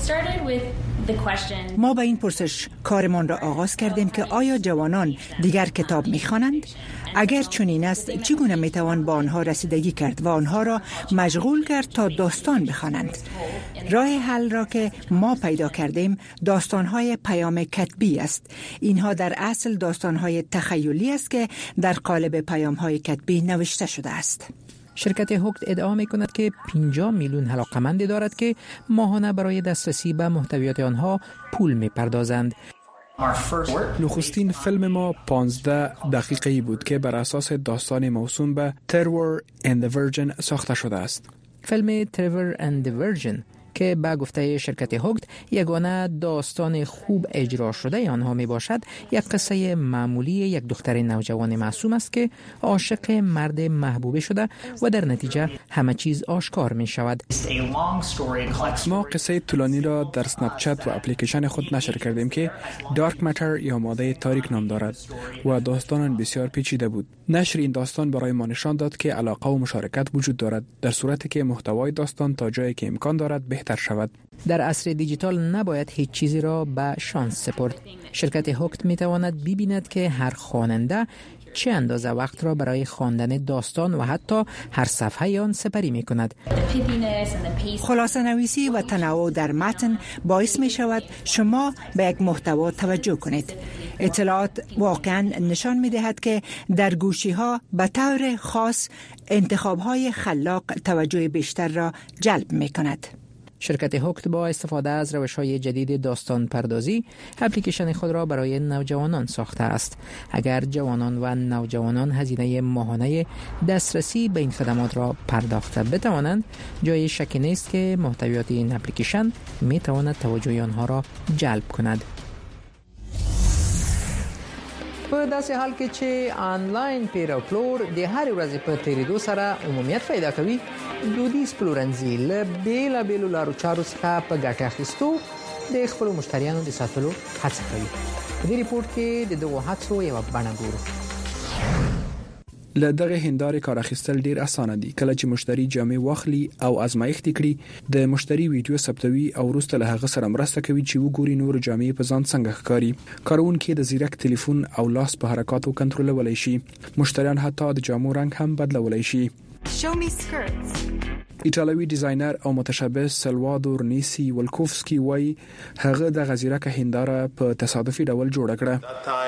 ما با این پرسش کارمان را آغاز کردیم که آیا جوانان دیگر کتاب می خوانند؟ اگر چنین است چگونه می توان با آنها رسیدگی کرد و آنها را مشغول کرد تا داستان بخوانند؟ راه حل را که ما پیدا کردیم داستان‌های پیام کتبی است. اینها در اصل داستان‌های تخیلی است که در قالب پیام‌های کتبی نوشته شده است. شرکت هوکت ادعا می‌کند که پنجاه میلیون علاقه‌مند دارد که ماهانه برای دسترسی به محتویات آنها پول می‌پردازند. نخستین فیلم ما پانزده دقیقه‌ای بود که بر اساس داستان موسوم به Trevor and the Virgin ساخته شده است. فیلم Trevor and the Virgin که با گفته شرکت هوکت یگانه داستان خوب اجرا شده آنها می باشد، یک قصه معمولی یک دختر نوجوان معصوم است که عاشق مرد محبوب شده و در نتیجه همه چیز آشکار می شود. ما قصه طولانی را در اسنپ چت و اپلیکیشن خود نشر کردیم که دارک ماتر یا ماده تاریک نام دارد و داستان بسیار پیچیده بود. نشر این داستان برای ما نشان داد که علاقه و مشارکت وجود دارد در صورتی که محتوای داستان تا جایی که امکان دارد بهتر شود. در عصر دیجیتال نباید هیچ چیزی را به شانس سپرد. شرکت هوکت می تواند ببیند که هر خواننده چه اندازه وقت را برای خواندن داستان و حتی هر صفحه آن سپری می کند. خلاصه نویسی و تنوع در متن باعث می شود شما به یک محتوا توجه کنید. اطلاعات واقعا نشان می دهد که در گوشی ها به طور خاص انتخاب های خلاق توجه بیشتر را جلب می کند. شرکت هوکت با استفاده از روش‌های جدید داستان پردازی اپلیکیشن خود را برای نوجوانان ساخته است. اگر جوانان و نوجوانان هزینه ماهانه دسترسی به این خدمات را پرداخت بتوانند، جای شکی نیست که محتویات این اپلیکیشن می تواند توجه آنها را جلب کند. په داسې حال کې چې آنلاین پیر او پلور د هر ورځې په تیریدو سره عمومیت پیدا کوي، دودیز پلورنځي له بیلابېلو لارو چارو څخه په ګټه اخیستو د خپلو مشتریانو د ساتلو هڅه کوي. په دې ریپورت کې د دغو هڅو یوه بڼه ګورو. له دغه هندارې کار اخیستل ډیر اسانه دي. کله چې مشتری جامې واخلي او ازمایښت کړي، د مشتری ویډیو ثبتوي او وروسته له هغه سره مرسته کوي چې وګوري نور جامې په ځان څنګه ښکاري. کارونکي د زیرک ټلیفون او لاس په حرکاتو کنټرولولای شي. مشتریان حتی د جامو رنگ هم بدلولای شي. Show me skirts. ایتالوی ډیزاینر او متشبث سلوادور نیسی ولکوفسکی وای هغه د غزیرکه هنداره په تصادفي ډول جوړ کړه.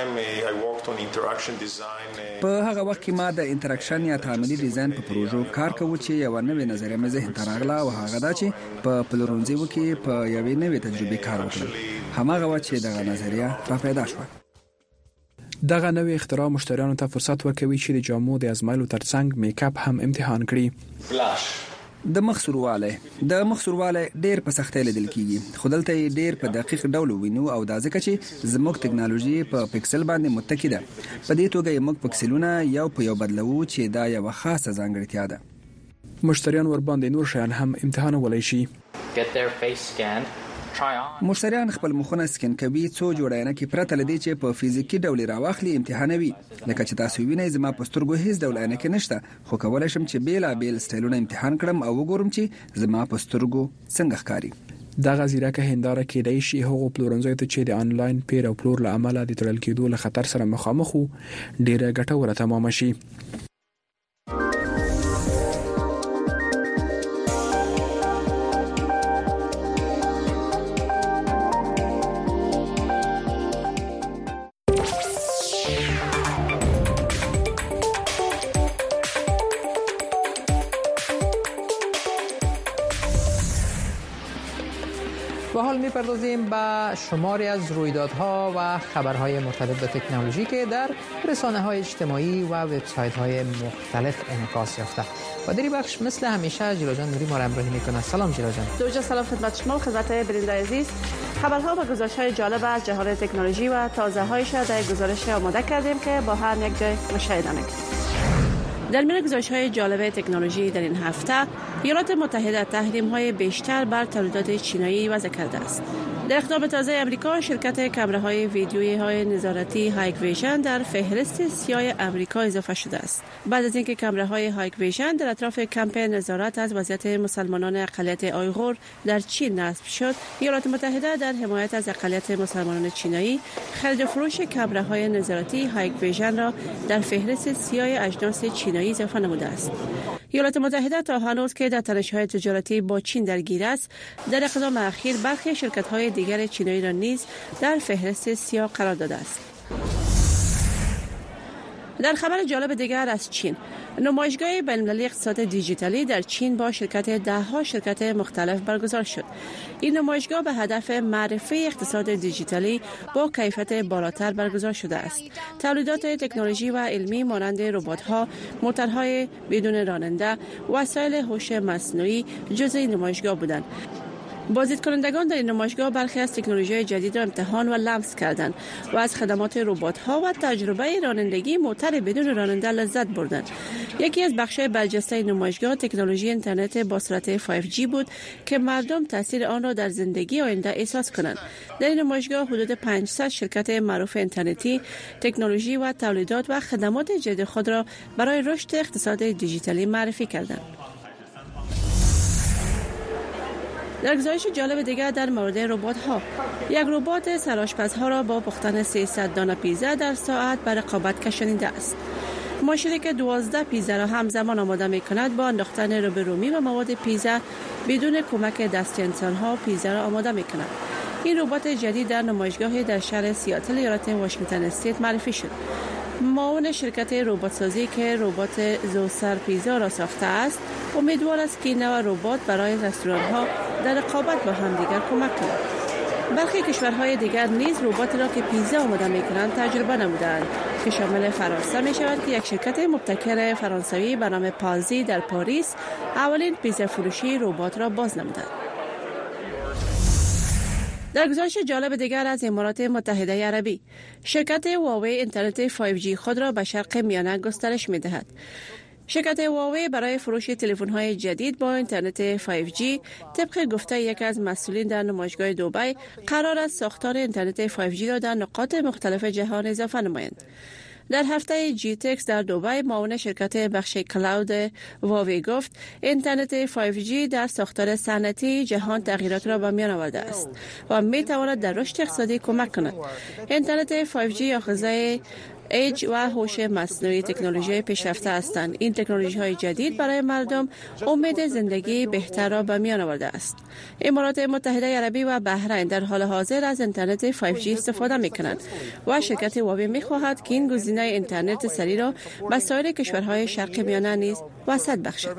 په هغه وخت کې ما د انټراکشن یا تعاملي ډیزاین په پروژو کار کوم چې یو نوې نظریه مې ذهن ته راغله او هغه دا چې په پلورنځي کې په یوې نوې تجربې کار وکړم. هماغه و چې دغه نظریه را پیدا شوه. دغه نوې اختراع مشتریانو ته فرصت ورکوي چې د جامو د ازمایلو ترڅنګ میک اپ هم امتحان کړي. د مخ سورواله د مخ سورواله ډېر په سختۍ لیدل کیږي، خو دلته ډېر په دقیق ډول وینو او دا ځکه چې زموږ ټکنالوژي په پکسل باندې متکی ده. په دې توګه موږ پکسلونه یو په یو بدلوو چې دا یو خاصه ځانګړتیا ده. مشتریان ور باندې نور شیان هم امتحان ولای شي. مشتریان خپل مخونه سکن کوي، څو جوړاینه کې پرته لدی چې په فزیکی ډول راوخلي امتحانوي. لکه چې تاسو وینئ زما په سترګو هیڅ ډول عینکه نشته، خو کولای شم چې بیل بیل سټایلونه امتحان کړم او وګورم چې زما په سترګو څنګه ښکاري. دغه زیرکه هنداره کېدای شي هغو پلورنځیو ته چې د آنلاین پیر او پلور له امله د تړل کېدو له خطر سره مخامخ وو ډیره ګټوره تمام شي. و حال می‌پردازیم به شماری از رویدادها و خبرهای مرتبط به تکنولوژی که در رسانه‌های اجتماعی و وبسایت‌های مختلف انعکاس یافته. و در این بخش مثل همیشه جیلا جان نوری ما را همراهی می‌کنه. سلام جیلا جان. دوجا سلام خدمت شما، خدمت برنده عزیز. خبرها و گزارش‌های جالب از جهان تکنولوژی و تازه‌هایش را در گزارش آماده کردیم که با هم یک جای مشاهده می‌کنیم. در میان گزارش‌های جالب تکنولوژی در این هفته، ایالات متحده تحریم‌های بیشتر بر تولیدات چینایی وضع کرده است. در اقدام تازه امریکا، شرکت کامراهای ویدیویی های نظارتی هایک ویژن در فهرست سیاه امریکا اضافه شده است. بعد از اینکه کامراهای هایک ویژن در اطراف کمپ نظارت از وضعیت مسلمانان اقلیت آیغور در چین نصب شد، ایالات متحده در حمایت از اقلیت مسلمانان چینایی خرید و فروش کامراهای نظارتی هایک ویژن را در فهرست سیاه اجناس چینایی اضافه نموده است. ایالات متحده تا هنوز که در تنش‌های تجارتی با چین درگیر است، در اقدام اخیر برخی شرکت‌های دیگر چینایی را نیز در فهرست سیاه قرار داده است. در خبر جالب دیگر از چین، نمایشگاه بین‌المللی اقتصاد دیجیتالی در چین با شرکت ده ها شرکت مختلف برگزار شد. این نمایشگاه به هدف معرفی اقتصاد دیجیتالی با کیفیت بالاتر برگزار شده است. تولیدات تکنولوژی و علمی مانند ربات‌ها، موتورهای بدون راننده، وسایل هوش مصنوعی جزء این نمایشگاه بودند. بازدید کنندگان در این نمایشگاه برخی از تکنولوژی‌های جدید را امتحان و لمس کردند و از خدمات ربات‌ها و تجربه رانندگی موتور بدون راننده لذت بردند. یکی از بخش‌های برجسته نمایشگاه تکنولوژی اینترنت با سرعت فایو جی بود که مردم تاثیر آن را در زندگی آینده احساس کنند. در این نمایشگاه حدود پانصد شرکت معروف اینترنتی تکنولوژی و تولیدات و خدمات جدید خود را برای رشد اقتصاد دیجیتالی معرفی کردند. در گزارش جالب دیگر در مورد ربات‌ها، یک ربات سرآشپزها را با پختن سیصد دانه پیزا در ساعت بر رقابت کشانیده است. ماشینی که دوازده پیزا را همزمان آماده می‌کند با انداختن رب رومی و مواد پیزا بدون کمک دست انسان‌ها پیزا را آماده می‌کند. این ربات جدید در نمایشگاهی در شهر سیاتل ایالت واشنگتن استیت معرفی شد. معاون شرکت ربات‌سازی که ربات زوسر پیزا را ساخته است، امیدوار است که این نوع ربات برای رستوران‌ها در رقابت با همدیگر کمک کند. برخی کشورهای دیگر نیز رباتی را که پیزا آماده می‌کنند تجربه نمودند که شامل فرانسه می‌شود که یک شرکت مبتکر فرانسوی به نام پازی در پاریس اولین پیزا فروشی ربات را باز نمودند. در گزارش جالب دیگر از امارات متحده عربی، شرکت هواوی اینترنت فایو جی خود را به شرق میانه گسترش می‌دهد. شرکت هواوی برای فروش تلفن‌های جدید با اینترنت فایو جی طبق گفته یک از مسئولین در نمایشگاه دبی قرار است ساختار اینترنت فایو جی را در نقاط مختلف جهان اضافه نمایند. در هفته جی تکس در دبی، معاون شرکت بخش کلاود هواوی گفت اینترنت فایو جی در ساختار صنعتی جهان تغییرات را به میان آورده است و می تواند در رشد اقتصادی کمک کند. اینترنت فایو جی آخذه ایج و هوش مصنوعی تکنولوژی پیشرفته هستند. این تکنولوژی های جدید برای مردم امید زندگی بهتر را به میان آورده است. امارات متحده عربی و بحرین در حال حاضر از اینترنت فایو جی استفاده می کنند و شرکت هواوی می خواهد که این گزینه اینترنت سریع را به سایر کشورهای شرق میانه نیز وسعت بخشد.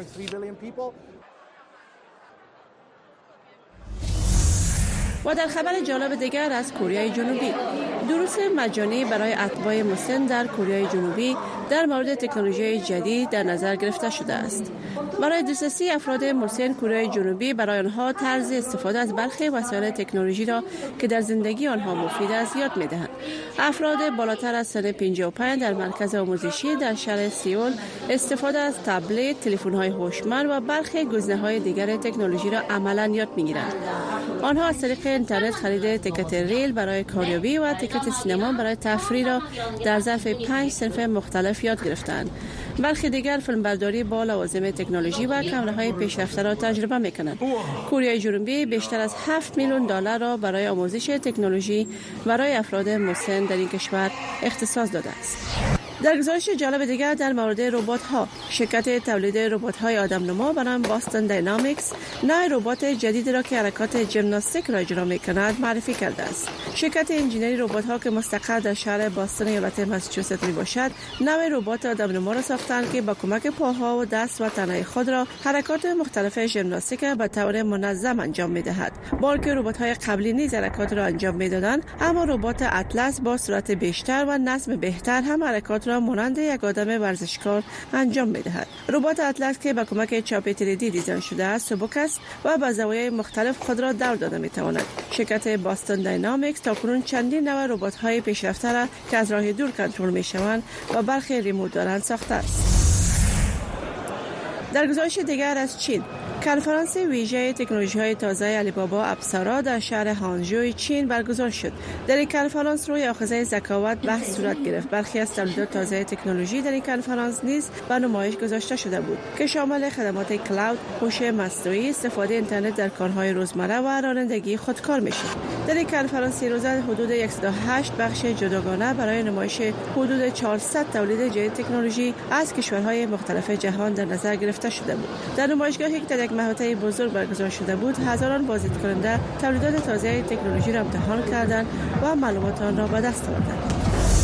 و در خبر جالب دیگر از کره جنوبی، دروس مجانی برای اتباع مسن در کره جنوبی در مورد تکنولوژی جدید در نظر گرفته شده است. برای دسترسی افراد مسن کره جنوبی، برای آنها طرز استفاده از برخی وسایل تکنولوژی را که در زندگی آنها مفید است یاد می‌دهند. افراد بالاتر از سن پنجاه و پنج در مرکز آموزشی در شهر سئول استفاده از تبلت، تلفن‌های هوشمند و برخی گزینه‌های دیگر تکنولوژی را عملاً یاد می‌گیرند. آنها از طریق اینترنت خرید تیکت ریل برای کاریابی و تیکت سینما برای تفریح را در ظرف پنج صنف مختلف یاد گرفتند. برخی دیگر فیلمبرداری با لوازم تکنولوژی و کامراهای پیشرفته را تجربه می‌کنند. کره جنوبی بیشتر از هفت میلیون دلار را برای آموزش تکنولوژی برای افراد مسن در این کشور اختصاص داده است. در گزارش جالب دیگر در مورد ربات‌ها، شرکت تولید ربات‌های آدم‌نما به نام باستون داینامیکس نوع ربات جدیدی را که حرکات ژیمناستیک را اجرا می‌کند معرفی کرده است. شرکت انجینری ربات‌ها که مستقر در شهر باستون ایالت ماساچوست میباشد، نوع ربات آدم‌نما را ساختند که با کمک پاها و دست و تنهای خود را حرکات مختلف ژیمناستیک به طور منظم انجام می‌دهد. بلکه ربات‌های قبلی نیز حرکات را انجام می‌دادند، اما ربات اطلس با سرعت بیشتر و نظم بهتر هم حرکات را مانند یک آدم ورزشکار انجام می‌دهد. ربات اطلس که با کمک چاپ تری دی دیزاین شده است، سبک است و با زوایای مختلف خود را دور داده می‌تواند. شرکت باستون داینامیکس تاکنون چندین نوع ربات‌های پیشرفته را که از راه دور کنترل می‌شوند و برخی ریموت دارند ساخته است. در گزارش دیگر از چین، کنفرانس ویژه تکنولوژی‌های تازه علی بابا اپسارا در شهر هانجوی چین برگزار شد. در این کنفرانس روی آخذه ذکاوت بحث صورت گرفت. برخی از تولیدات تازه تکنولوژی در این کنفرانس نیز به نمایش گذاشته شده بود که شامل خدمات کلاود، هوش مصنوعی، استفاده اینترنت در کارهای روزمره و رانندگی خودکار میشد. در این کنفرانس روزه حدود صد و هشت بخش جداگانه برای نمایش حدود چهارصد تولید جدید تکنولوژی از کشورهای مختلف جهان در نظر گرفته شده بود. در نمایشگاهی که در یک محوطه بزرگ برگزار شده بود، هزاران بازدید کننده تولیدات تازه تکنولوژی را امتحان کردند و معلومات آن را به دست آوردند.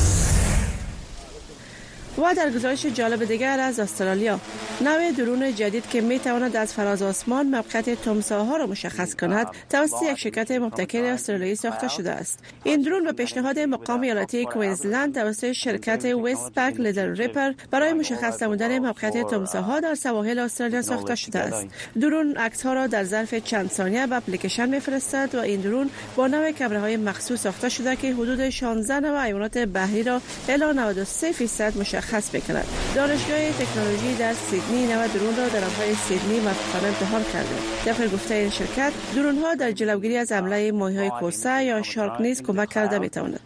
و در گزارش جالب دیگر از استرالیا، نوع درون جدید که می تواند از فراز آسمان موقعیت تمساح‌ها را مشخص کند توسط یک شرکت مبتکر استرالیایی ساخته شده است. این درون به پیشنهاد مقام ایالتی کوینزلند توسط شرکت وست پک لیتل ریپر برای مشخص نمودن موقعیت تمساح‌ها در سواحل استرالیا ساخته شده است. درون عکس‌ها را در ظرف چند ثانیه به اپلیکیشن می‌فرستد و این درون با نوع کامراهای مخصوص ساخته شده که حدود شانزده نوع حیوانات بحری را الی نود و سه درصد مشخص می‌کند. دانشگاه تکنولوژی در سیدنی نوع درون را در آب‌های سیدنی موفقانه امتحان کرده. طبق گفته این شرکت، درون‌ها در جلوگیری از حمله ماهی‌های کوسه یا شارک نیز کمک کرده می‌تواند.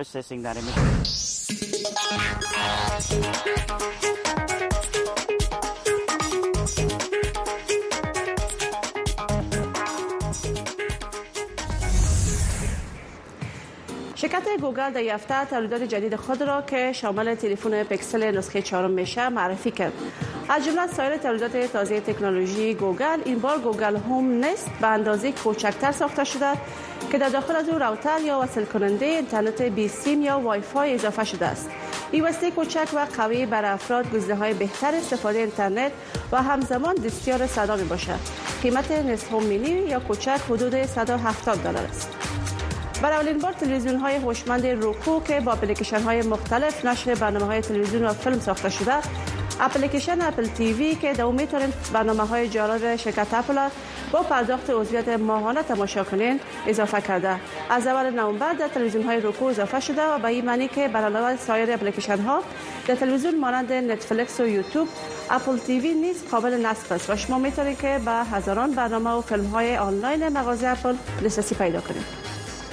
شرکت گوگل در هفته تولیدات جدید خود را که شامل تلفن پیکسل نسخه چهارم میشه معرفی کرد. از جمله سایر تولیدات تازه تکنولوژی گوگل، این بار گوگل هوم نست به اندازه کوچکتر ساخته شده که در داخل از او راوتر یا وصل کننده اینترنت بی سیم یا وای فای اضافه شده است. این وسیله کوچک و قوی برای افراد گزینه‌های بهتر استفاده اینترنت و همزمان دستیار صدا میباشد. قیمت نصف هوم مینی یا کوچک حدود صد و هفتاد دلار است. برای اولین بار تلویزیون های هوشمند روکو که با اپلیکیشن های مختلف نشر برنامه های تلویزیون و فیلم ساخته شده، اپلیکیشن اپل تیوی که در اون میتونید برنامه های جالب شرکت اپل با پرداخت عضویت ماهانه تماشا کنین اضافه کرده. از اول نوامبر در تلویزیون های روکو اضافه شده و به این معنی که بر علاوه سایر اپلیکیشن ها در تلویزیون مانند نتفلیکس و یوتیوب، اپل تیوی نیز قابل نصب است و شما میتونید که به هزاران برنامه و فیلم های آنلاین مغازه اپل دسترسی پیدا کنید.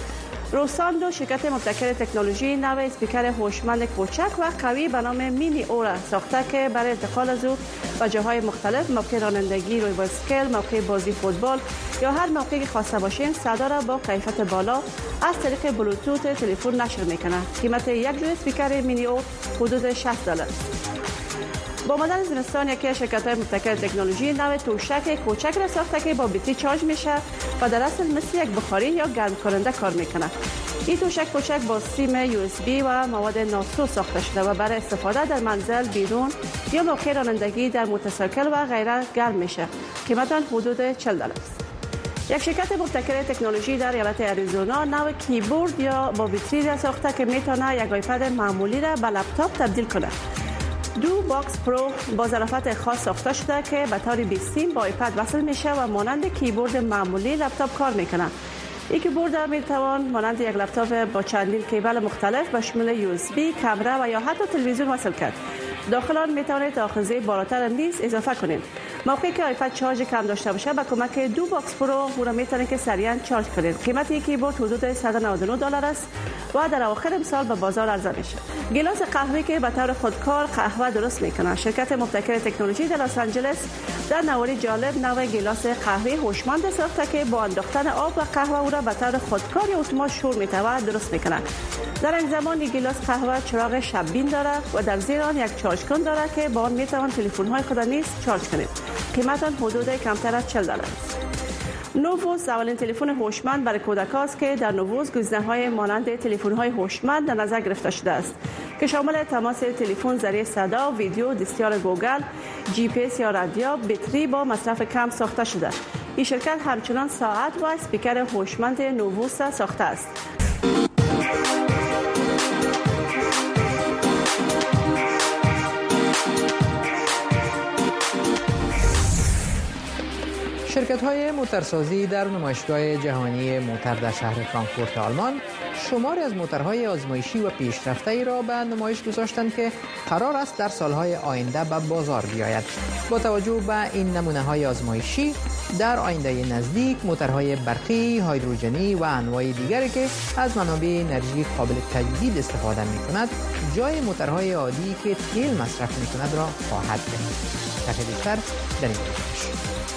روساندو، شرکت مبتکر تکنولوژی، نوع اسپیکر هوشمند کوچک و قوی به نام مینی او را ساخته که برای انتقال از او به جاهای مختلف، موقع رانندگی روی بایسکل، موقع بازی فوتبال یا هر موقعی که خواسته باشین، صدا را با کیفیت بالا از طریق بلوتوث تلفن نشر میکنه. قیمت یک جور اسپیکر مینی او حدود شصت دلار است. با مدل زمستان یکی از شرکت‌های مبتکر تکنولوژی نوع توشک کوچک را ساخته که با بطری چارج میشه و در اصل مثل یک بخاری یا گرم کننده کار میکنه. این توشک کوچک با سیم یو اس بی و مواد ناسو ساخته شده و برای استفاده در منزل، بیرون یا موقع رانندگی در موتورسایکل و غیره گرم میشه. قیمت آن حدود چهل دلار است. یک شرکت مبتکر تکنولوژی در ایالت اریزونا نوع کیبورد یا با بطری را ساخته که میتونه یک آیپد معمولی را به لپتاپ تبدیل کنه. دو باکس پرو با ظرافت خاص ساخته شده که به طور بی سیم با آیپد وصل میشه و مانند کیبورد معمولی لپتاپ کار میکنه. این کیبورد میتوان مانند یک لپتاپ با چندین کیبل مختلف به شمول یو اس بی، کامera و یا حتی تلویزیون وصل کرد. داخل آن میتوانید آخذه بالاتر نیز اضافه کنید. موقعی که آیپد شارژ کم داشته باشه با کمک دو باکس پرو او را میتونید که سریعا شارژ کنید. قیمت یک کیبورد حدود صد و نود و نه دلار است و در اواخر امسال به بازار عرضه میشه. گلاس قهوه‌ای که به طور خودکار قهوه درست میکنه. شرکت مبتکر تکنولوژی در لس آنجلس در نواری جالب نوع گلاس قهوه هوشمند ساخته که با انداختن آب و قهوه او را به طور خودکار اتومات شور می‌تواند درست می‌کند. در این زمان یک گلاس قهوه چراغ شب‌بین دارد و در زیر آن یک چارج کن دارد که با آن می‌توان تلفن‌های خود نیز چارج کنید. قیمت آن حدود کمتر از چهل دلار است. نوووس اولین تلفن هوشمند برای کودک است که در نوووس گزینه‌های مانند تلفن‌های هوشمند در نظر گرفته شده است که شامل تماس تلفن ذریعه صدا، ویدیو، دستیار گوگل، جی پی اس یا رادیو، بطری با مصرف کم ساخته شده. این شرکت همچنان ساعت و اسپیکر هوشمند نوووس ساخته است. شرکت‌های موتورسازی در نمایشگاه جهانی موتر در شهر فرانکفورت آلمان شماری از موتورهای آزمایشی و پیشرفته‌ای را به نمایش گذاشتند که قرار است در سالهای آینده به بازار بیاید. با توجه به این نمونه‌های آزمایشی در آینده نزدیک موتورهای برقی، هیدروژنی و انواع دیگری که از منابع انرژی قابل تجدید استفاده می‌کند جای موتورهای عادی که تیل مصرف می‌کند را خواهد گرفت. تحقیق بیشتر در این گزارش.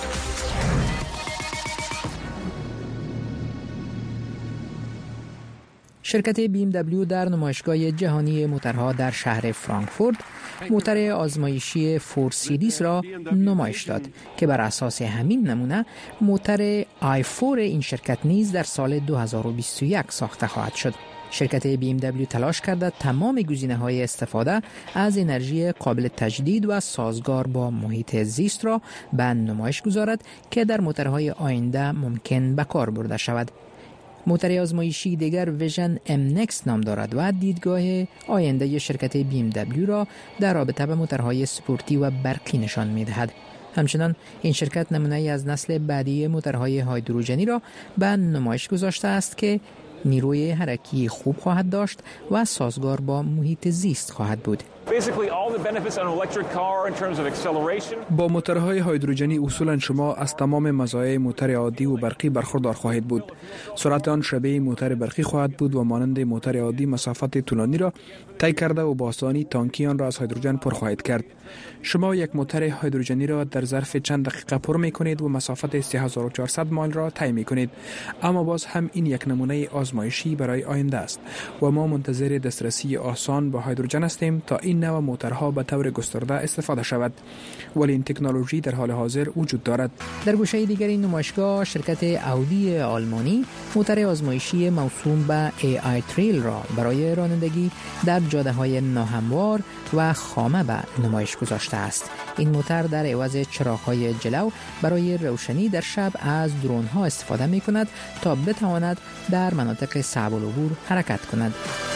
شرکت بی ام دبلیو در نمایشگاه جهانی موترها در شهر فرانکفورت موتر آزمایشی فور سیریز را نمایش داد که بر اساس همین نمونه موتر آی فور این شرکت نیز در سال دو هزار و بیست و یک ساخته خواهد شد. شرکت بی ام دبلیو تلاش کرده تمام گزینه‌های استفاده از انرژی قابل تجدید و سازگار با محیط زیست را به نمایش گذارد که در موترهای آینده ممکن به کار برده شود. موتر آزمایشی دیگر ویژن ام نکس نام دارد و دیدگاه آینده شرکت بی ام دبلیو را در رابطه به موترهای سپورتی و برقی نشان می‌دهد. همچنان این شرکت نمونه از نسل بعدی موترهای هیدروژنی را به نمایش گذاشته است که نیروی حرکی خوب خواهد داشت و سازگار با محیط زیست خواهد بود. با موتورهای هیدروژنی اصولا شما از تمام مزایای موتر عادی و برقی برخوردار خواهید بود. سرعت آن شبیه موتر برقی خواهد بود و مانند موتر عادی مسافت طولانی را طی کرده و با آسانی تانکی آن را از هیدروژن پر خواهید کرد. شما یک موتر هیدروژنی را در ظرف چند دقیقه پر می‌کنید و مسافت سه هزار و چهارصد مایل را طی می‌کنید. اما باز هم این یک نمونه آزمایشی برای آینده است و ما منتظر دسترسی آسان با هیدروژن هستیم تا این نوع موترها به طور گسترده استفاده شود، ولی این تکنولوژی در حال حاضر وجود دارد. در گوشه دیگر این نمایشگاه شرکت اودی آلمانی موتر آزمایشی موسوم به ای آی تریل را برای رانندگی در جاده‌های ناهموار و خامه به نمایش گذاشته است. این موتر در عوض چراغ‌های جلو برای روشنی در شب از درون‌ها استفاده می‌کند تا بتواند در مناطق صعب العبور حرکت کند.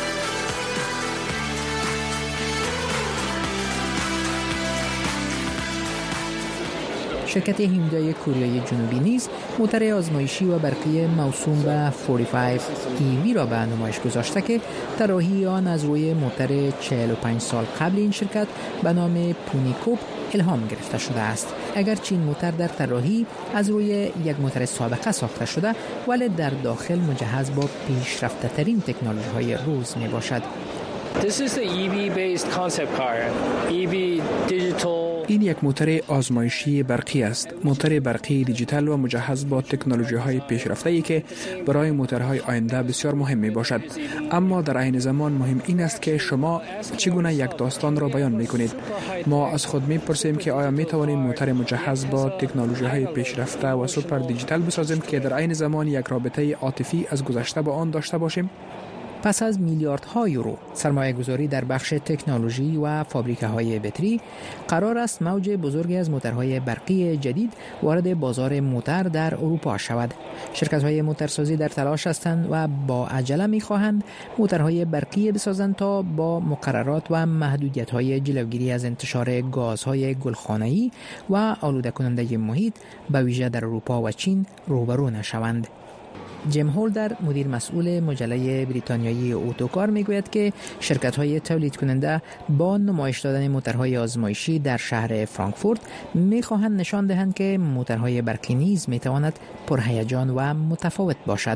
شرکت هیوندای کوریای جنوبی نیز موتر آزمایشی و برقی موسوم به چهل و پنج ای وی را به نمایش گذاشته که طراحی آن از روی موتر چهل و پنج سال قبل این شرکت به نام پونیکوپ الهام گرفته شده است. اگرچه این موتر در طراحی از روی یک موتر سابقه ساخته شده، ولی در داخل مجهز با پیشرفته ترین تکنولوژی های روز می باشد. This is the E V based concept car. E V digital. این یک موتر آزمایشی برقی است. موتر برقی دیجیتال و مجهز با تکنولوژی‌های پیشرفته‌ای که برای موترهای آینده بسیار مهم می‌باشد. اما در عین زمان مهم این است که شما چگونه یک داستان را بیان می‌کنید. ما از خود می‌پرسیم که آیا می‌توانیم موتر مجهز با تکنولوژی‌های پیشرفته و سوپر دیجیتال بسازیم که در عین زمان یک رابطه عاطفی از گذشته با آن داشته باشیم؟ پس از میلیاردها یورو سرمایه گذاری در بخش تکنولوژی و فابریکه های بطری، قرار است موج بزرگی از موترهای برقی جدید وارد بازار موتر در اروپا شود. شرکت های موترسازی در تلاش هستند و با عجله می خواهند موترهای برقی بسازند تا با مقررات و محدودیت های جلوگیری از انتشار گازهای گلخانه‌ای و آلوده کننده محیط به ویژه در اروپا و چین روبرو نشوند. جیم هولدر مدیر مسئول مجله بریتانیایی اوتوکار میگوید که شرکت‌های تولید کننده با نمایش دادن موتورهای آزمایشی در شهر فرانکفورت می‌خواهند نشان دهند که موتورهای برقی نیز می‌تواند پرهیجان و متفاوت باشد.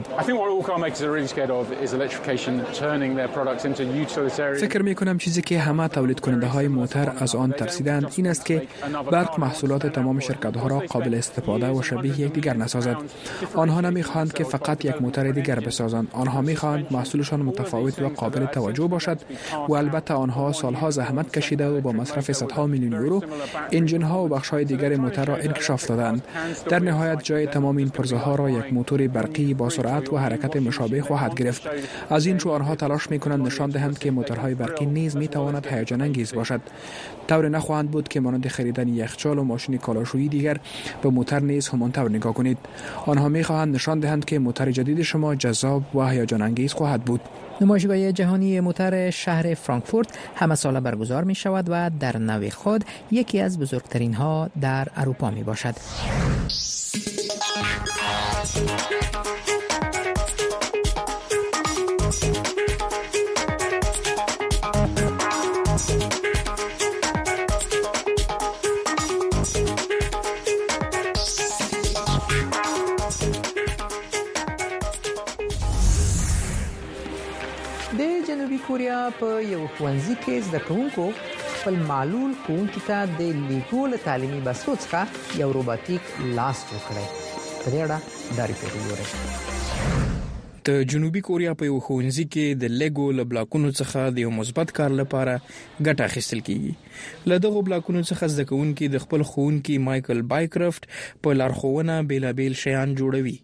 فکر می‌کنم چیزی که همه تولید کننده‌های موتور از آن ترسیدند این است که برق محصولات تمام شرکت‌ها را قابل استفاده و شبیه یکدیگر نسازد. آنها نمی‌خواهند که فقط یک موتور دیگر بسازند. آنها می‌خواهند محصولشان متفاوت و قابل توجه باشد و البته آنها سالها زحمت کشیده و با مصرف صدها میلیون یورو انجین‌ها و بخش‌های دیگر موتور را انکشاف دادند. در نهایت جای تمام این پرزه‌ها را یک موتور برقی با سرعت و حرکت مشابه خواهد گرفت. از این رو آنها تلاش می‌کنند نشان دهند که موتورهای برقی نیز می‌تواند هیجان انگیز باشد. طور نخواهند بود که مانند خریدن یخچال و ماشین کالاشویی دیگر به موتور نیز همان طور نگاه کنید. آنها می‌خواهند نشان دهند که موتور جدید شما جذاب و هیجان انگیز خواهد بود. نمایشگاه جهانی موتور شهر فرانکفورت همه ساله برگزار می شود و در نوع خود یکی از بزرگترین ها در اروپا می باشد. د جنوبي کوریا په یو ښوونځي کې زده کوونکو خپل معلول ښوونکي ته د لیګو له تعلیمي بستو څخه یو روباټیک لاس جوړ کړی. په دې اړه دا ریپورټ وګورئ. د جنوبي کوریا په یو ښوونځي کې د لیګو له بلاکونو څخه د یو مثبت کار لپاره ګټه اخیستل کیږي. له دغه بلاکونو څخه زده کوونکي د خپل ښوونکي مایکل بایکرافت په لارښوونه بیلابیل شیان جوړوي.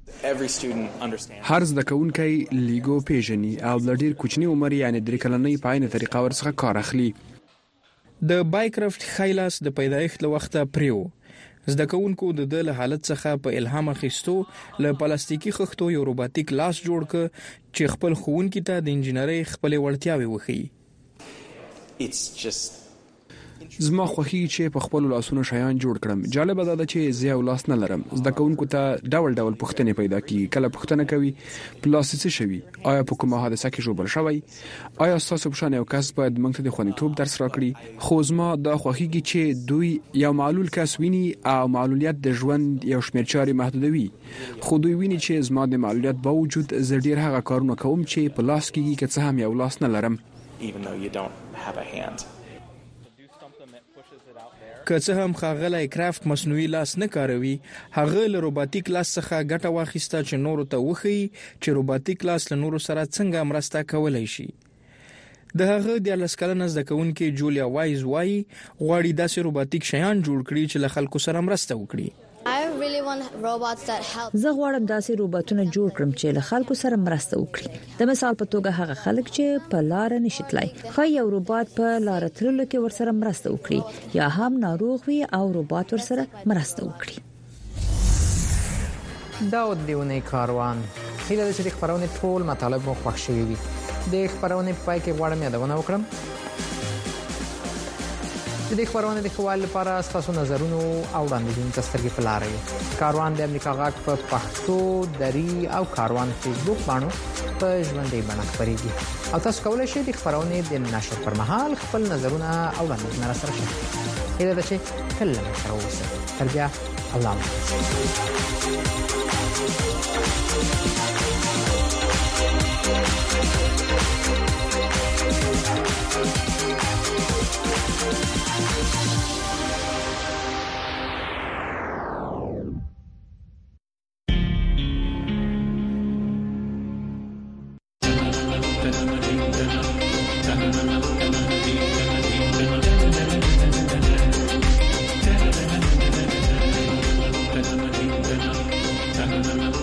هر زده کوونکی لیګو پیژني او د ډیر کوچنی عمر یعنی درې کلنۍ په عین طریقه ورڅخه کار اخلي. د بایکرافت خیلاس د پیدایښت له وخته پریو زده کوونکو د د حالت څخه په الهام اخیستو له پلاستیکي خښتو یو روباټیک لاس جوړ ک چې خپل ښوونکي ته د انجینرۍ خپل وړتیاوې وښيي. زما خوښي چې په خپل لاسونو شیان جوړ کړم. جالب ده چې زه یو لاس نه لرم. زده کوونکو ته ډول ډول پوښتنې پیدا کیږي. کله پوښتنه کوي پلاس څه شوی؟ آیا په کومه حادثه کې جوړ شوی؟ آیا تاسو په شان یو کس باید موږ ته د خوندیتوب درس راکړي؟ خو زما دا خوښیږي چې دوی یو معلول کس ویني او معلولیت د ژوند یو شمېر چاري محدودوي. خو دوی ویني چې زما د معلولیت باوجود زه ډیر هغه کارونه کوم چې په لاس کېږي که څه هم یو لاس نه لرم. که څه هم ښاغلی کرافت مصنوعي لاس نه کاروي، هغه له روباټیک لاس څخه ګټه واخیسته چې نورو ته وښيي چې روباټیک لاس له نورو سره څنګه مرسته کولای شي. د هغه د دیارلس کلنه زده کوونکې جولیا وایز وایي غواړي داسې روباټیک شیان جوړ کړي چې له خلکو سره مرسته وکړي. زه غواړم داسې روباټونه جوړ کړم چې له خلکو سره مرسته وکړي. د مثال په توګه هغه خلک چې په لار نشي تلای، خو یو روباټ په لار تللو کې ورسره مرسته وکړي، یا هم ناروغ وي او روباټ ورسره مرسته وکړي. دا د دیونی کاروان هیله ده چې د خبرونې ټول مطالب مو خوښ شوي وي. د خبرونې پای کې غواړم یادونه وکړم د دې خبرونه د خوال لپاره تاسو نظرونو او وړاندیزونو سترګې په لار یې. کاروان د امریکا غاټ په پښتو دری او کاروان فیسبوک باندې په ژوندۍ بڼه خبرېږي او تاسو کولای شئ د خبرونه د نشر پر مهال خپل نظرونه او وړاندیزونه سره شریک کړئ. هیله ده چې تل مو سره اوسئ. تر بیا الله حافظ. Thank you.